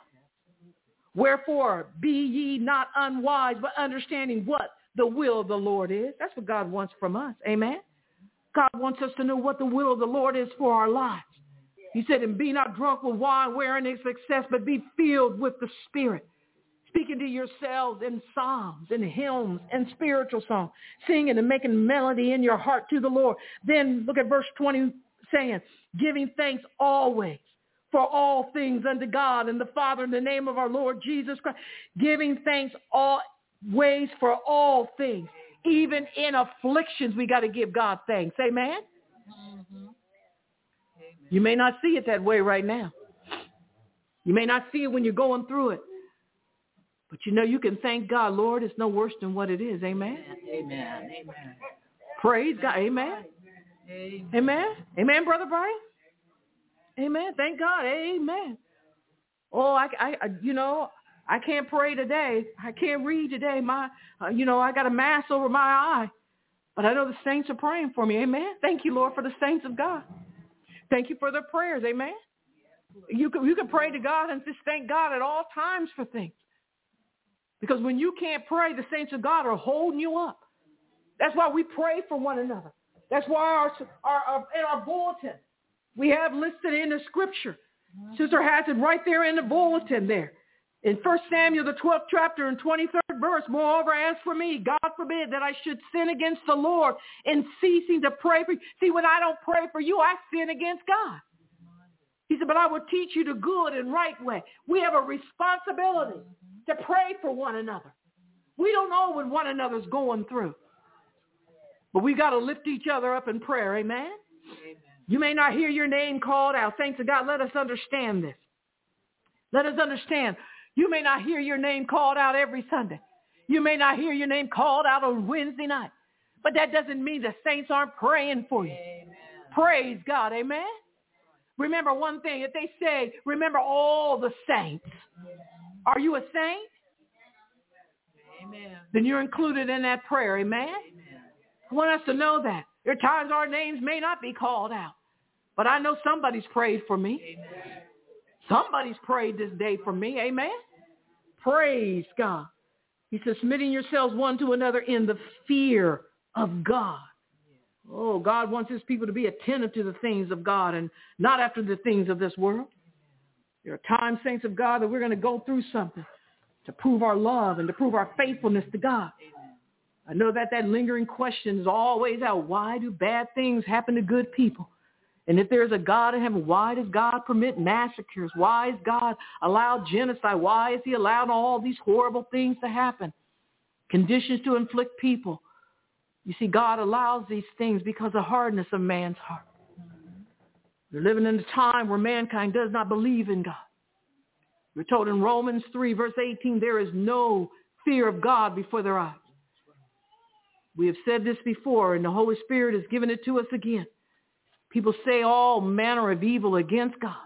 Wherefore, be ye not unwise, but understanding what the will of the Lord is. That's what God wants from us. Amen. God wants us to know what the will of the Lord is for our lives. He said, and be not drunk with wine wherein is excess, but be filled with the Spirit. Speaking to yourselves in psalms and hymns and spiritual songs, singing and making melody in your heart to the Lord. Then look at verse twenty saying, giving thanks always for all things unto God and the Father in the name of our Lord Jesus Christ. Giving thanks always for all things. Even in afflictions, we got to give God thanks. Amen? Mm-hmm. You may not see it that way right now. You may not see it when you're going through it. But you know, you can thank God, Lord, it's no worse than what it is. Amen? Amen. Amen. Praise God. Amen. Amen. Amen. Amen, Brother Brian? Amen. Thank God. Amen. Oh, I, I, you know, I can't pray today. I can't read today. My, uh, you know, I got a mass over my eye. But I know the saints are praying for me. Amen. Thank you, Lord, for the saints of God. Thank you for their prayers. Amen. You can, you can pray to God and just thank God at all times for things. Because when you can't pray, the saints of God are holding you up. That's why we pray for one another. That's why our, our, our in our bulletin, we have listed in the scripture. Sister has it right there in the bulletin there. In First Samuel, the twelfth chapter and twenty-third verse, moreover, as for me, God forbid that I should sin against the Lord in ceasing to pray for you. See, when I don't pray for you, I sin against God. He said, but I will teach you the good and right way. We have a responsibility to pray for one another. We don't know what one another's going through. But we got to lift each other up in prayer. Amen? Amen? You may not hear your name called out. Thanks to God, let us understand this. Let us understand. You may not hear your name called out every Sunday. You may not hear your name called out on Wednesday night. But that doesn't mean the saints aren't praying for you. Amen. Praise God. Amen? Remember one thing. If they say, remember all the saints. Are you a saint? Amen. Then you're included in that prayer. Amen? Amen. I want us to know that. There are times our names may not be called out. But I know somebody's prayed for me. Amen. Somebody's prayed this day for me. Amen? Praise God. He says, submitting yourselves one to another in the fear of God. Oh, God wants his people to be attentive to the things of God and not after the things of this world. There are times, saints of God, that we're going to go through something to prove our love and to prove our faithfulness to God. I know that that lingering question is always out. Why do bad things happen to good people? And if there's a God in heaven, why does God permit massacres? Why has God allowed genocide? Why has he allowed all these horrible things to happen? Conditions to inflict people. You see, God allows these things because of the hardness of man's heart. We're living in a time where mankind does not believe in God. We're told in Romans three, verse eighteen, there is no fear of God before their eyes. We have said this before, and the Holy Spirit has given it to us again. People say all manner of evil against God.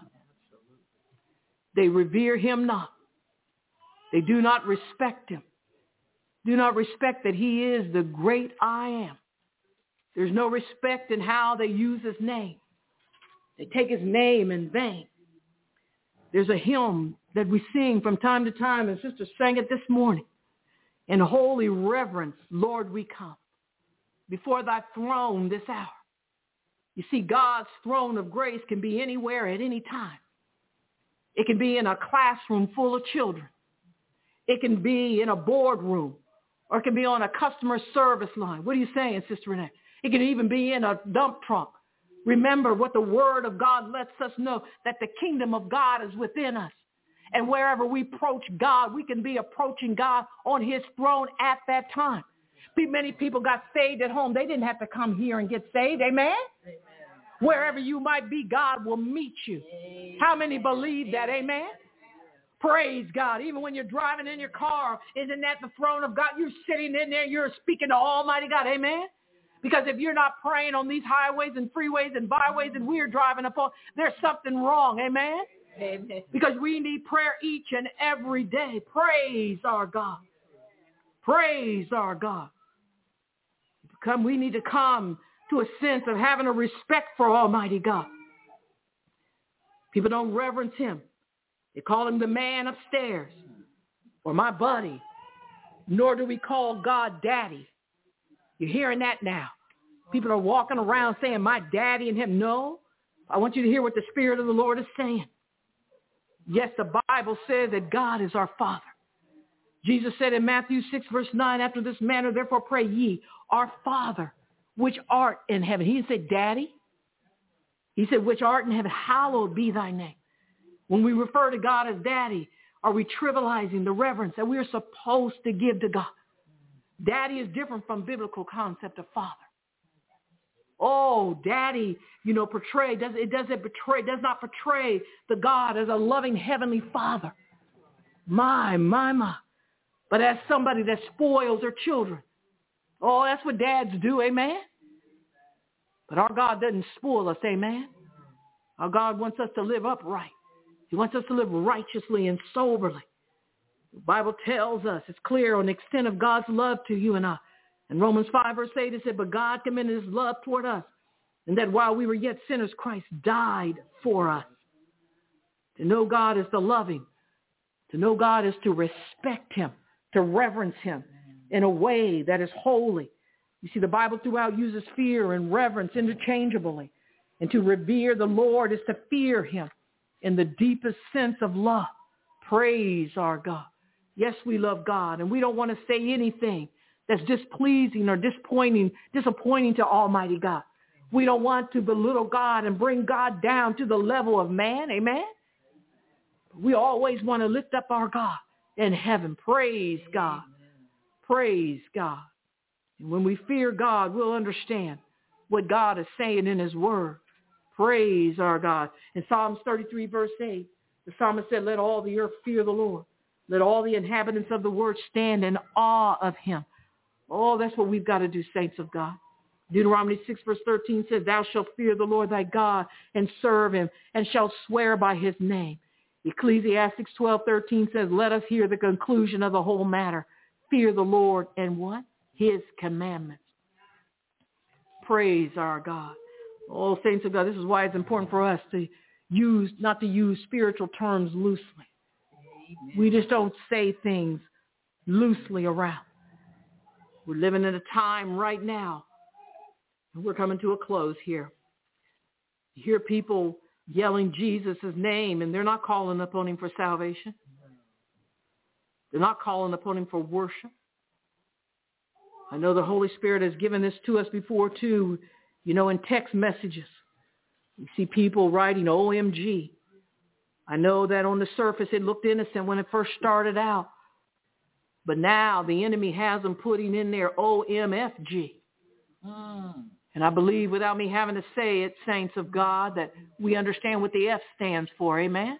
They revere him not. They do not respect him. Do not respect that he is the great I am. There's no respect in how they use his name. They take his name in vain. There's a hymn that we sing from time to time, and Sister sang it this morning. In holy reverence, Lord, we come before thy throne this hour. You see, God's throne of grace can be anywhere at any time. It can be in a classroom full of children. It can be in a boardroom, or it can be on a customer service line. What are you saying, Sister Renee? It can even be in a dump trunk. Remember what the word of God lets us know, that the kingdom of God is within us. And wherever we approach God, we can be approaching God on his throne at that time. Many people got saved at home. They didn't have to come here and get saved. Amen? Amen. Wherever you might be, God will meet you. Amen. How many believe that? Amen? Amen? Praise God. Even when you're driving in your car, isn't that the throne of God? You're sitting in there, you're speaking to Almighty God. Amen? Because if you're not praying on these highways and freeways and byways and we're driving upon, there's something wrong. Amen? Amen. Because we need prayer each and every day. Praise our God. Praise our God. Come, we need to come to a sense of having a respect for Almighty God. People don't reverence him. They call him the man upstairs or my buddy. Nor do we call God daddy. You're hearing that now. People are walking around saying my daddy and him. No, I want you to hear what the Spirit of the Lord is saying. Yes, the Bible says that God is our Father. Jesus said in Matthew six, verse nine, after this manner, therefore pray ye, our Father, which art in heaven. He didn't say daddy. He said, which art in heaven, hallowed be thy name. When we refer to God as daddy, are we trivializing the reverence that we're supposed to give to God? Daddy is different from biblical concept of father. Oh, daddy, you know, portray, does, it doesn't portray, does not portray the God as a loving heavenly father. My, my, my. But as somebody that spoils their children. Oh, that's what dads do, amen? But our God doesn't spoil us, amen? Our God wants us to live upright. He wants us to live righteously and soberly. The Bible tells us, it's clear on the extent of God's love to you and I. In Romans five, verse eight, it said, but God commended his love toward us, and that while we were yet sinners, Christ died for us. To know God is the loving. To know God is to respect him, to reverence him in a way that is holy. You see, the Bible throughout uses fear and reverence interchangeably. And to revere the Lord is to fear him in the deepest sense of love. Praise our God. Yes, we love God, and we don't want to say anything that's displeasing or disappointing, disappointing to Almighty God. We don't want to belittle God and bring God down to the level of man. Amen? We always want to lift up our God in heaven. Praise God. Praise God. And when we fear God, we'll understand what God is saying in his word. Praise our God. In Psalms thirty-three, verse eight, the psalmist said, let all the earth fear the Lord. Let all the inhabitants of the world stand in awe of him. Oh, that's what we've got to do, saints of God. Deuteronomy six, verse thirteen says, thou shalt fear the Lord thy God and serve him and shalt swear by his name. Ecclesiastes twelve, thirteen says, let us hear the conclusion of the whole matter. Fear the Lord and what? His commandments. Praise our God. Oh, saints of God, this is why it's important for us to use, not to use spiritual terms loosely. Amen. We just don't say things loosely around. We're living in a time right now. We're coming to a close here. You hear people yelling Jesus' name, and they're not calling upon him for salvation. They're not calling upon him for worship. I know the Holy Spirit has given this to us before too, you know, in text messages. You see people writing O M G. I know that on the surface it looked innocent when it first started out. But now the enemy has them putting in there O M F G. Mm. And I believe without me having to say it, saints of God, that we understand what the F stands for. Amen?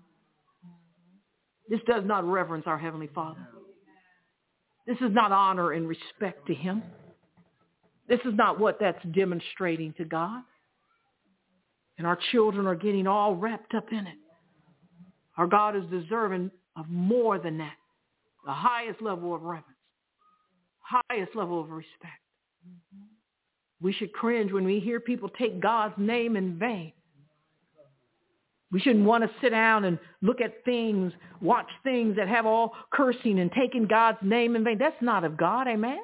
This does not reverence our Heavenly Father. This is not honor and respect to him. This is not what that's demonstrating to God. And our children are getting all wrapped up in it. Our God is deserving of more than that. The highest level of reverence. Highest level of respect. Mm-hmm. We should cringe when we hear people take God's name in vain. We shouldn't want to sit down and look at things, watch things that have all cursing and taking God's name in vain. That's not of God, amen?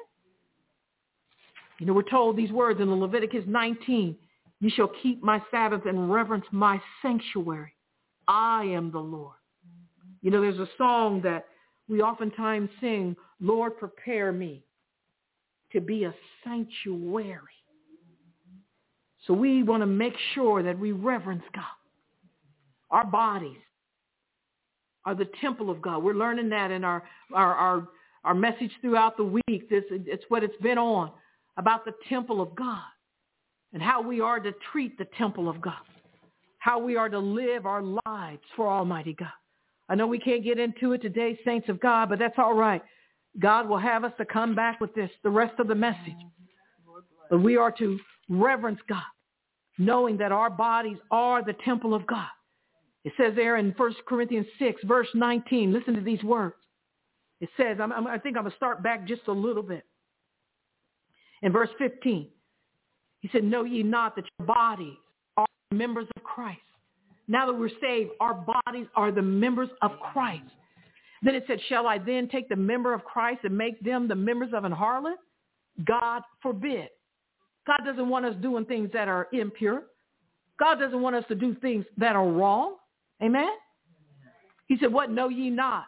You know, we're told these words in Leviticus nineteen. You shall keep my Sabbath and reverence my sanctuary. I am the Lord. You know, there's a song that we oftentimes sing, Lord, prepare me to be a sanctuary. So we want to make sure that we reverence God. Our bodies are the temple of God. We're learning that in our, our, our, our message throughout the week. This, it's what it's been on, about the temple of God and how we are to treat the temple of God, how we are to live our lives for Almighty God. I know we can't get into it today, saints of God, but that's all right. God will have us to come back with this, the rest of the message. But we are to reverence God, knowing that our bodies are the temple of God. It says there in First Corinthians six, verse nineteen, listen to these words. It says, I'm, I'm, I think I'm going to start back just a little bit. In verse fifteen, he said, know ye not that your bodies are members of Christ. Now that we're saved, our bodies are the members of Christ. Then it said, shall I then take the member of Christ and make them the members of an harlot? God forbid. God doesn't want us doing things that are impure. God doesn't want us to do things that are wrong. Amen? He said, what know ye not?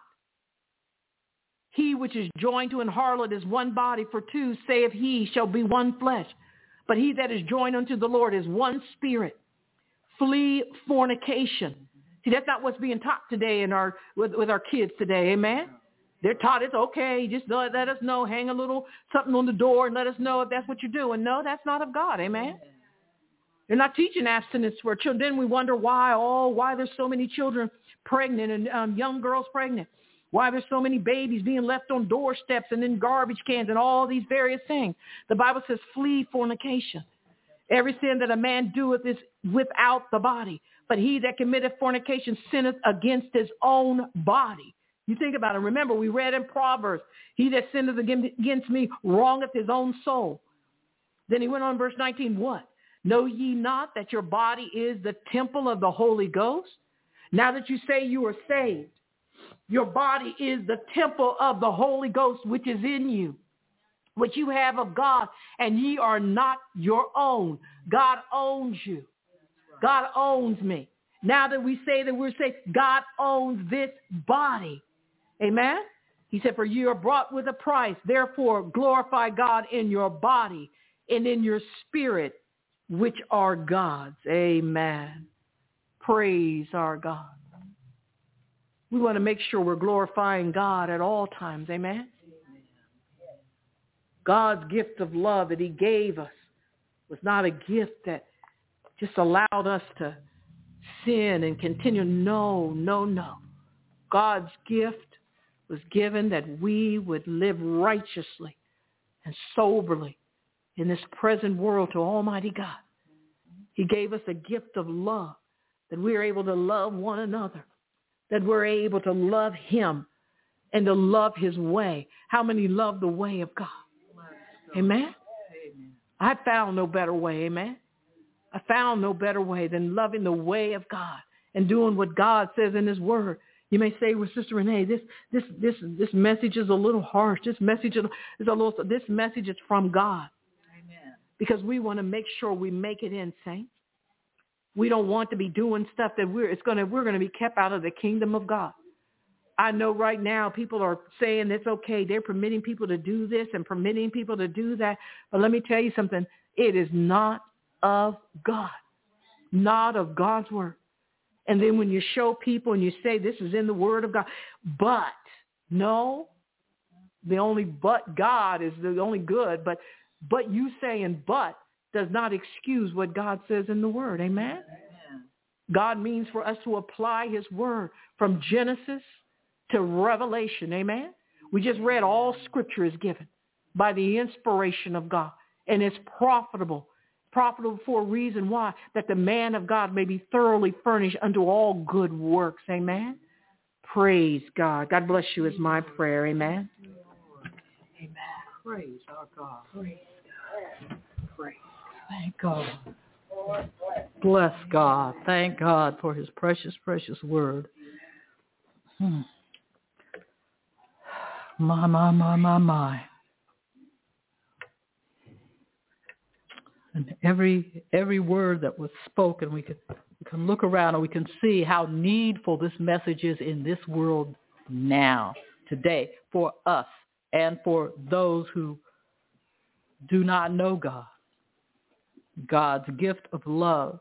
He which is joined to an harlot is one body, for two, saith he, shall be one flesh. But he that is joined unto the Lord is one spirit. Flee fornication. See, that's not what's being taught today in our with, with our kids today. Amen? They're taught it's okay. Just let, let us know. Hang a little something on the door and let us know if that's what you're doing. No, that's not of God. Amen? They're not teaching abstinence for children. Then we wonder why, oh, why there's so many children pregnant and um, young girls pregnant. Why there's so many babies being left on doorsteps and in garbage cans and all these various things. The Bible says flee fornication. Every sin that a man doeth is without the body. But he that committeth fornication sinneth against his own body. You think about it. Remember, we read in Proverbs, he that sinneth against me wrongeth his own soul. Then he went on verse nineteen, what? Know ye not that your body is the temple of the Holy Ghost? Now that you say you are saved, your body is the temple of the Holy Ghost, which is in you, which you have of God, and ye are not your own. God owns you. God owns me. Now that we say that we're saved, God owns this body. Amen? He said, for you are bought with a price. Therefore, glorify God in your body and in your spirit, which are God's. Amen. Praise our God. We want to make sure we're glorifying God at all times. Amen. God's gift of love that he gave us was not a gift that just allowed us to sin and continue. No, no, no. God's gift was given that we would live righteously and soberly in this present world to Almighty God. He gave us a gift of love, that we are able to love one another, that we're able to love him and to love his way. How many love the way of God? Amen? I found no better way. Amen? I found no better way than loving the way of God and doing what God says in his word. You may say, well, Sister Renee, this this this this message is a little harsh. This message is a little. This message is from God. Amen. Because we want to make sure we make it in, saints. We don't want to be doing stuff that we're it's gonna we're gonna be kept out of the kingdom of God. I know right now people are saying it's okay. They're permitting people to do this and permitting people to do that. But let me tell you something. It is not of God, not of God's word. And then when you show people and you say this is in the word of God, but no, the only but God is the only good. But but you saying but does not excuse what God says in the word. Amen? Amen. God means for us to apply his word from Genesis to Revelation. Amen. We just read all scripture is given by the inspiration of God, and it's profitable. Profitable for a reason. Why? That the man of God may be thoroughly furnished unto all good works. Amen. Praise God. God bless you is my prayer. Amen. Amen. Praise our God. Praise God. Praise. Thank God. Bless God. Thank God for his precious, precious word. Hmm. My, my, my, my, my. And every every word that was spoken, we can, we can look around and we can see how needful this message is in this world now, today, for us and for those who do not know God. God's gift of love.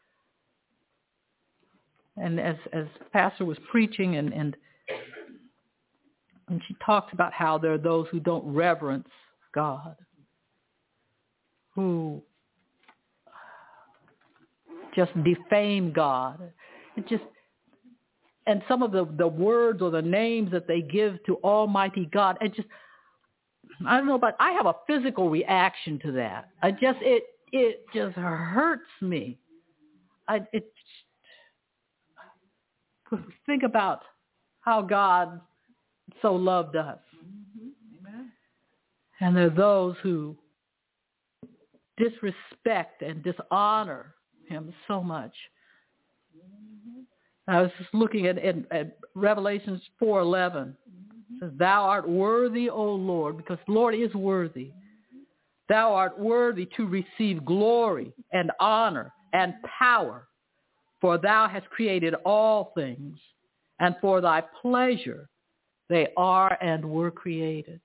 And as as Pastor was preaching and, and, and she talked about how there are those who don't reverence God, who just defame God. It just and some of the, the words or the names that they give to Almighty God, it just I don't know, but I have a physical reaction to that. I just it it just hurts me. I it think about how God so loved us. Mm-hmm. Amen. And there are those who disrespect and dishonor him so much. I was just looking at, at, at Revelations four eleven. It says, thou art worthy, O Lord, because the Lord is worthy. Thou art worthy to receive glory and honor and power, for thou hast created all things, and for thy pleasure they are and were created.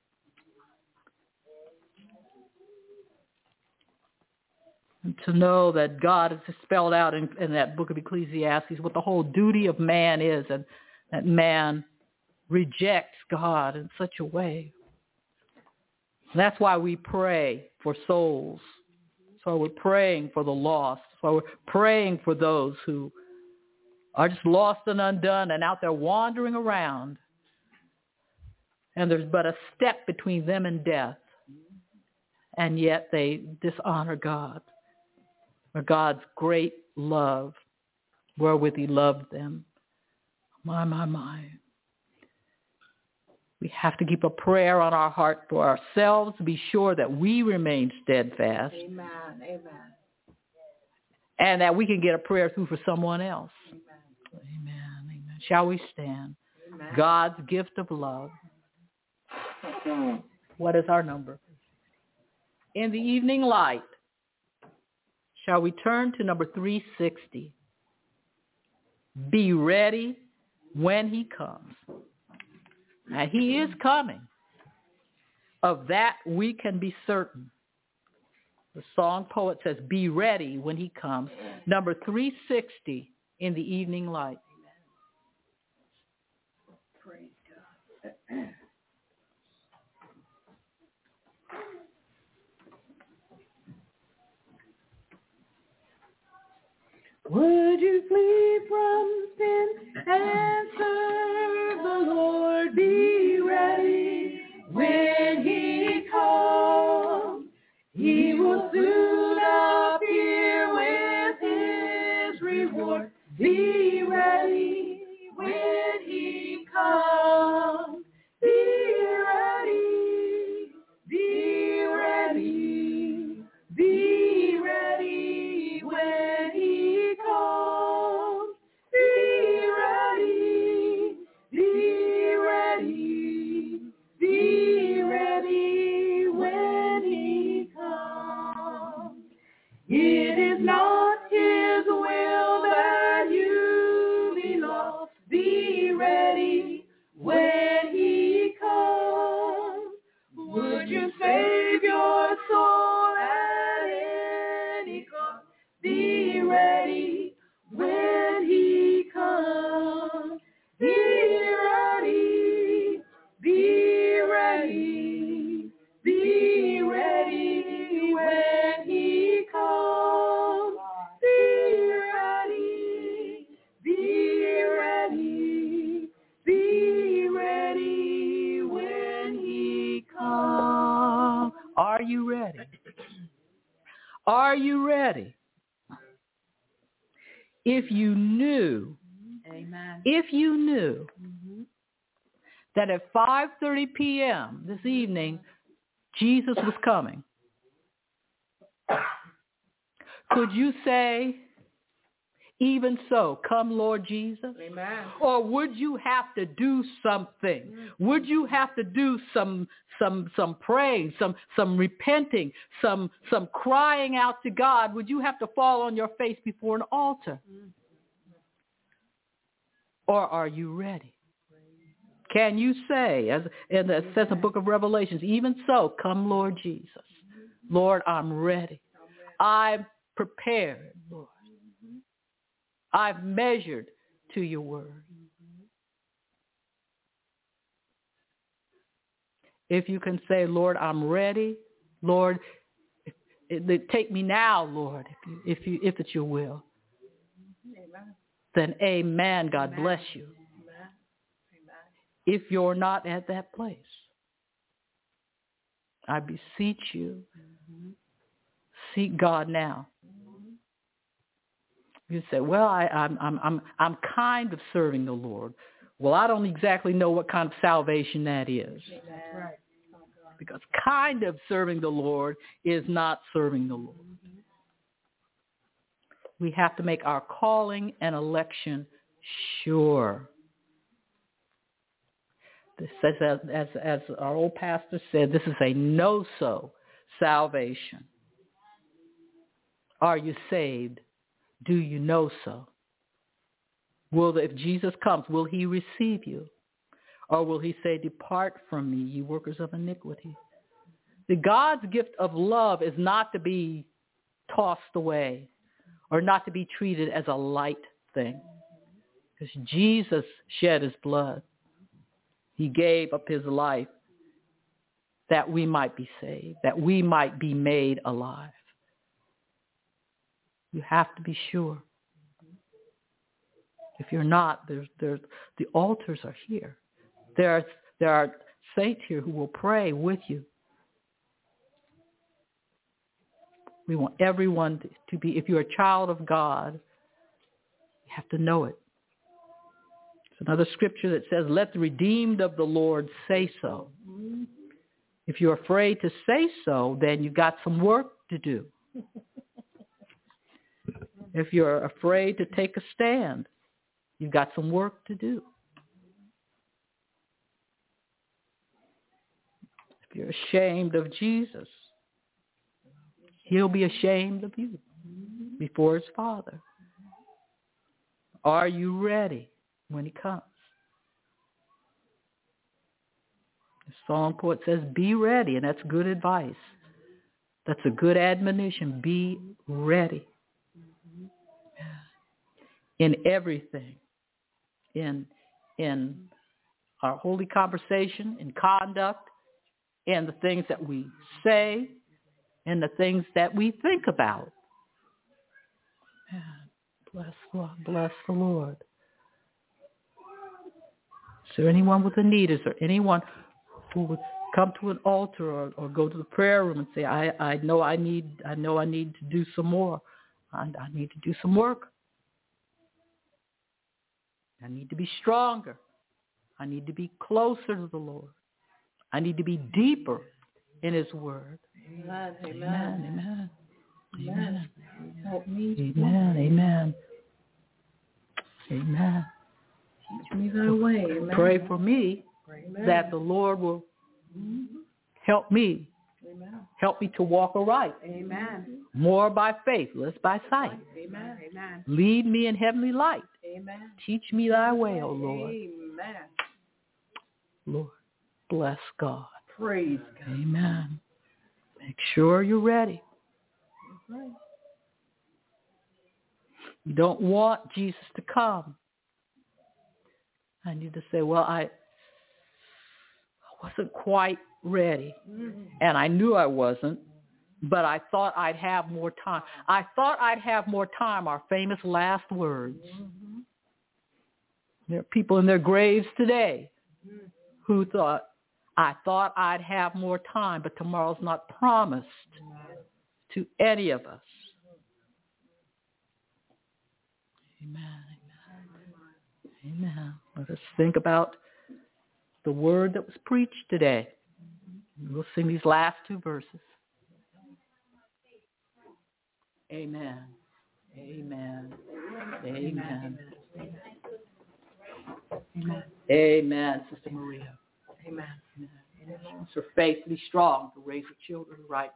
And to know that God is spelled out in, in that book of Ecclesiastes what the whole duty of man is, and that man rejects God in such a way. That's why we pray for souls. That's why we're praying for the lost. That's why we're praying for those who are just lost and undone and out there wandering around. And there's but a step between them and death. And yet they dishonor God. Or God's great love, wherewith he loved them. My, my, my. We have to keep a prayer on our heart for ourselves to be sure that we remain steadfast. Amen. Amen. And that we can get a prayer through for someone else. Amen. Amen. Amen. Shall we stand? Amen. God's gift of love. What is our number? In the evening light. Shall we turn to number three sixty? Be ready when he comes. Now, he is coming. Of that we can be certain. The song poet says, be ready when he comes. Number three sixty in the evening light. Praise God. Would you flee from sin and serve the Lord? Be ready when he comes. He will soon appear with his reward. Be ready when he comes. Be ready, be ready, be ready when he comes. Be ready, be ready, be you ready? Are you ready? If you knew, Amen. if you knew mm-hmm. that at five thirty p.m. this evening, Jesus was coming, could you say, even so, come Lord Jesus? Amen. Or would you have to do something? Mm-hmm. Would you have to do some some some praying, some some repenting, some some crying out to God? Would you have to fall on your face before an altar? Mm-hmm. Or are you ready? Can you say, as in the, says the book of Revelations, even so, come Lord Jesus. Lord, I'm ready. I'm prepared, Lord. I've measured to your word. If you can say, Lord, I'm ready, Lord, it, it, take me now, Lord, if you, if you if it's your will. Amen. Then amen. God amen. Bless you. Amen. Amen. If you're not at that place, I beseech you, mm-hmm. seek God now. You say, well, I, I'm, I'm, I'm, I'm kind of serving the Lord. Well, I don't exactly know what kind of salvation that is. That's right. Because kind of serving the Lord is not serving the Lord. Mm-hmm. We have to make our calling and election sure. This says, as, as, as our old pastor said, this is a no-so salvation. Are you saved? Do you know so? Will the, if Jesus comes, will he receive you? Or will he say, depart from me, you workers of iniquity? The God's gift of love is not to be tossed away or not to be treated as a light thing. Because Jesus shed his blood. He gave up his life that we might be saved, that we might be made alive. You have to be sure. If you're not, there's, there's, the altars are here. There are, there are saints here who will pray with you. We want everyone to, to be, if you're a child of God, you have to know it. There's another scripture that says, let the redeemed of the Lord say so. If you're afraid to say so, then you've got some work to do. If you're afraid to take a stand, you've got some work to do. If you're ashamed of Jesus, he'll be ashamed of you before his Father. Are you ready when he comes? The song poet says, be ready, and that's good advice. That's a good admonition. Be ready. In everything, in in our holy conversation, in conduct, in the things that we say, and the things that we think about. Bless, bless the Lord. Is there anyone with a need? Is there anyone who would come to an altar or, or go to the prayer room and say, I, I know I need I know I need to do some more. I, I need to do some work. I need to be stronger. I need to be closer to the Lord. I need to be deeper in his word. Amen. Amen. Amen. Amen. Help me. Amen. Amen. Amen. Teach me thy way. Amen. Pray for me Amen. That the Lord will help me. Amen. Help me to walk aright. Amen. More by faith, less by sight. Amen. Amen. Lead me in heavenly light. Amen. Teach me thy way, O Lord. Amen. Lord, bless God. Praise God. Amen. Make sure you're ready. Right. You don't want Jesus to come. I need to say, well, I, I wasn't quite ready. Mm-hmm. And I knew I wasn't, but I thought I'd have more time. I thought I'd have more time, our famous last words. Mm-hmm. There are people in their graves today mm-hmm. who thought, I thought I'd have more time, but tomorrow's not promised to any of us. Amen. Amen. Amen. Let us think about the word that was preached today. We'll sing these last two verses. Amen. Amen. Amen. Amen. Amen, Sister Maria. Amen. Amen. It's her faith to be strong to raise her children right.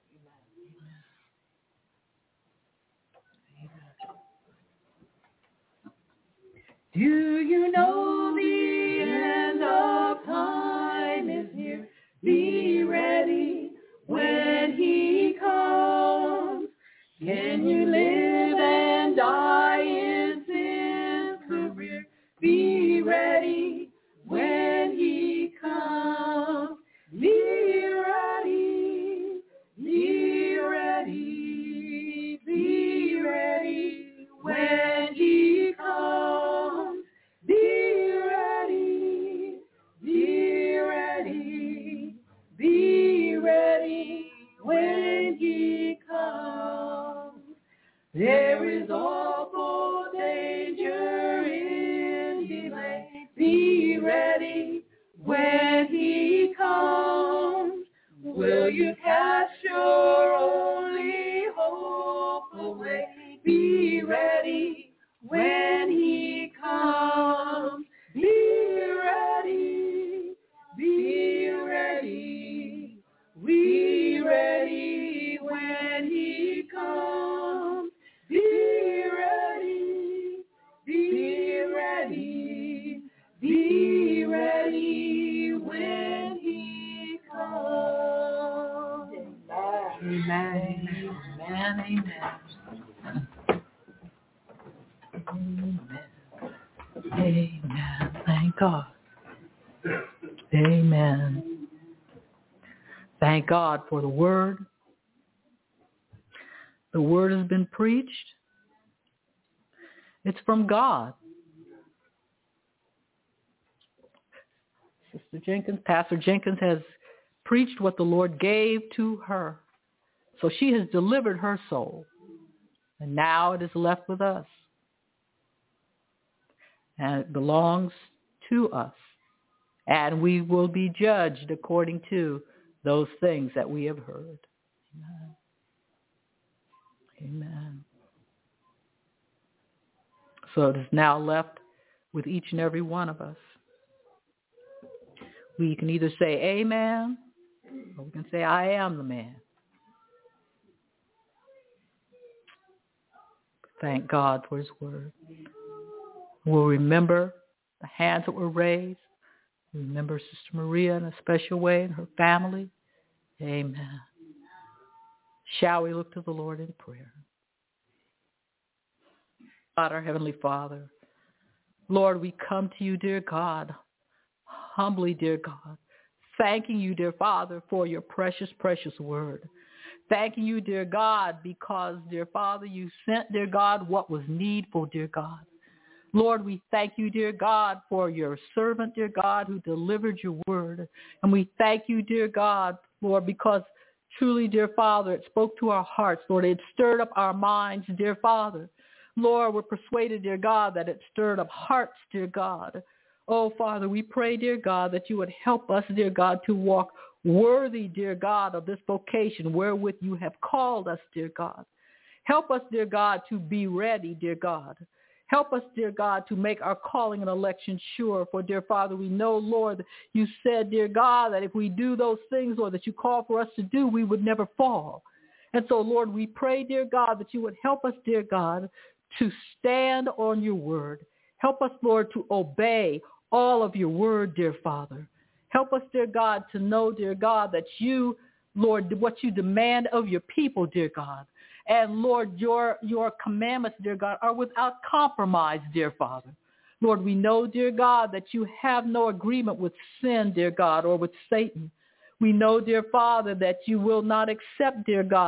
Do you know the end of time is here? Be ready when he comes. Can you live and die in sin's career? Be ready when he comes. Be ready, be ready, be ready when he comes. Be ready, be ready, be ready when he comes. There is awful danger in delay. Be ready when he comes. Will you cast your only hope away? Be ready when he comes. Be ready, be ready, be ready when he comes. Be ready, be ready, be ready when he comes. Amen. Amen. Amen. Amen. Amen. Thank God. Amen. Thank God for the word. The word has been preached. It's from God. Sister Jenkins, Pastor Jenkins has preached what the Lord gave to her. So she has delivered her soul. And now it is left with us. And it belongs to us. And we will be judged according to those things that we have heard. Amen. Amen. So it is now left with each and every one of us. We can either say amen, or we can say I am the man. Thank God for his word. We'll remember the hands that were raised. Remember Sister Maria in a special way and her family. Amen. Shall we look to the Lord in prayer? God, our Heavenly Father, Lord, we come to you, dear God, humbly, dear God, thanking you, dear Father, for your precious, precious word. Thanking you, dear God, because, dear Father, you sent, dear God, what was needful, dear God. Lord, we thank you, dear God, for your servant, dear God, who delivered your word. And we thank you, dear God, Lord, because truly, dear Father, it spoke to our hearts, Lord. It stirred up our minds, dear Father. Lord, we're persuaded, dear God, that it stirred up hearts, dear God. Oh, Father, we pray, dear God, that you would help us, dear God, to walk worthy, dear God, of this vocation wherewith you have called us, dear God. Help us, dear God, to be ready, dear God. Help us, dear God, to make our calling and election sure. For, dear Father, we know, Lord, you said, dear God, that if we do those things, Lord, that you call for us to do, we would never fall. And so, Lord, we pray, dear God, that you would help us, dear God, to stand on your word. Help us, Lord, to obey all of your word, dear Father. Help us, dear God, to know, dear God, that you, Lord, what you demand of your people, dear God. And, Lord, your your commandments, dear God, are without compromise, dear Father. Lord, we know, dear God, that you have no agreement with sin, dear God, or with Satan. We know, dear Father, that you will not accept, dear God,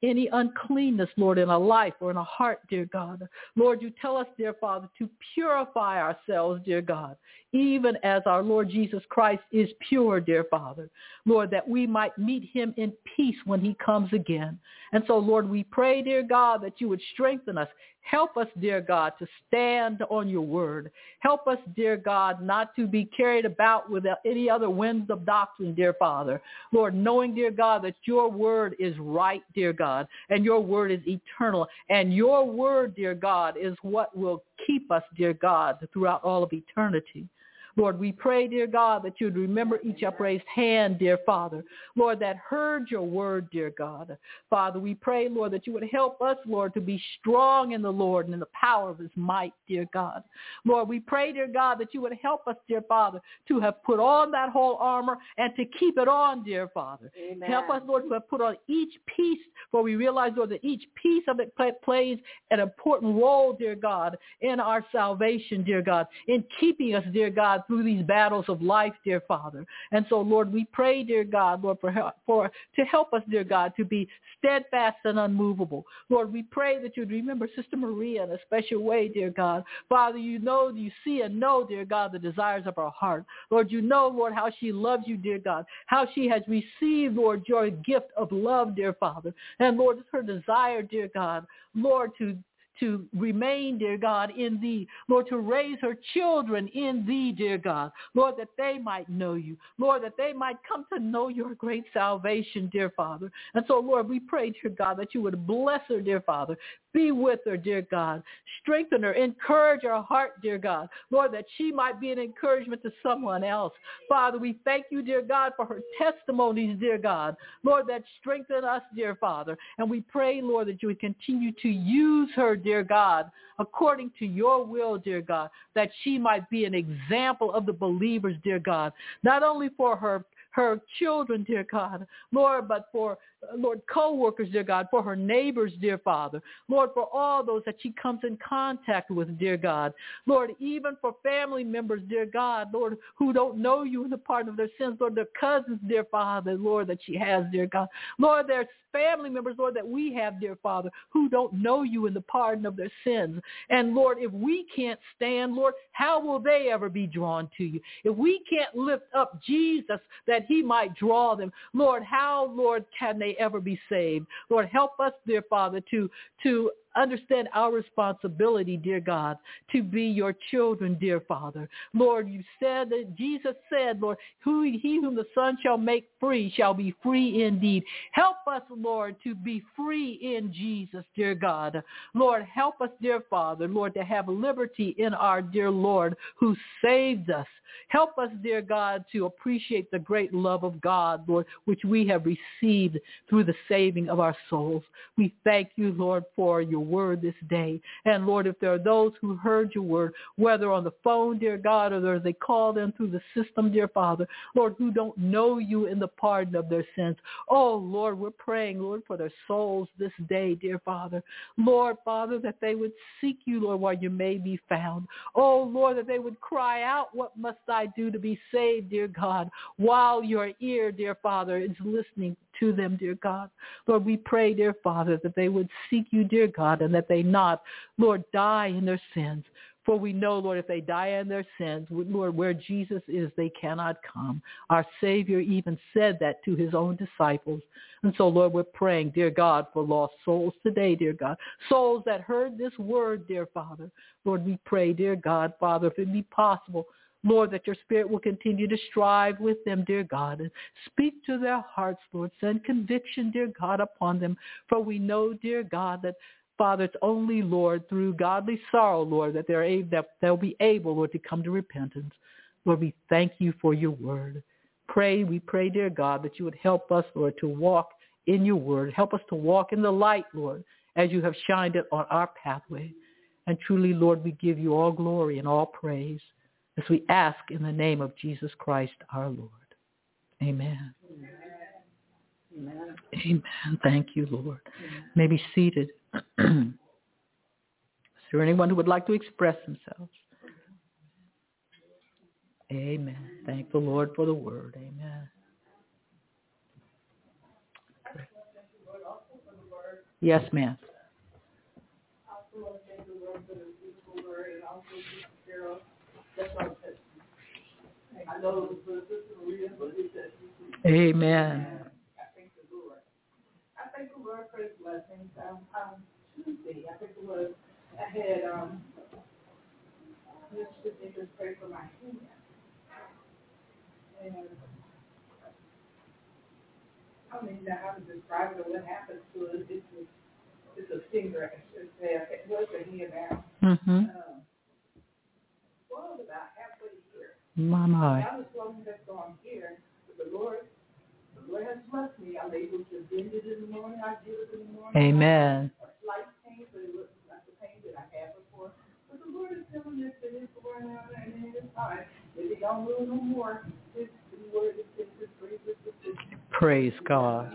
any uncleanness, Lord, in a life or in a heart, dear God. Lord, you tell us, dear Father, to purify ourselves, dear God, even as our Lord Jesus Christ is pure, dear Father. Lord, that we might meet him in peace when he comes again. And so, Lord, we pray, dear God, that you would strengthen us. Help us, dear God, to stand on your word. Help us, dear God, not to be carried about with any other winds of doctrine, dear Father. Lord, knowing, dear God, that your word is right, dear God, and your word is eternal. And your word, dear God, is what will keep us, dear God, throughout all of eternity. Lord, we pray, dear God, that you would remember each upraised hand, dear Father, Lord, that heard your word, dear God. Father, we pray, Lord, that you would help us, Lord, to be strong in the Lord and in the power of his might, dear God. Lord, we pray, dear God, that you would help us, dear Father, to have put on that whole armor and to keep it on, dear Father. Amen. Help us, Lord, to have put on each piece, for we realize, Lord, that each piece of it play, plays an important role, dear God, in our salvation, dear God, in keeping us, dear God, through these battles of life, dear Father. And so, Lord, we pray, dear God, Lord, for, help, for to help us, dear God, to be steadfast and unmovable. Lord, we pray that you'd remember Sister Maria in a special way, dear God. Father, you know, you see and know, dear God, the desires of her heart. Lord, you know, Lord, how she loves you, dear God, how she has received, Lord, your gift of love, dear Father. And Lord, it's her desire, dear God, Lord, to to remain, dear God, in thee. Lord, to raise her children in thee, dear God. Lord, that they might know you. Lord, that they might come to know your great salvation, dear Father. And so, Lord, we pray, dear God, that you would bless her, dear Father. Be with her, dear God. Strengthen her. Encourage her heart, dear God. Lord, that she might be an encouragement to someone else. Father, we thank you, dear God, for her testimonies, dear God. Lord, that strengthen us, dear Father. And we pray, Lord, that you would continue to use her, dear God, according to your will, dear God, that she might be an example of the believers, dear God, not only for her her children, dear God, Lord, but for, Lord, co-workers, dear God, for her neighbors, dear Father, Lord, for all those that she comes in contact with, dear God, Lord, even for family members, dear God, Lord, who don't know you in the pardon of their sins, Lord, their cousins, dear Father, Lord, that she has, dear God, Lord, there's family members, Lord, that we have, dear Father, who don't know you in the pardon of their sins. And Lord, if we can't stand, Lord, how will they ever be drawn to you? If we can't lift up Jesus that he might draw them, Lord, how, Lord, can they ever be saved? Lord, help us, dear Father, to, to understand our responsibility, dear God, to be your children, dear Father. Lord, you said that Jesus said, Lord, who he whom the Son shall make free shall be free indeed. Help us, Lord, to be free in Jesus, dear God. Lord, help us, dear Father, Lord, to have liberty in our dear Lord who saved us. Help us, dear God, to appreciate the great love of God, Lord, which we have received through the saving of our souls. We thank you, Lord, for your word this day. And Lord, if there are those who heard your word, whether on the phone, dear God, or they called in through the system, dear Father, Lord, who don't know you in the pardon of their sins. Oh, Lord, we're praying, Lord, for their souls this day, dear Father. Lord, Father, that they would seek you, Lord, while you may be found. Oh, Lord, that they would cry out, what must I do to be saved, dear God, while your ear, dear Father, is listening to them, dear God. Lord, we pray, dear Father, that they would seek you, dear God, and that they not, Lord, die in their sins. For we know, Lord, if they die in their sins, Lord, where Jesus is, they cannot come. Our Savior even said that to his own disciples. And so, Lord, we're praying, dear God, for lost souls today, dear God. Souls that heard this word, dear Father. Lord, we pray, dear God, Father, if it be possible, Lord, that your Spirit will continue to strive with them, dear God, and speak to their hearts, Lord. Send conviction, dear God, upon them. For we know, dear God, that, Father, it's only, Lord, through godly sorrow, Lord, that they're able, that they'll be able, Lord, to come to repentance. Lord, we thank you for your word. Pray, we pray, dear God, that you would help us, Lord, to walk in your word. Help us to walk in the light, Lord, as you have shined it on our pathway. And truly, Lord, we give you all glory and all praise, as we ask in the name of Jesus Christ, our Lord. Amen. Amen. Amen. Thank you, Lord. Amen. May be seated. Is there anyone who would like to express themselves? Amen. Thank the Lord for the word. Amen. Yes, ma'am. I also want to thank the Lord for the beautiful word and also Sister Carol. That's our testimony. I know it was for Sister Maria, but it's just Amen. I thank the Lord. I thank the Lord for his blessings. Um, um, Tuesday, I think it was, I had um, Mister Nicholas pray for my hand. And I don't even know how to describe it or what happened to it. It's a, it's a finger, I should say. It was a hand now. Mm-hmm. Um, well, it was about halfway here. My, my. I was long that's gone here, but the Lord, the Lord has blessed me. I'm able to bend it in the morning. I do it in the morning. Amen. A slight pain, but it wasn't like the pain that I had before. But the Lord is telling us that it's going on and it's fine. If it don't move no more, it's the Lord is just as great as the system. Praise God. I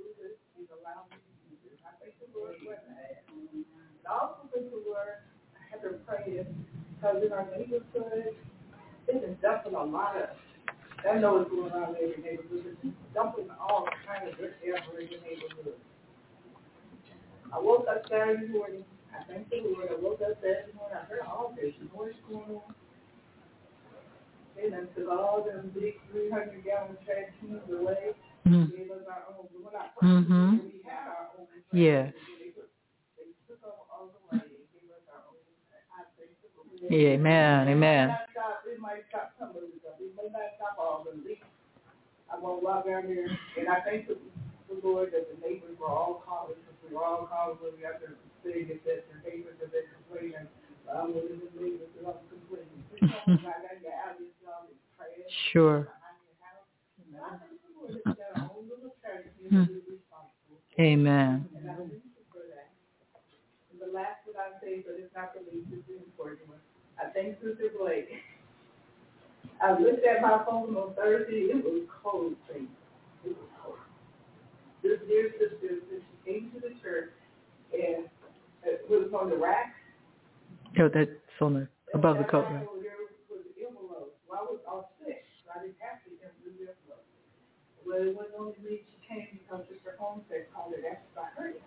thank the Lord for that. I also thank the Lord, I have been praying because in our neighborhood, they've been dumping a lot of, I know what's going on in every neighborhood, but just dumping all kinds of dirt ever in the neighborhood. I woke up Saturday morning, I thank the Lord, I woke up Saturday morning, I heard all this noise going on. They done took all them big three hundred gallon trash cans away. Mm-hmm. Gave us our own, we're not Mm-hmm. we had our own trash. Yes. They took, they took all, all the away and gave us our own. I thank the Lord. Amen. Amen. It might stop some of it, it may not stop all of them. I'm going to walk down there, and I thank the, the Lord that the neighbors were all calling, because we were all calling when we got their city and said their neighbors have been complaining. I'm one of the neighbors that I'm complaining. I got your alley, y'all, it's trash. Sure. Behind your house. And I thank the Lord that we got our own little church here to be responsible. Amen. And I thank you for that. And the last one I say, but it's not the least, it's the important one. I thank Sister Blake. I looked at my phone on Thursday. It was cold, thing. It was cold. This dear sister, she came to the church, and it was on the rack. Oh, that's on the above the coat. Right? There was an envelope. Well, I was all sick, so I didn't have to do the envelope. Well, it wasn't only me. She came because Sister Homestead called her. That's why I heard it.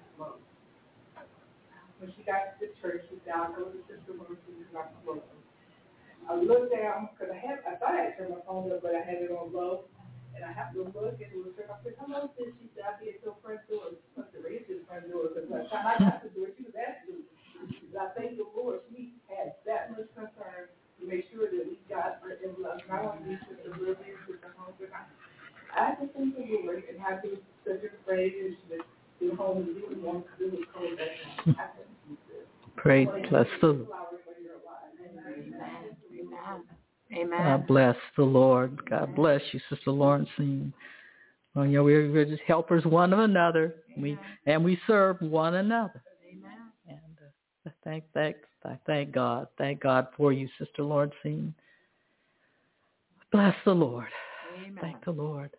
When she got to the church, she down there with Sister Mercy, who got close. I looked down, because I had, I thought I had turned my phone up, but I had it on low. And I happened to look, and it was her. I said, hello, sis. She said, I'll be at your front door. She must have raised his front door, because by the time I got to the door, she was asking me. I thank the Lord. She had that much concern to make sure that we got her envelope. And I want to be Sister Lily, Sister Homestead. I just thank the Lord, and I do such a praise that the home is really want to do with cold back home. I thank you, sis. Praise, bless the Lord. Amen. God bless the Lord. God bless you, Sister Lawrencine. Well, you know, we're, we're just helpers one of another. Amen. We and we serve one another. Amen. And uh, I thank, thank, I thank God. Thank God for you, Sister Lawrencine. Bless the Lord. Amen. Thank the Lord.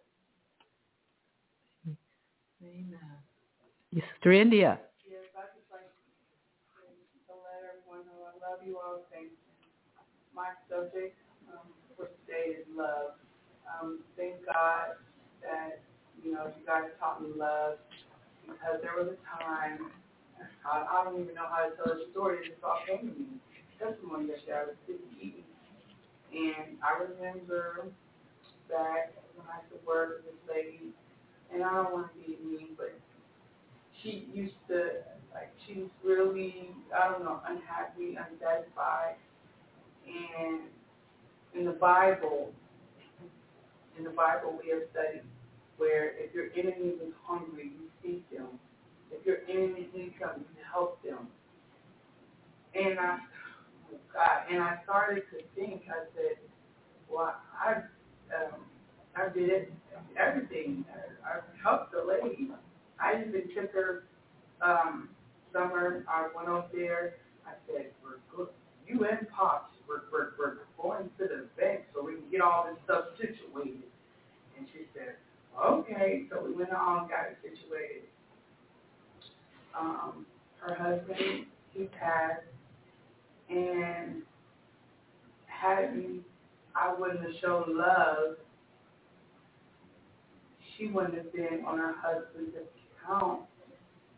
Amen. You, Sister India. Yes, I just like to let everyone know I love you all. Thank you. My subject um, for today is love. Um, thank God that, you know, you guys taught me love, because there was a time, I, I don't even know how to tell the story, it just all came to me. Testimony yesterday, I was sitting eating, and I remember back when I used to work with this lady, and I don't want to be mean, but she used to, like, she was really, I don't know, unhappy, unsatisfied. And in the Bible, in the Bible we have studied where if your enemy is hungry, you feed them. If your enemy needs something, you help them. And I, oh God, and I started to think. I said, well, I, um, I did it, everything. I, I helped the lady. I even took her um, summer. I went over there. I said, we're good. You and Pops, we're, we're, we're going to the bank so we can get all this stuff situated. And she said, okay. So we went on and got it situated. Um, her husband, he passed, and hadn't, I wouldn't have shown love, she wouldn't have been on her husband's account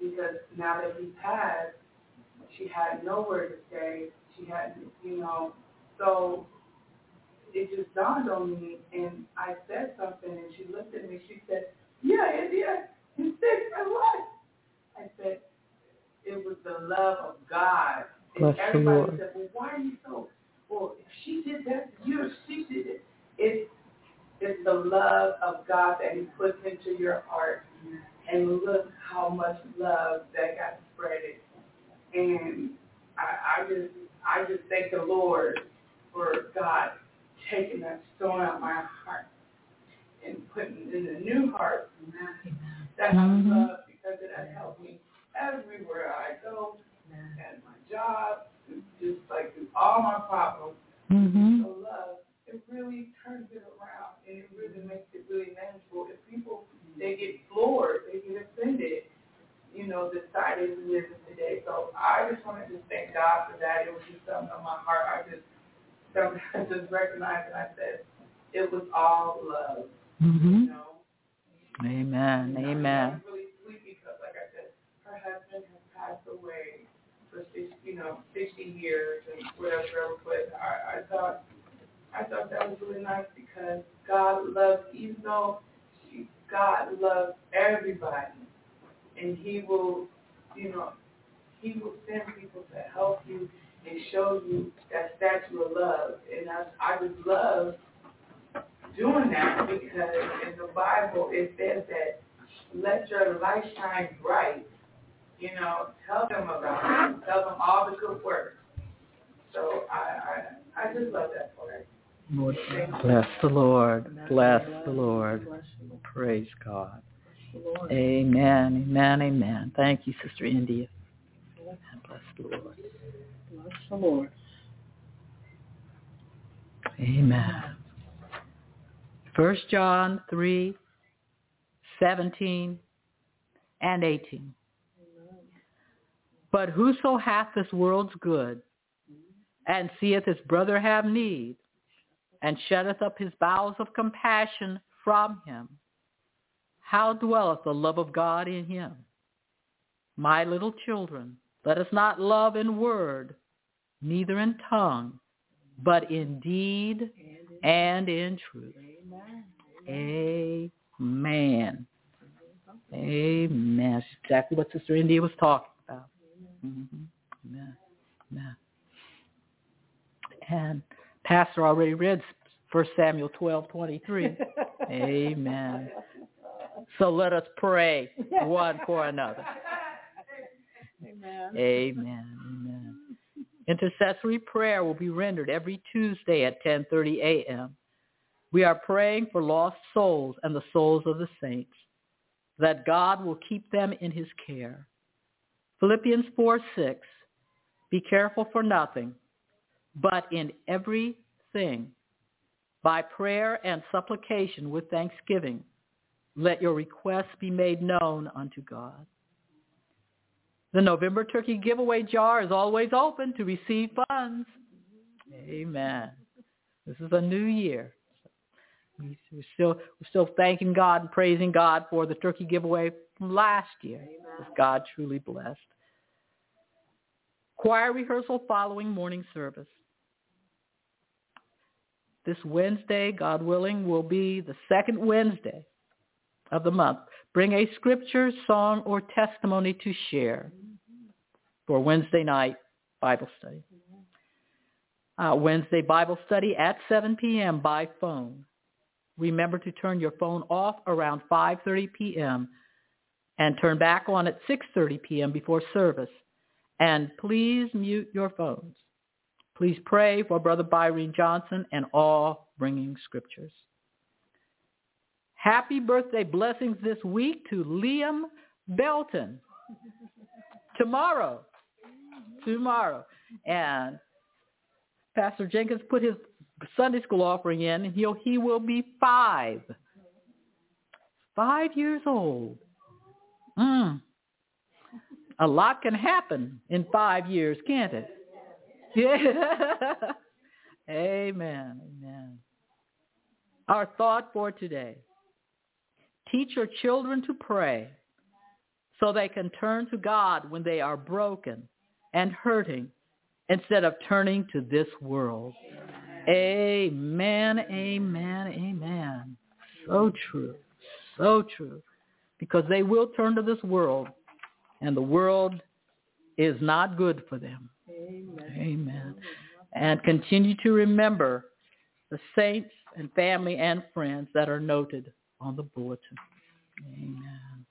because now that he passed, she had nowhere to stay. She had, you know, so it just dawned on me, and I said something, and she looked at me. She said, "Yeah, India." You said what? I said, "It was the love of God." And Bless everybody the Lord. said, "Well, why are you so? Well, if she did that to you, if she did it, it's it's the love of God that He puts into your heart." And look how much love that got spreaded. And I, I just I just thank the Lord for God taking that stone out of my heart and putting in a new heart. That's Mm-hmm. love, because it has helped me everywhere I go, at my job, just like through all my problems. Mm-hmm. So love, it really turns it around, and it really makes it really manageable. If people, they get floored, they get offended, you know, the society we live in today. So I just wanted to thank God for that. It was just something on my heart. I just, I just recognized, and I said, it was all love, Mm-hmm. you know. Amen. And Amen. I was really sweet because, like I said, her husband has passed away for six, you know, sixty years and whatever else. But I, I thought, I thought that was really nice because God loves, even though she, God loves everybody, and He will, you know, He will send people to help you and show you that statue of love. And I, I just love doing that because in the Bible it says that let your light shine bright. You know, tell them about it. Tell them all the good works. So I, I, I just love that part. Lord, bless the Lord. Bless the Lord. Praise God. Amen. Amen. Amen. Thank you, Sister India. And bless the Lord. Bless the Lord. Amen. First John three, seventeen and eighteen. But whoso hath this world's good, and seeth his brother have need, and shutteth up his bowels of compassion from him, how dwelleth the love of God in him? My little children, let us not love in word, neither in tongue, but in deed and in truth. Amen. Amen. Amen. That's exactly what Sister India was talking about. Mm-hmm. Amen. Amen. And Pastor already read First Samuel twelve twenty-three. Amen. So let us pray one for another. Amen. Amen. Amen. Intercessory prayer will be rendered every Tuesday at ten thirty a.m. We are praying for lost souls and the souls of the saints, that God will keep them in his care. Philippians four six, be careful for nothing, but in everything, by prayer and supplication with thanksgiving, let your requests be made known unto God. The November turkey giveaway jar is always open to receive funds. Amen. This is a new year. We're still, we're still thanking God and praising God for the turkey giveaway from last year. Amen. God truly blessed. Choir rehearsal following morning service. This Wednesday, God willing, will be the second Wednesday of the month. Bring a scripture, song, or testimony to share for Wednesday night Bible study. Uh, Wednesday Bible study at seven p.m. by phone. Remember to turn your phone off around five thirty p.m. and turn back on at six thirty p.m. before service. And please mute your phones. Please pray for Brother Byron Johnson and all bringing scriptures. Happy birthday blessings this week to Liam Belton. Tomorrow. Tomorrow. And Pastor Jenkins put his Sunday school offering in, and he'll, he will be five. Five years old. Mm. A lot can happen in five years, can't it? Yeah. Amen. Amen. Our thought for today. Teach your children to pray so they can turn to God when they are broken and hurting instead of turning to this world. Amen, amen, amen. So true, so true. Because they will turn to this world, and the world is not good for them. Amen. Amen. And continue to remember the saints and family and friends that are noted on the bulletin. Amen.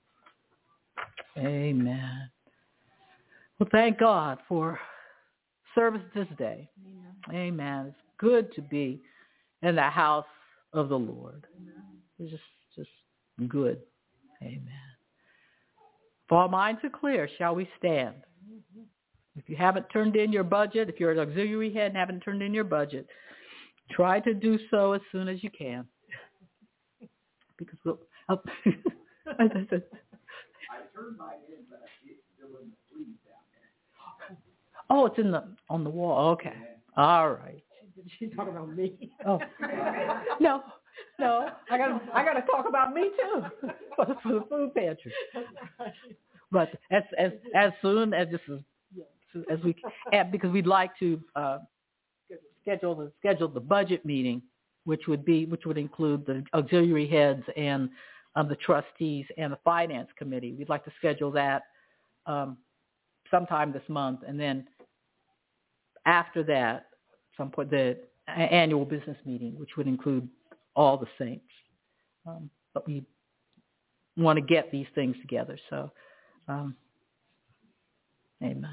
Amen. Well, thank God for service this day. Amen. Amen. It's good to be in the house of the Lord. Amen. It's just, just good. Amen. If all minds are clear, shall we stand? Mm-hmm. If you haven't turned in your budget, if you're an auxiliary head and haven't turned in your budget, try to do so as soon as you can. Because we'll, oh, I turned mine in, but it's still in the sleeve down there. Oh, it's in the on the wall. Okay. Yeah. All right. She's talking about me. Oh. No. No, I got I got to talk about me too for the, for the food pantry. But as as as soon as this is as we and because we'd like to uh, schedule the schedule the budget meeting, which would be which would include the auxiliary heads and um, the trustees and the finance committee. We'd like to schedule that um, sometime this month, and then after that, some point the annual business meeting, which would include all the saints. Um, but we want to get these things together. So, um, amen.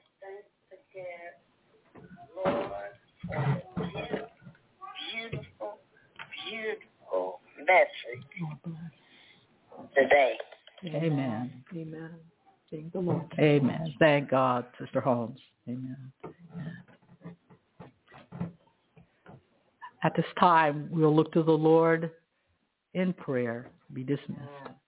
Lord, for the beautiful, beautiful message today. Amen. Amen. Thank the Lord. Amen. Thank God, Sister Holmes. Amen. Amen. At this time, we'll look to the Lord in prayer, be dismissed.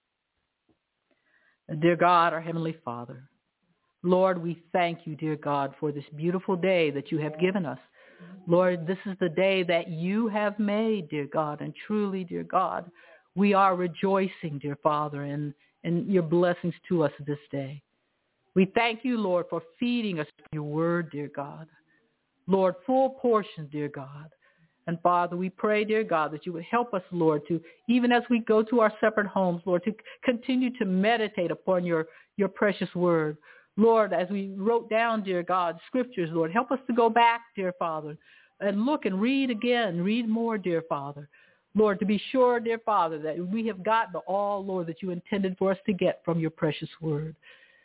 Dear God, our Heavenly Father, Lord, we thank you, dear God, for this beautiful day that you have given us. Lord, this is the day that you have made, dear God, and truly, dear God, we are rejoicing, dear Father, in, in your blessings to us this day. We thank you, Lord, for feeding us with your word, dear God. Lord, full portion, dear God. And Father, we pray, dear God, that you would help us, Lord, to, even as we go to our separate homes, Lord, to continue to meditate upon your, your precious word. Lord, as we wrote down, dear God, scriptures, Lord, help us to go back, dear Father, and look and read again, read more, dear Father. Lord, to be sure, dear Father, that we have gotten all, Lord, that you intended for us to get from your precious word.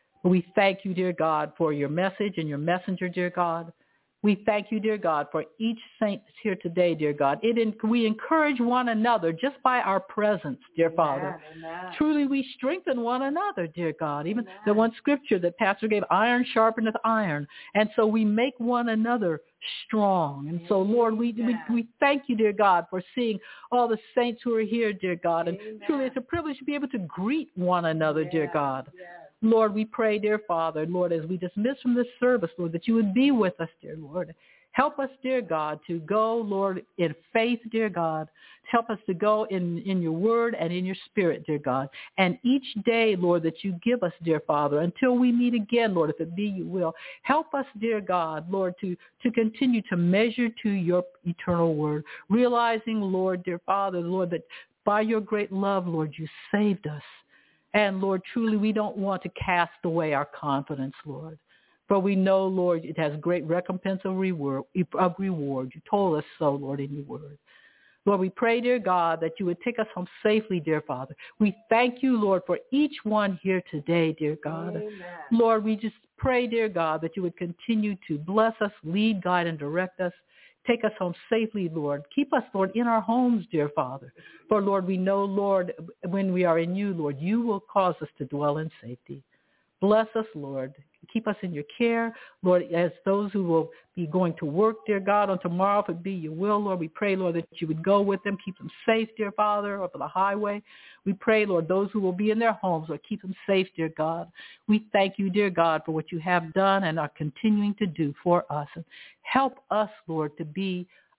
We thank you, dear God, for your message and your messenger, dear God. We thank you, dear God, for each saint that's here today, dear God. It in, we encourage one another just by our presence, dear Amen. Father. Amen. Truly, we strengthen one another, dear God. Even Amen. The one scripture that Pastor gave, iron sharpeneth iron. And so we make one another strong. And so, Lord, we, we, we thank you, dear God, for seeing all the saints who are here, dear God. And Amen. Truly, it's a privilege to be able to greet one another, yes. dear God. Yes. Lord, we pray, dear Father, Lord, as we dismiss from this service, Lord, that you would be with us, dear Lord. Help us, dear God, to go, Lord, in faith, dear God. Help us to go in, in your word and in your spirit, dear God. And each day, Lord, that you give us, dear Father, until we meet again, Lord, if it be you will. Help us, dear God, Lord, to, to continue to measure to your eternal word, realizing, Lord, dear Father, Lord, that by your great love, Lord, you saved us. And, Lord, truly, we don't want to cast away our confidence, Lord. For we know, Lord, it has great recompense of reward, of reward. You told us so, Lord, in your word. Lord, we pray, dear God, that you would take us home safely, dear Father. We thank you, Lord, for each one here today, dear God. Amen. Lord, we just pray, dear God, that you would continue to bless us, lead, guide, and direct us. Take us home safely, Lord. Keep us, Lord, in our homes, dear Father. For, Lord, we know, Lord, when we are in you, Lord, you will cause us to dwell in safety. Bless us, Lord. Keep us in your care, Lord, as those who will be going to work, dear God, on tomorrow, if it be your will, Lord, we pray, Lord, that you would go with them, keep them safe, dear Father, over the highway. We pray, Lord, those who will be in their homes, Lord, keep them safe, dear God. We thank you, dear God, for what you have done and are continuing to do for us. And help us, Lord, to be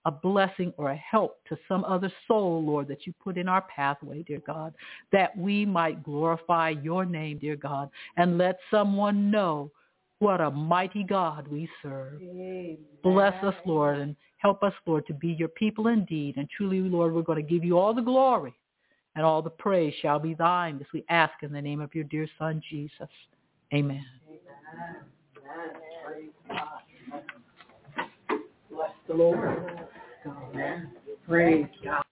a blessing or a help to some other soul, Lord, that you put in our pathway, dear God, that we might glorify your name, dear God, and let someone know what a mighty God we serve. Amen. Bless us, Lord, and help us, Lord, to be your people indeed. And truly, Lord, we're going to give you all the glory, and all the praise shall be thine, as we ask in the name of your dear Son, Jesus. Amen. Amen. Bless the Lord. Amen. Praise God.